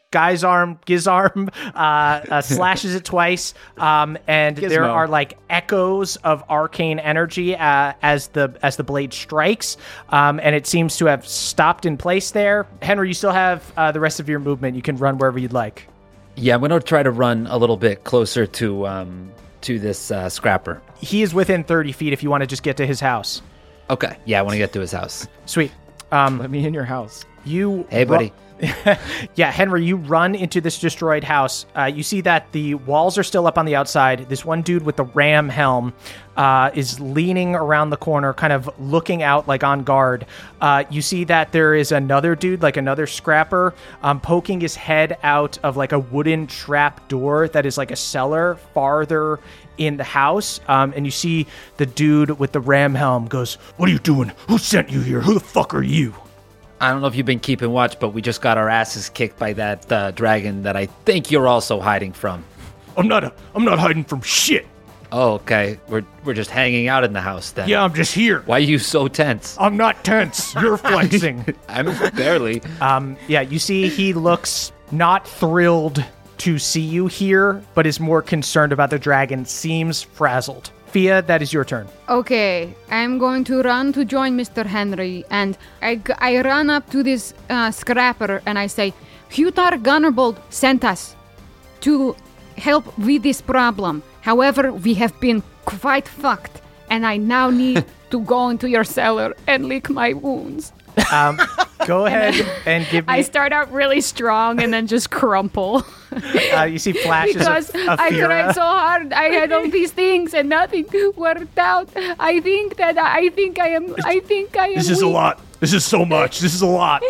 Speaker 2: Guy's arm, Gizarm, uh, uh, slashes it twice, um, and
Speaker 5: Gizmo.
Speaker 2: there are like echoes of arcane energy uh, as the as the blade strikes, um, and it seems to have stopped in place there. Henry, you still have uh, the rest of your movement. You can run wherever you'd like.
Speaker 4: Yeah, I'm gonna try to run a little bit closer to um to this uh, scrapper.
Speaker 2: He is within thirty feet if you want to just get to his house.
Speaker 4: Okay. Yeah, I want to get to his house.
Speaker 2: Sweet. Um,
Speaker 5: Let me in your house.
Speaker 2: you
Speaker 4: Hey,
Speaker 2: ru-
Speaker 4: buddy.
Speaker 2: Yeah, Henry, you run into this destroyed house. Uh, you see that the walls are still up on the outside. This one dude with the ram helm uh, is leaning around the corner, kind of looking out like on guard. Uh, you see that there is another dude, like another scrapper, um, poking his head out of like a wooden trap door that is like a cellar farther in the house. Um, and you see the dude with the ram helm goes,
Speaker 6: What are you doing? Who sent you here? Who the fuck are you?
Speaker 4: I don't know if you've been keeping watch, but we just got our asses kicked by that uh, dragon that I think you're also hiding from.
Speaker 6: I'm not. A, I'm not hiding from shit.
Speaker 4: Oh, okay. We're we're just hanging out in the house then.
Speaker 6: Yeah, I'm just here.
Speaker 4: Why are you so tense?
Speaker 6: I'm not tense. You're flexing.
Speaker 4: I'm barely.
Speaker 2: Um, yeah, you see he looks not thrilled to see you here, but is more concerned about the dragon, seems frazzled. Fia, that is your turn.
Speaker 3: Okay, I'm going to run to join Mister Henry, and I, g- I run up to this uh, scrapper and I say, Hutar Gunnerbolt sent us to help with this problem. However, we have been quite fucked, and I now need to go into your cellar and lick my wounds.
Speaker 2: Um, go ahead and give me.
Speaker 3: I start out really strong and then just crumple.
Speaker 2: Uh, you see flashes
Speaker 3: Because
Speaker 2: of, of
Speaker 3: I
Speaker 2: Fira.
Speaker 3: tried so hard. I had all these things and nothing worked out. I think that I think I am. I think I am.
Speaker 6: This is a
Speaker 3: weak.
Speaker 6: lot. This is so much. This is a lot.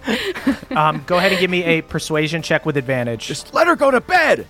Speaker 2: Um, go ahead and give me a persuasion check with advantage.
Speaker 5: Just let her go to bed.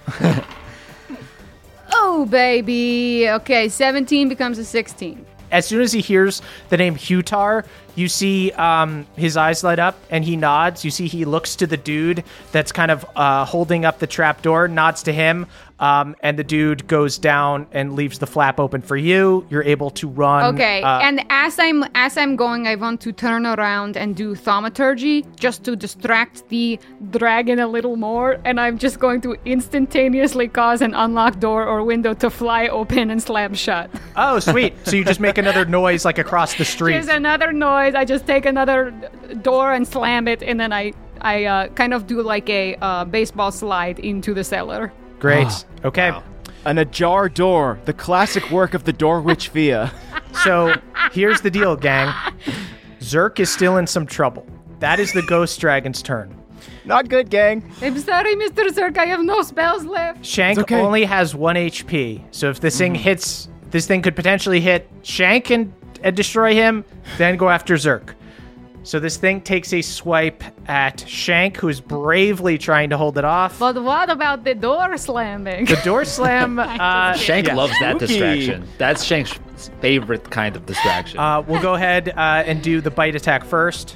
Speaker 3: Oh baby. Okay, seventeen becomes a sixteen.
Speaker 2: As soon as he hears the name Hutar, you see um, his eyes light up and he nods. You see he looks to the dude that's kind of uh, holding up the trapdoor, nods to him, um, and the dude goes down and leaves the flap open for you. You're able to run.
Speaker 3: Okay,
Speaker 2: uh,
Speaker 3: and as I'm as I'm going, I want to turn around and do thaumaturgy just to distract the dragon a little more, and I'm just going to instantaneously cause an unlocked door or window to fly open and slam shut.
Speaker 2: Oh, sweet. So you just make another noise like across the street.
Speaker 3: There's another noise. I just take another door and slam it, and then I I uh, kind of do like a uh, baseball slide into the cellar.
Speaker 2: Great. Okay.
Speaker 5: An ajar door, the classic work of the door witch Fia.
Speaker 2: So here's the deal, gang. Zerk is still in some trouble. That is the ghost dragon's turn.
Speaker 5: Not good, gang.
Speaker 3: I'm sorry, Mister Zerk. I have no spells left.
Speaker 2: Shank
Speaker 5: It's okay.
Speaker 2: only has one H P. So if this thing hits, this thing could potentially hit Shank and, and destroy him, then go after Zerk. So this thing takes a swipe at Shank, who is bravely trying to hold it off.
Speaker 3: But what about the door slamming?
Speaker 2: The door slam. Uh,
Speaker 4: Shank
Speaker 2: yeah.
Speaker 4: loves that
Speaker 5: Spooky.
Speaker 4: distraction. That's Shank's favorite kind of distraction.
Speaker 2: Uh, we'll go ahead uh, and do the bite attack first.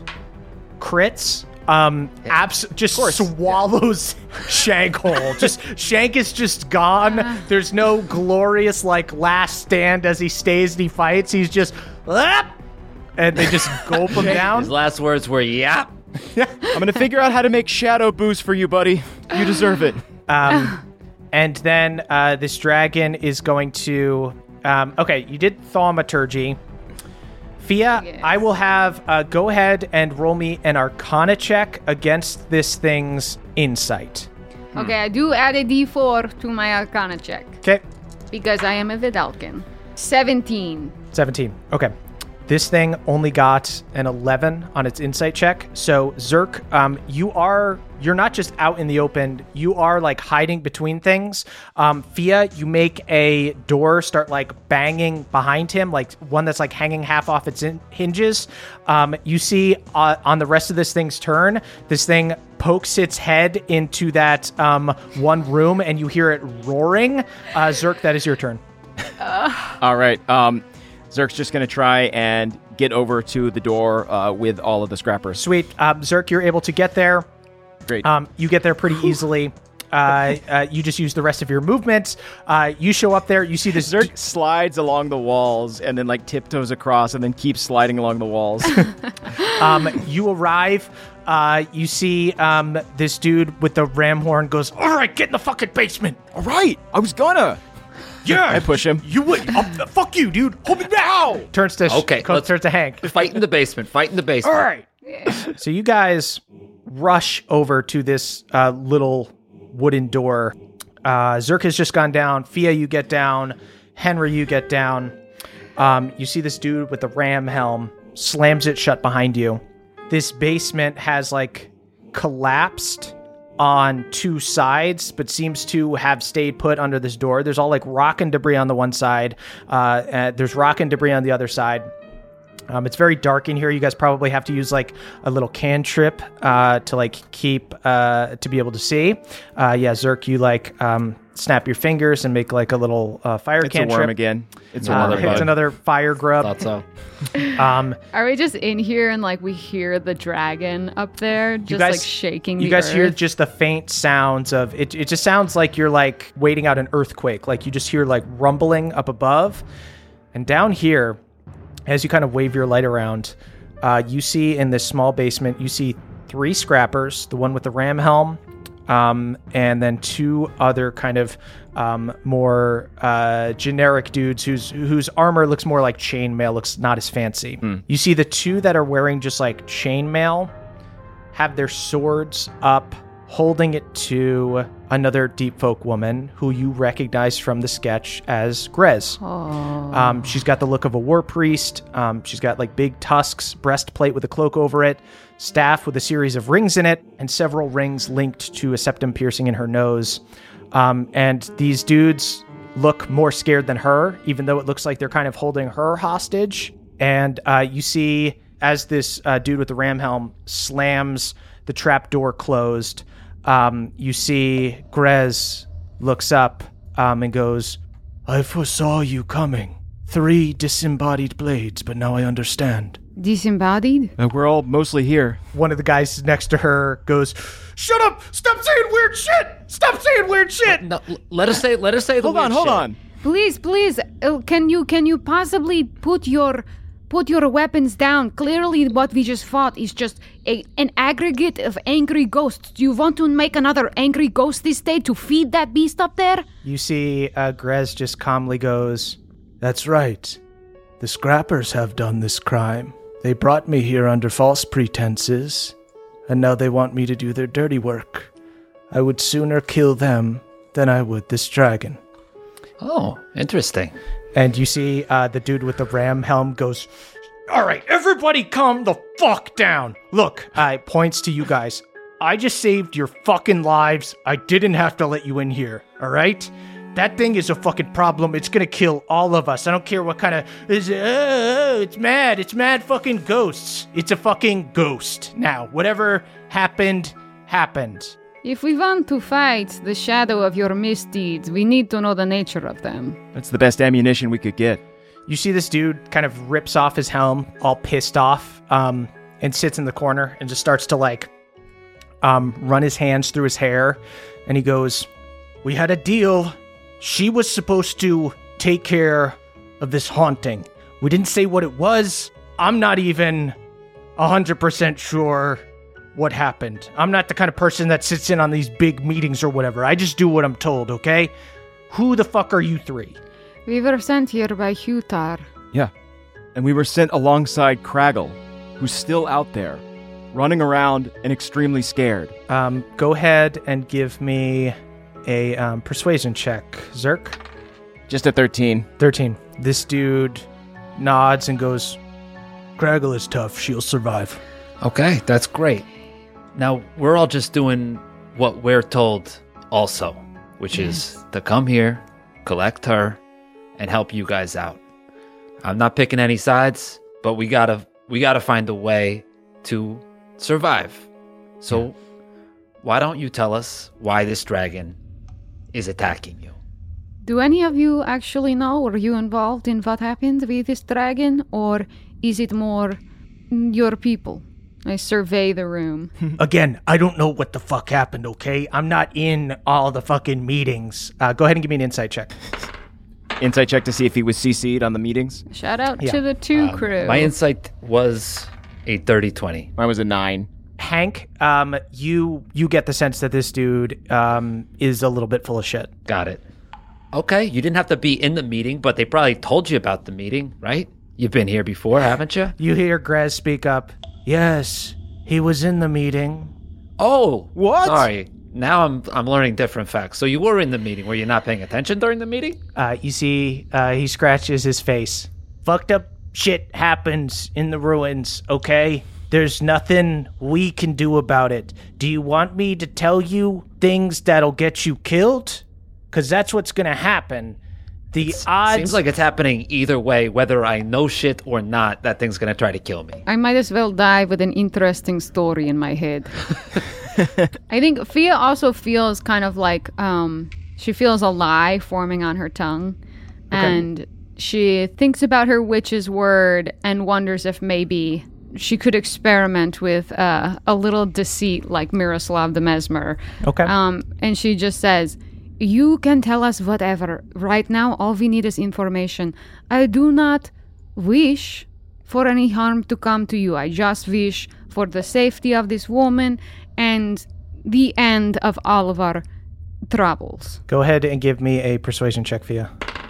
Speaker 2: Crits. Um, abs- just swallows Shank whole. Just Shank is just gone. There's no glorious like last stand as he stays and he fights. He's just, "Ah!" and they just gulp him
Speaker 4: His
Speaker 2: down.
Speaker 4: last words were, "Yep."
Speaker 5: I'm gonna figure out how to make shadow booze for you, buddy. You deserve it.
Speaker 2: Um, and then uh, this dragon is going to. Um, okay, you did thaumaturgy. Fia,
Speaker 3: Yes.
Speaker 2: I will have uh, go ahead and roll me an Arcana check against this thing's insight.
Speaker 3: Okay, I do add a d four to my Arcana check
Speaker 2: Okay,
Speaker 3: because I am a Vidalkin. seventeen.
Speaker 2: seventeen. Okay. This thing only got an eleven on its insight check. So, Zerk, um, you are, you're not just out in the open, you are like hiding between things. Um, Fia, you make a door start like banging behind him, like one that's like hanging half off its in- hinges. Um, you see uh, on the rest of this thing's turn, this thing pokes its head into that um, one room and you hear it roaring. Uh, Zerk, that is your turn.
Speaker 5: All right. Um, Zerk's just gonna try and get over to the door uh, with all of the scrappers.
Speaker 2: Sweet. Um, Zerk, you're able to get there.
Speaker 5: Great.
Speaker 2: Um, you get there pretty easily. uh, uh, you just use the rest of your movements. Uh, you show up there. You see this.
Speaker 5: Zerk slides along the walls and then like tiptoes across and then keeps sliding along the walls.
Speaker 2: um, you arrive. Uh, you see um, this dude with the ram horn goes, all right, get in the fucking basement.
Speaker 5: All right, I was gonna.
Speaker 2: Yeah.
Speaker 5: I push him.
Speaker 2: You would. Uh, fuck you, dude. Hold me now. Turns to
Speaker 4: Okay,
Speaker 2: co-
Speaker 4: let's-
Speaker 2: turns to Hank.
Speaker 4: Fight in the basement. Fight in the basement.
Speaker 2: All right. So you guys rush over to this uh, little wooden door. Uh, Zerk has just gone down. Fia, you get down. Henry, you get down. Um, you see this dude with the ram helm slams it shut behind you. This basement has like collapsed on two sides, but seems to have stayed put under this door. There's all like rock and debris on the one side. Uh, and there's rock and debris on the other side. Um, it's very dark in here. You guys probably have to use like a little cantrip uh, to like keep uh, to be able to see. Uh, yeah, Zerk, you like um, snap your fingers and make like a little uh, fire
Speaker 5: It's
Speaker 2: cantrip.
Speaker 5: a worm again. It's
Speaker 2: Uh,
Speaker 5: another
Speaker 2: it's
Speaker 5: bug.
Speaker 2: another fire grub.
Speaker 4: Thought so.
Speaker 2: Um,
Speaker 3: Are we just in here and like we hear the dragon up there just
Speaker 2: guys-
Speaker 3: like shaking
Speaker 2: you
Speaker 3: the
Speaker 2: guys hear
Speaker 3: earth?
Speaker 2: just the faint sounds of it. It just sounds like you're like waiting out an earthquake. Like you just hear like rumbling up above, and down here, as you kind of wave your light around, uh, you see in this small basement, you see three scrappers, the one with the ram helm, um, and then two other kind of um, more uh, generic dudes whose whose armor looks more like chainmail, looks not as fancy. You see the two that are wearing just like chainmail have their swords up, holding it to another deep folk woman who you recognize from the sketch as Grez. Um, she's got the look of a war priest. Um, she's got like big tusks, breastplate with a cloak over it, staff with a series of rings in it, and several rings linked to a septum piercing in her nose. Um, and these dudes look more scared than her, even though it looks like they're kind of holding her hostage. And uh, you see as this uh, dude with the ram helm slams the trap door closed, um, you see Grez looks up um, and goes,
Speaker 6: I foresaw you coming. Three disembodied blades, but now I understand.
Speaker 3: Disembodied?
Speaker 5: Uh, we're all mostly here.
Speaker 2: one of the guys next to her goes, shut up! Stop saying weird shit! Stop saying weird shit!
Speaker 4: No, l- let us say. Let us say the
Speaker 5: Hold on,
Speaker 4: weird
Speaker 5: hold
Speaker 4: shit.
Speaker 5: on.
Speaker 3: Please, please, uh, can you can you possibly put your put your weapons down? Clearly, what we just fought is just a, an aggregate of angry ghosts. Do you want to make another angry ghosty state to feed that beast up there?
Speaker 2: You see uh, Grez just calmly goes,
Speaker 6: That's right. The Scrappers have done this crime. They brought me here under false pretenses, and now they want me to do their dirty work. I would sooner kill them than I would this dragon.
Speaker 4: Oh, interesting.
Speaker 2: and you see uh, the dude with the ram helm goes, all right, everybody calm the fuck down. Look, I points to you guys. I just saved your fucking lives. I didn't have to let you in here, all right? That thing is a fucking problem. It's gonna kill all of us. I don't care what kind of... Is it, oh, it's mad. It's mad fucking ghosts. It's a fucking ghost. Now, whatever happened, happened.
Speaker 3: If we want to fight the shadow of your misdeeds, we need to know the nature of them.
Speaker 5: That's the best ammunition we could get.
Speaker 2: You see this dude kind of rips off his helm, all pissed off, um, and sits in the corner and just starts to, like, um, run his hands through his hair. And he goes, we had a deal. She was supposed to take care of this haunting. We didn't say what it was. I'm not even one hundred percent sure what happened. I'm not the kind of person that sits in on these big meetings or whatever. I just do what I'm told, okay? Who the fuck are you three?
Speaker 3: We were sent here by Hutar.
Speaker 5: Yeah. And we were sent alongside Craggle, who's still out there, running around and extremely scared.
Speaker 2: Um, go ahead and give me a um, persuasion check, Zerk.
Speaker 5: Just a thirteen.
Speaker 2: thirteen. This dude nods and goes,
Speaker 6: Craggle is tough. She'll survive.
Speaker 4: Okay, that's great. Now, we're all just doing what we're told also, which is to come here, collect her, and help you guys out. I'm not picking any sides, but we gotta we gotta find a way to survive. So, why don't you tell us why this dragon is attacking you?
Speaker 3: Do any of you actually know? Were you involved in what happened with this dragon? Or is it more mm, your people? I survey the room.
Speaker 6: Again, I don't know what the fuck happened, okay? I'm not in all the fucking meetings. Uh, go ahead and give me an insight check.
Speaker 5: Insight check to see if he was C C'd on the meetings.
Speaker 3: Shout out
Speaker 2: Yeah.
Speaker 3: to the two
Speaker 4: Um,
Speaker 3: crew.
Speaker 4: My insight was a dirty twenty.
Speaker 5: Mine was a nine.
Speaker 2: Hank, um, you you get the sense that this dude um, is a little bit full of shit.
Speaker 4: Got it. Okay, you didn't have to be in the meeting, but they probably told you about the meeting, right? You've been here before, haven't you?
Speaker 2: You hear Grez speak up.
Speaker 6: Yes, he was in the meeting.
Speaker 4: Oh,
Speaker 5: What?
Speaker 4: Sorry. Now I'm I'm learning different facts. So you were in the meeting. Were you not paying attention during the meeting?
Speaker 2: Uh, you see, uh, he scratches his face.
Speaker 6: Fucked up shit happens in the ruins, okay? There's nothing we can do about it. Do you want me to tell you things that'll get you killed? Because that's what's going to happen. The odds...
Speaker 4: Seems like it's happening either way, whether I know shit or not. That thing's gonna try to kill me.
Speaker 3: I might as well die with an interesting story in my head. I think Fia also feels kind of like um, she feels a lie forming on her tongue. And she thinks about her witch's word and wonders if maybe she could experiment with uh, a little deceit like Miroslav the Mesmer.
Speaker 2: Okay.
Speaker 3: Um, and she just says, you can tell us whatever. Right now, all we need is information. I do not wish for any harm to come to you. I just wish for the safety of this woman and the end of all of our troubles.
Speaker 2: Go ahead and give me a persuasion check, Fia.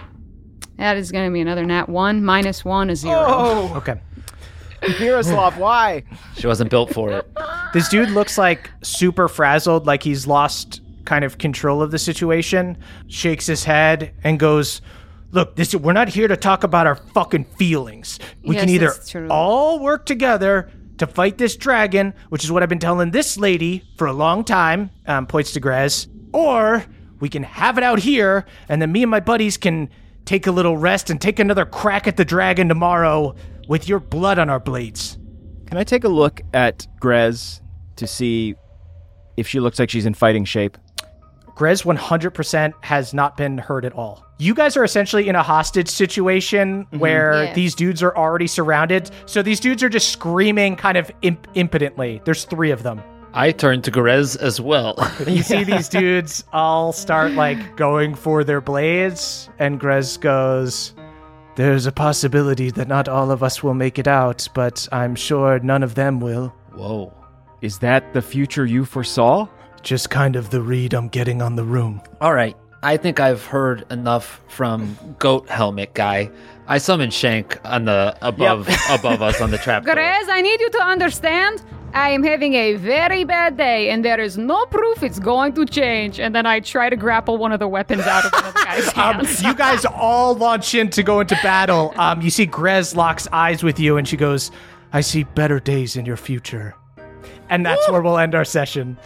Speaker 3: That is going to be another nat one. Minus one is zero.
Speaker 5: Oh,
Speaker 2: Okay.
Speaker 5: Miroslav, why?
Speaker 4: She wasn't built for it.
Speaker 2: This dude looks like super frazzled, like he's lost kind of control of the situation, shakes his head and goes, look, this we're not here to talk about our fucking feelings. We
Speaker 3: Yes,
Speaker 2: can either
Speaker 3: that's true.
Speaker 2: all work together to fight this dragon, which is what I've been telling this lady for a long time, um, points to Grez, or we can have it out here, and then me and my buddies can take a little rest and take another crack at the dragon tomorrow with your blood on our blades.
Speaker 5: Can I take a look at Grez to see if she looks like she's in fighting shape?
Speaker 2: Grez one hundred percent has not been hurt at all. You guys are essentially in a hostage situation where
Speaker 3: Yeah.
Speaker 2: these dudes are already surrounded. So these dudes are just screaming kind of imp- impotently. There's three of them.
Speaker 4: I turned to Grez as well.
Speaker 2: You see these dudes all start like going for their blades, and Grez goes,
Speaker 6: There's a possibility that not all of us will make it out, but I'm sure none of them will.
Speaker 4: Whoa.
Speaker 5: Is that the future you foresaw?
Speaker 6: Just kind of the read I'm getting on the room.
Speaker 4: All right. I think I've heard enough from Goat Helmet Guy. I summoned Shank on the above above us on the trap door.
Speaker 3: Grez, I need you to understand. I am having a very bad day, and there is no proof it's going to change. And then I try to grapple one of the weapons out of one of the guy's
Speaker 2: um,
Speaker 3: hands.
Speaker 2: you guys all launch in to go into battle. Um, you see Grez locks eyes with you, and she goes,
Speaker 6: I see better days in your future.
Speaker 2: and that's where we'll end our session.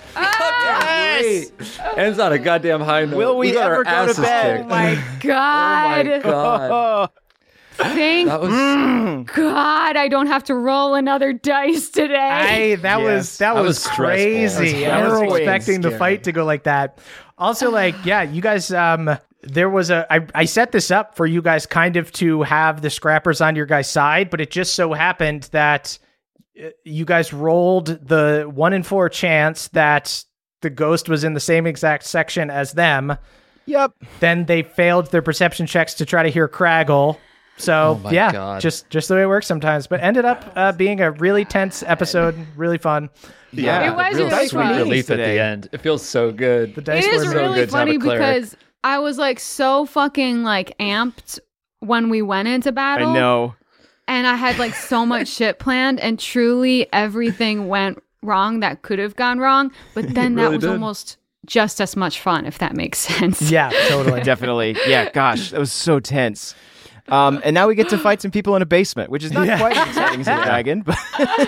Speaker 8: Yes! Ends on a goddamn high note.
Speaker 5: Will we
Speaker 8: got our
Speaker 5: ever go to
Speaker 8: asses
Speaker 5: bed?
Speaker 8: kicked.
Speaker 3: Oh my God.
Speaker 8: Oh my god.
Speaker 3: Thank
Speaker 8: That was
Speaker 3: God I don't have to roll another dice today.
Speaker 2: I that was
Speaker 5: Yes.
Speaker 2: that,
Speaker 8: That
Speaker 2: was,
Speaker 8: was stressful.
Speaker 2: crazy.
Speaker 8: That
Speaker 2: I
Speaker 8: was
Speaker 2: was
Speaker 5: harrowing.
Speaker 2: expecting the
Speaker 5: Scary.
Speaker 2: fight to go like that. Also, like, yeah, you guys. Um, there was a. I I set this up for you guys kind of to have the scrappers on your guys' side, but it just so happened that uh, you guys rolled the one in four chance that the ghost was in the same exact section as them.
Speaker 5: Yep.
Speaker 2: Then they failed their perception checks to try to hear Craggle. So
Speaker 8: Oh my
Speaker 2: yeah,
Speaker 8: God.
Speaker 2: just just the way it works sometimes. But ended up uh, being a really tense episode, really fun.
Speaker 5: Yeah.
Speaker 3: It was
Speaker 4: real
Speaker 3: really
Speaker 4: sweet
Speaker 3: fun.
Speaker 4: relief at
Speaker 5: Today.
Speaker 4: the end. It feels so good.
Speaker 2: The dice
Speaker 3: It is
Speaker 2: were
Speaker 4: so
Speaker 3: really
Speaker 4: good to have a
Speaker 3: funny
Speaker 4: cleric.
Speaker 3: because I was like so fucking like amped when we went into battle.
Speaker 5: I know.
Speaker 3: And I had like so much shit planned, and truly everything went wrong that could have gone wrong. But then that
Speaker 8: really
Speaker 3: was
Speaker 8: did.
Speaker 3: almost just as much fun, if that makes sense.
Speaker 2: Yeah, totally.
Speaker 5: Definitely. Yeah, gosh, that was so tense. Um, and now we get to fight some people in a basement, which is not
Speaker 2: Yeah.
Speaker 5: quite as exciting as a dragon, but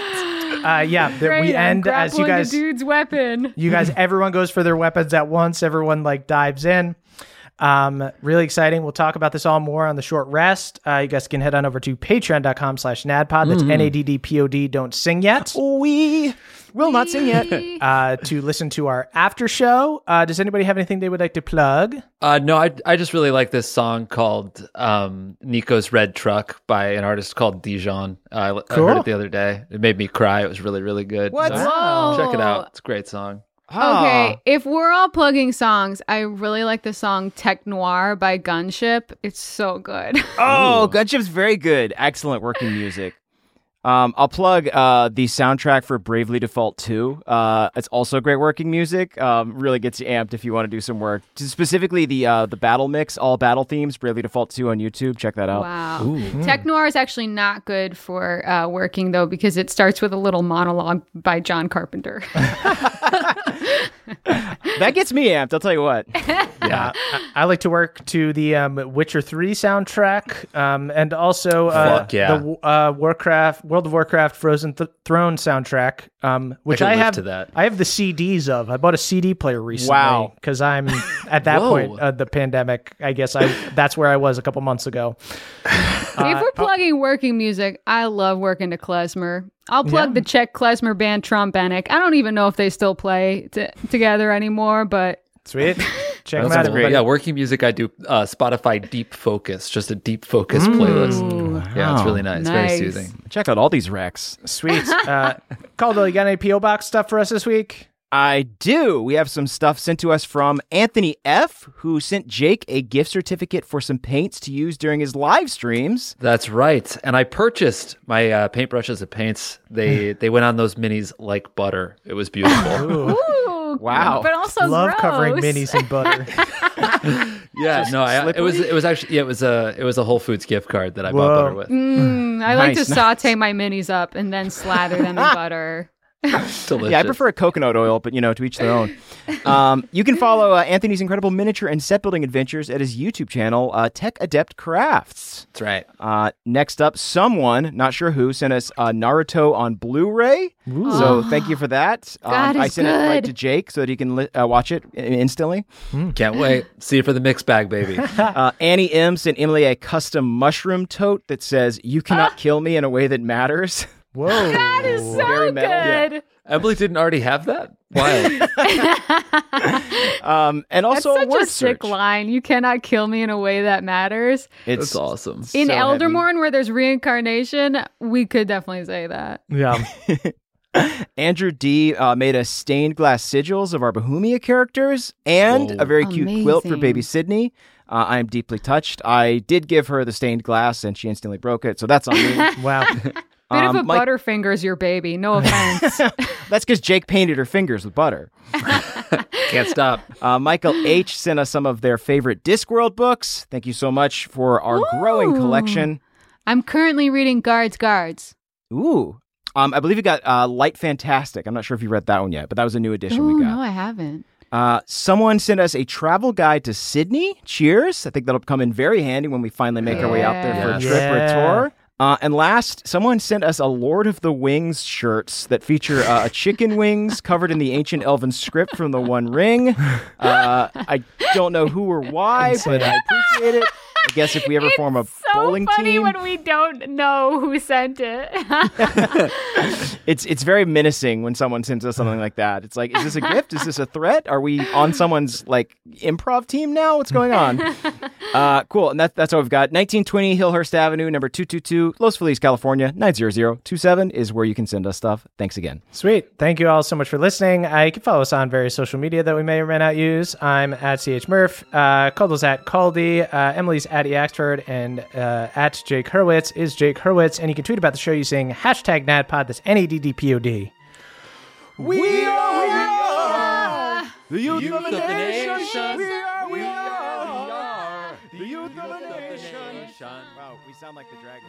Speaker 2: Uh, yeah, the,
Speaker 3: Great,
Speaker 2: we
Speaker 3: I'm
Speaker 2: end as you
Speaker 3: grappling
Speaker 2: guys.
Speaker 3: the dude's weapon.
Speaker 2: You guys, everyone goes for their weapons at once. Everyone like dives in. Um, really exciting. We'll talk about this all more on the short rest. Uh, you guys can head on over to patreon.com slash nadpod. That's N A D D P O D. Don't sing yet.
Speaker 5: we Will not sing yet.
Speaker 2: uh, to listen to our after show. Uh, does anybody have anything they would like to plug?
Speaker 4: Uh, no, I I just really like this song called um, Nico's Red Truck by an artist called Dijon. Uh, I, I
Speaker 2: Cool.
Speaker 4: heard it the other day. It made me cry. It was really, really good.
Speaker 5: What?
Speaker 4: So
Speaker 3: Whoa.
Speaker 4: check it out. It's a great song.
Speaker 3: Okay, if we're all plugging songs, I really like the song Tech Noir by Gunship. It's so good.
Speaker 5: Oh, Gunship's very good. Excellent working music. Um, I'll plug uh, the soundtrack for Bravely Default two. Uh, it's also great working music. Um, really gets you amped if you want to do some work. Specifically, the uh, the battle mix, all battle themes, Bravely Default two on YouTube. Check that out.
Speaker 3: Wow. Tech Noir is actually not good for uh, working, though, because it starts with a little monologue by John Carpenter.
Speaker 5: That gets me amped, I'll tell you what.
Speaker 2: Yeah, I, I like to work to the um, Witcher three soundtrack, um, and also uh,
Speaker 4: Fuck yeah.
Speaker 2: the uh, Warcraft, World of Warcraft, Frozen Th- Throne soundtrack, um, which
Speaker 4: could
Speaker 2: I,
Speaker 4: live
Speaker 2: have.
Speaker 4: to that.
Speaker 2: I have the C Ds of. I bought a C D player recently.
Speaker 5: Wow.
Speaker 2: Because I'm at that
Speaker 4: Whoa.
Speaker 2: point of the pandemic. I guess I that's where I was a couple months ago.
Speaker 3: if we're plugging working music, I love working to klezmer. I'll plug
Speaker 2: Yeah.
Speaker 3: the Czech klezmer band Trombenik. I don't even know if they still play t- together anymore, but
Speaker 2: Sweet. Check them
Speaker 4: That's
Speaker 2: out.
Speaker 4: great.
Speaker 2: everybody.
Speaker 4: Yeah, working music. I do uh, Spotify Deep Focus, just a deep focus playlist. Yeah, it's really nice.
Speaker 3: Nice.
Speaker 4: Very soothing.
Speaker 5: Check out all these recs.
Speaker 2: Sweet. Uh, Caldwell, you got any P O Box stuff for us this week?
Speaker 5: I do. We have some stuff sent to us from Anthony F., who sent Jake a gift certificate for some paints to use during his live streams.
Speaker 4: That's right. And I purchased my uh, paintbrushes and paints. They they went on those minis like butter. It was beautiful.
Speaker 3: ooh,
Speaker 5: Wow.
Speaker 3: but also
Speaker 2: Love
Speaker 3: gross.
Speaker 2: covering minis in butter.
Speaker 4: yeah, no, I, it was it was actually yeah, it was a it was a Whole Foods gift card that I bought
Speaker 2: Whoa.
Speaker 4: butter with.
Speaker 3: Mm, I like
Speaker 5: Nice,
Speaker 3: to saute my minis up and then slather them in butter.
Speaker 4: Delicious.
Speaker 5: Yeah, I prefer coconut oil, but you know, to each their own. Um, you can follow uh, Anthony's incredible miniature and set building adventures at his YouTube channel, uh, Tech Adept Crafts.
Speaker 4: That's right.
Speaker 5: Uh, next up, someone, not sure who, sent us uh, Naruto on Blu-ray. So thank you for that. Um,
Speaker 3: God
Speaker 5: I
Speaker 3: is
Speaker 5: sent it right
Speaker 3: good.
Speaker 5: to Jake so that he can li- uh, watch it i- instantly.
Speaker 4: Can't wait. See you for the mix bag, baby.
Speaker 5: Uh, Annie M sent Emily a custom mushroom tote that says, "You cannot kill me in a way that matters."
Speaker 2: Whoa.
Speaker 3: That is so
Speaker 5: Very
Speaker 3: good.
Speaker 5: metal, yeah.
Speaker 4: Emily didn't already have that? Wild.
Speaker 5: Um, and
Speaker 3: That's
Speaker 5: also
Speaker 3: such
Speaker 5: a word
Speaker 3: a sick
Speaker 5: search.
Speaker 3: line. You cannot kill me in a way that matters.
Speaker 5: It's
Speaker 4: That's awesome.
Speaker 3: In
Speaker 5: so
Speaker 3: Eldermorn, where there's reincarnation, we could definitely say that.
Speaker 2: Yeah.
Speaker 5: Andrew D uh, made us stained glass sigils of our Bohemia characters and
Speaker 4: Whoa.
Speaker 5: a very cute quilt for
Speaker 3: Amazing.
Speaker 5: baby Sydney. Uh, I am deeply touched. I did give her the stained glass and she instantly broke it, so that's on me.
Speaker 2: Wow.
Speaker 3: Bit
Speaker 5: Um,
Speaker 3: of a
Speaker 5: Mike-
Speaker 3: Butterfingers your baby. No offense.
Speaker 5: That's because Jake painted her fingers with butter.
Speaker 4: Can't stop.
Speaker 5: Uh, Michael H sent us some of their favorite Discworld books. Thank you so much for our growing
Speaker 3: Ooh.
Speaker 5: collection.
Speaker 3: I'm currently reading Guards Guards.
Speaker 5: Ooh. Um, I believe you got uh, Light Fantastic. I'm not sure if you read that one yet, but that was a new edition
Speaker 3: Oh,
Speaker 5: we got.
Speaker 3: no, I haven't.
Speaker 5: Uh, someone sent us a travel guide to Sydney. Cheers. I think that'll come in very handy when we finally make our way out there for a
Speaker 4: Yeah.
Speaker 5: trip or a
Speaker 2: Yeah.
Speaker 5: tour. Uh, and last, someone sent us a Lord of the Wings shirts that feature uh, a chicken wings covered in the ancient elven script from the One Ring. Uh, I don't know who or why, but I appreciate it. I guess if we ever form a
Speaker 3: So
Speaker 5: bowling
Speaker 3: funny
Speaker 5: team,
Speaker 3: when we don't know who sent it.
Speaker 5: it's it's very menacing when someone sends us something like that. It's like, is this a gift? Is this a threat? Are we on someone's like improv team now? What's going on? Uh, cool. And that, that's all we've got. nineteen twenty Hillhurst Avenue, number two two two, Los Feliz, California, nine zero zero two seven is where you can send us stuff. Thanks again.
Speaker 2: Sweet. Thank you all so much for listening. Uh, you can follow us on various social media that we may or may not use. I'm at C H Murph. Uh, Caldwell's at Caldy. Uh, Emily's at E. Axford. And uh, at Jake Hurwitz is Jake Hurwitz. And you can tweet about the show using hashtag NADPOD. That's N A D D P O D.
Speaker 5: We are, we are the youth,
Speaker 4: Youth
Speaker 5: of the
Speaker 4: of the
Speaker 5: nation.
Speaker 4: nation.
Speaker 5: We are, we
Speaker 4: We
Speaker 5: are
Speaker 4: are
Speaker 5: the youth of the nation.
Speaker 4: nation.
Speaker 5: Wow, we sound like the dragon.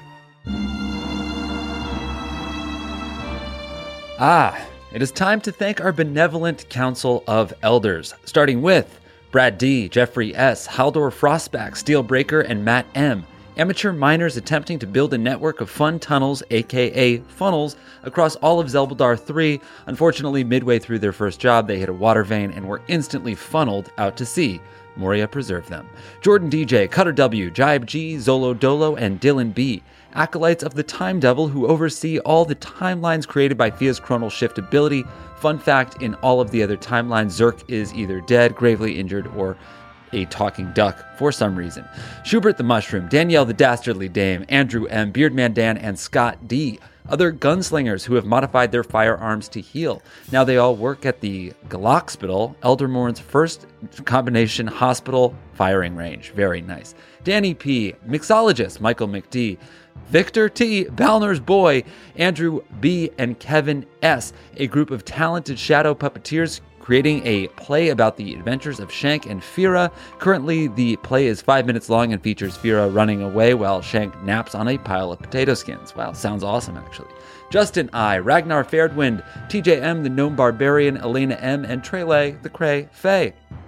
Speaker 4: Ah, it is time to thank our benevolent council of elders, starting with Brad D., Jeffrey S., Haldor Frostback, Steelbreaker, and Matt M., amateur miners attempting to build a network of fun tunnels, aka funnels, across all of Zelbaldar three. Unfortunately, midway through their first job, they hit a water vein and were instantly funneled out to sea. Moria preserve them. Jordan D J, Cutter W, Jibe G, Zolo Dolo, and Dylan B., acolytes of the Time Devil who oversee all the timelines created by Fia's chronal shift ability. Fun fact, in all of the other timelines, Zerk is either dead, gravely injured, or a talking duck for some reason. Schubert the Mushroom, Danielle the Dastardly Dame, Andrew M., Beardman Dan, and Scott D. Other gunslingers who have modified their firearms to heal. Now they all work at the Galoxpital, Eldermourn's first combination hospital firing range. Very nice. Danny P., Mixologist, Michael McD., Victor T., Balnor's Boy, Andrew B., and Kevin S., a group of talented shadow puppeteers creating a play about the adventures of Shank and Fira. Currently, the play is five minutes long and features Fira running away while Shank naps on a pile of potato skins. Wow, sounds awesome, actually. Justin I., Ragnar Fairdwind, T J M, the Gnome Barbarian, Elena M., and Trele, the Cray Fae.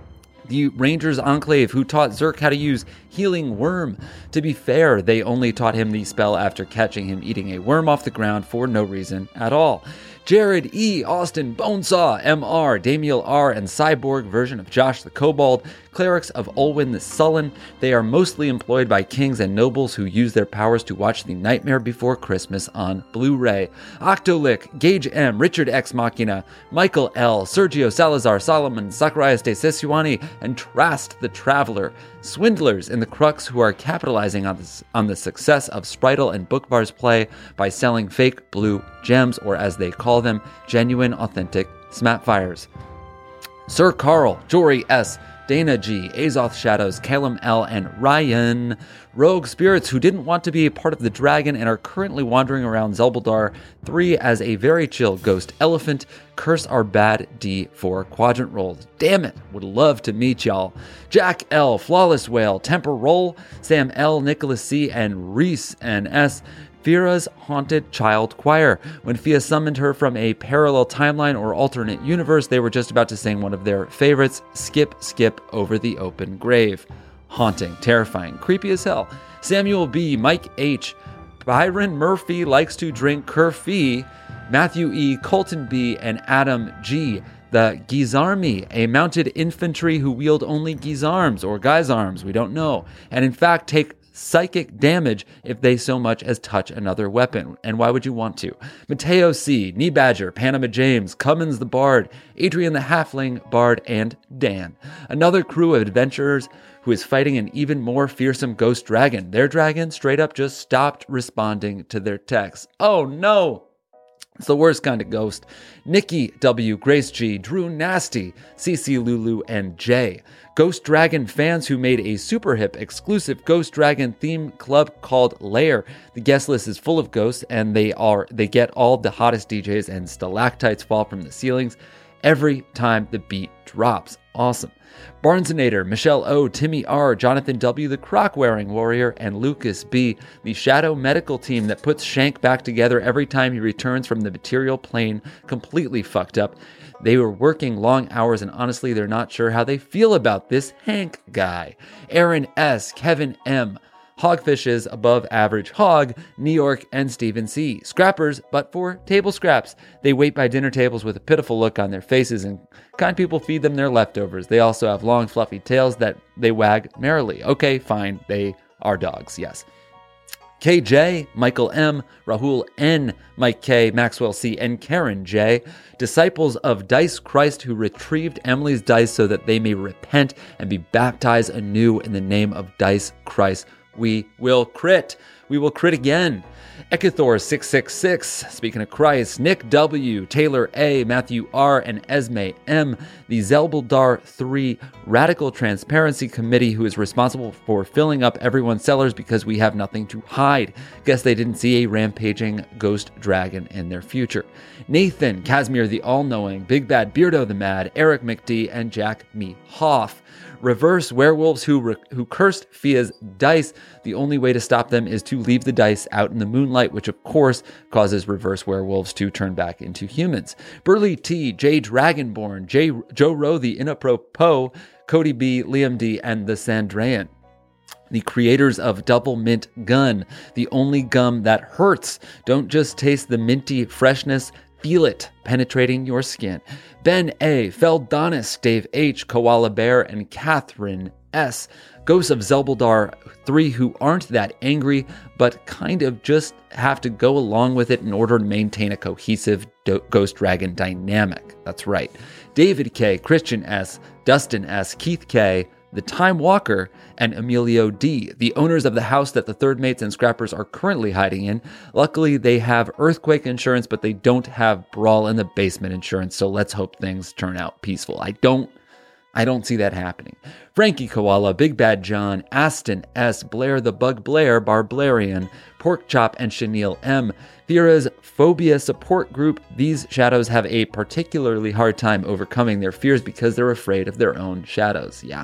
Speaker 4: The Rangers Enclave, who taught Zerk how to use Healing Worm. To be fair, they only taught him the spell after catching him eating a worm off the ground for no reason at all. Jared E., Austin, Bonesaw, M R, Damiel R., and cyborg version of Josh the Kobold, clerics of Olwyn the Sullen. They are mostly employed by kings and nobles who use their powers to watch The Nightmare Before Christmas on Blu-ray. Octolick, Gage M., Richard X Machina, Michael L., Sergio Salazar, Solomon, Zacharias de Sesuani, and Trast the Traveler. Swindlers in the Crux who are capitalizing on, this, on the success of Spritel and Bookvar's play by selling fake blue gems, or as they call them, genuine, authentic Smatfires. Sir Carl, Jory S., Dana G., Azoth Shadows, Calum L., and Ryan. Rogue spirits who didn't want to be a part of the dragon and are currently wandering around Zelbuldar three as a very chill ghost elephant. Curse our bad D for quadrant rolls. Damn it, would love to meet y'all. Jack L., Flawless Whale, Temper Roll, Sam L., Nicholas C., and Reese N S. Fira's Haunted Child Choir. When Fia summoned her from a parallel timeline or alternate universe, they were just about to sing one of their favorites, Skip, Skip Over the Open Grave. Haunting, terrifying, creepy as hell. Samuel B., Mike H., Byron Murphy likes to drink Curfee, Matthew E., Colton B., and Adam G., the Gizarmi, a mounted infantry who wield only Gizarms or Geyserms, we don't know, and in fact take psychic damage if they so much as touch another weapon. And why would you want to? Mateo C., Knee Badger, Panama James, Cummins the Bard, Adrian the Halfling Bard, and Dan. Another crew of adventurers who is fighting an even more fearsome ghost dragon. Their dragon straight up just stopped responding to their texts. Oh no! It's the worst kind of ghost. Nikki W., Grace G., Drew Nasty, C C Lulu, and Jay. Ghost Dragon fans who made a super hip exclusive Ghost Dragon theme club called Lair. The guest list is full of ghosts, and they are they get all the hottest D Js, and stalactites fall from the ceilings every time the beat drops. Awesome. Barnesonator, Michelle O., Timmy R., Jonathan W., the croc-wearing warrior, and Lucas B., the shadow medical team that puts Shank back together every time he returns from the material plane completely fucked up. They were working long hours, and honestly, they're not sure how they feel about this Hank guy. Aaron S., Kevin M., Hogfishes, Above Average Hog, New York, and Stephen C. Scrappers, but for table scraps. They wait by dinner tables with a pitiful look on their faces, and kind people feed them their leftovers. They also have long, fluffy tails that they wag merrily. Okay, fine, they are dogs, yes. K J, Michael M., Rahul N., Mike K., Maxwell C., and Karen J., disciples of Dice Christ who retrieved Emily's dice so that they may repent and be baptized anew in the name of Dice Christ. We will crit. We will crit again. Ekithor six six six, speaking of Christ, Nick W., Taylor A., Matthew R., and Esme M., the Zelbuldar three Radical Transparency Committee who is responsible for filling up everyone's cellars because we have nothing to hide. Guess they didn't see a rampaging ghost dragon in their future. Nathan, Casimir the All-Knowing, Big Bad Beardo the Mad, Eric McD, and Jack Me Hoff. Reverse werewolves who re- who cursed Fia's dice. The only way to stop them is to leave the dice out in the moonlight, which of course causes reverse werewolves to turn back into humans. Burley T, Jay Dragonborn, Jay, Joe Rowe the Inapropos, Cody B, Liam D, and the Sandrayan. The creators of Double Mint Gun, the only gum that hurts. Don't just taste the minty freshness, feel it penetrating your skin. Ben A, Feldonis, Dave H, Koala Bear, and Catherine S. ghosts of Zelbuldar three who aren't that angry, but kind of just have to go along with it in order to maintain a cohesive do- Ghost Dragon dynamic. That's right. David K., Christian S., Dustin S., Keith K., The Time Walker, and Emilio D., the owners of the house that the Third Mates and Scrappers are currently hiding in. Luckily, they have earthquake insurance, but they don't have Brawl in the Basement insurance, so let's hope things turn out peaceful. I don't I don't see that happening. Frankie Koala, Big Bad John, Aston S., Blair the Bug Blair, Barblarian, Pork Chop, and Chenille M. Vera's Phobia Support Group. These shadows have a particularly hard time overcoming their fears because they're afraid of their own shadows. Yeah.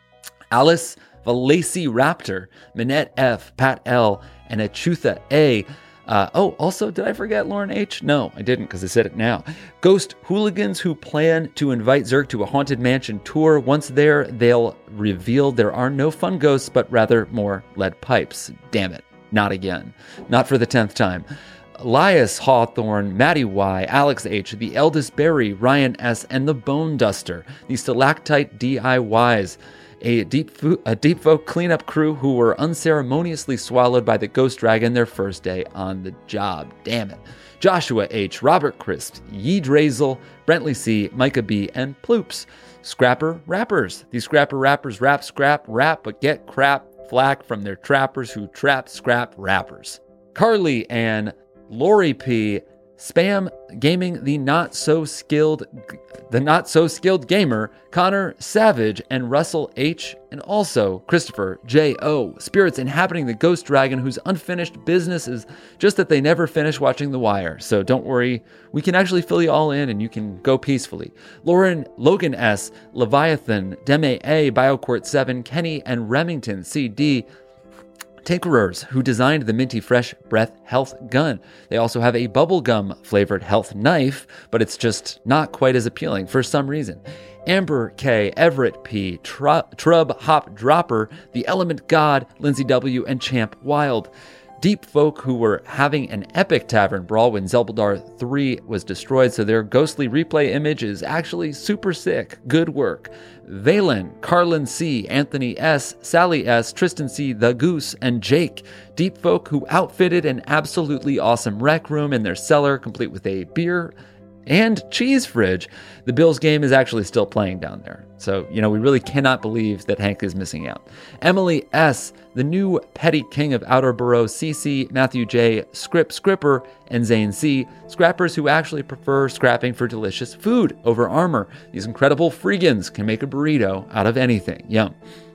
Speaker 4: Alice Valacy Raptor, Minette F., Pat L., and Achutha A. Uh, oh, also, did I forget Lauren H? No, I didn't because I said it now. Ghost hooligans who plan to invite Zerk to a Haunted Mansion tour. Once there, they'll reveal there are no fun ghosts, but rather more lead pipes. Damn it. Not again. Not for the tenth time. Elias Hawthorne, Maddie Y, Alex H, The Eldest Berry, Ryan S, and The Bone Duster. The Stalactite D I Ys. A deep, fo- a deep folk cleanup crew who were unceremoniously swallowed by the Ghost Dragon their first day on the job. Damn it. Joshua H., Robert Crisp, Yee Drazel, Brentley C., Micah B., and Ploops. Scrapper Rappers. These Scrapper Rappers rap, scrap, rap, but get crap flack from their trappers who trap, scrap rappers. Carly and Lori P., Spam Gaming, the not so skilled, the not so skilled gamer, Connor Savage, and Russell H, and also Christopher J O. Spirits inhabiting the Ghost Dragon, whose unfinished business is just that they never finish watching The Wire. So don't worry, we can actually fill you all in, and you can go peacefully. Lauren Logan S, Leviathan, Deme A, BioQuart seven, Kenny, and Remington C D. Tinkerers, who designed the Minty Fresh Breath Health Gun. They also have a bubblegum flavored health knife, but it's just not quite as appealing for some reason. Amber K, Everett P, Tru- Trub Hop Dropper, The Element God, Lindsay W, and Champ Wild. Deep folk who were having an epic tavern brawl when Zelbuldar three was destroyed, so their ghostly replay image is actually super sick. Good work. Valen, Carlin C, Anthony S, Sally S, Tristan C, The Goose, and Jake. Deep folk who outfitted an absolutely awesome rec room in their cellar, complete with a beer and cheese fridge. The Bills game is actually still playing down there. So, you know, we really cannot believe that Hank is missing out. Emily S, the new petty king of Outer Borough, C C, Matthew J, Scrip Scripper, and Zane C, scrappers who actually prefer scrapping for delicious food over armor. These incredible freegans can make a burrito out of anything. Yum.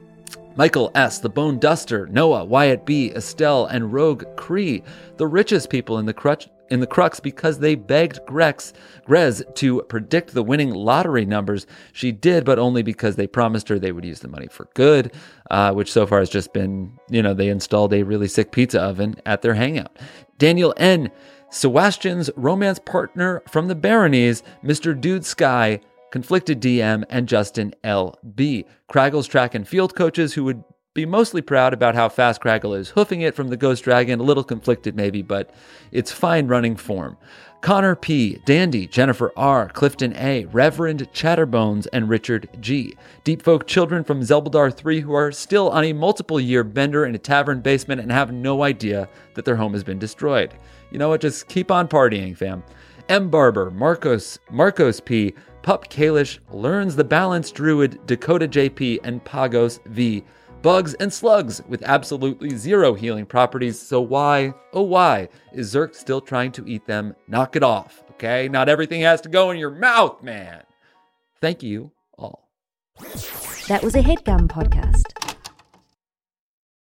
Speaker 4: Michael S, the Bone Duster, Noah, Wyatt B, Estelle, and Rogue Cree, the richest people in the crutch in the crux because they begged Grex, Grez to predict the winning lottery numbers. She did, but only because they promised her they would use the money for good, uh, which so far has just been, you know, they installed a really sick pizza oven at their hangout. Daniel N, Sebastian's romance partner from the Baronies, Mister Dude Sky, Conflicted D M, and Justin L B. Craggle's track and field coaches who would be mostly proud about how fast Craggle is hoofing it from the Ghost Dragon, a little conflicted maybe, but it's fine running form. Connor P, Dandy, Jennifer R, Clifton A, Reverend Chatterbones, and Richard G. Deep folk children from Zelbuldar three who are still on a multiple year bender in a tavern basement and have no idea that their home has been destroyed. You know what? Just keep on partying, fam. M. Barber, Marcos, Marcos P, Pup Kalish, Learns the Balanced Druid, Dakota J P, and Pagos V. Bugs and slugs with absolutely zero healing properties, so why, oh why, is Zerk still trying to eat them? Knock it off, okay? Not everything has to go in your mouth, man. Thank you all.
Speaker 1: That was a HeadGum podcast.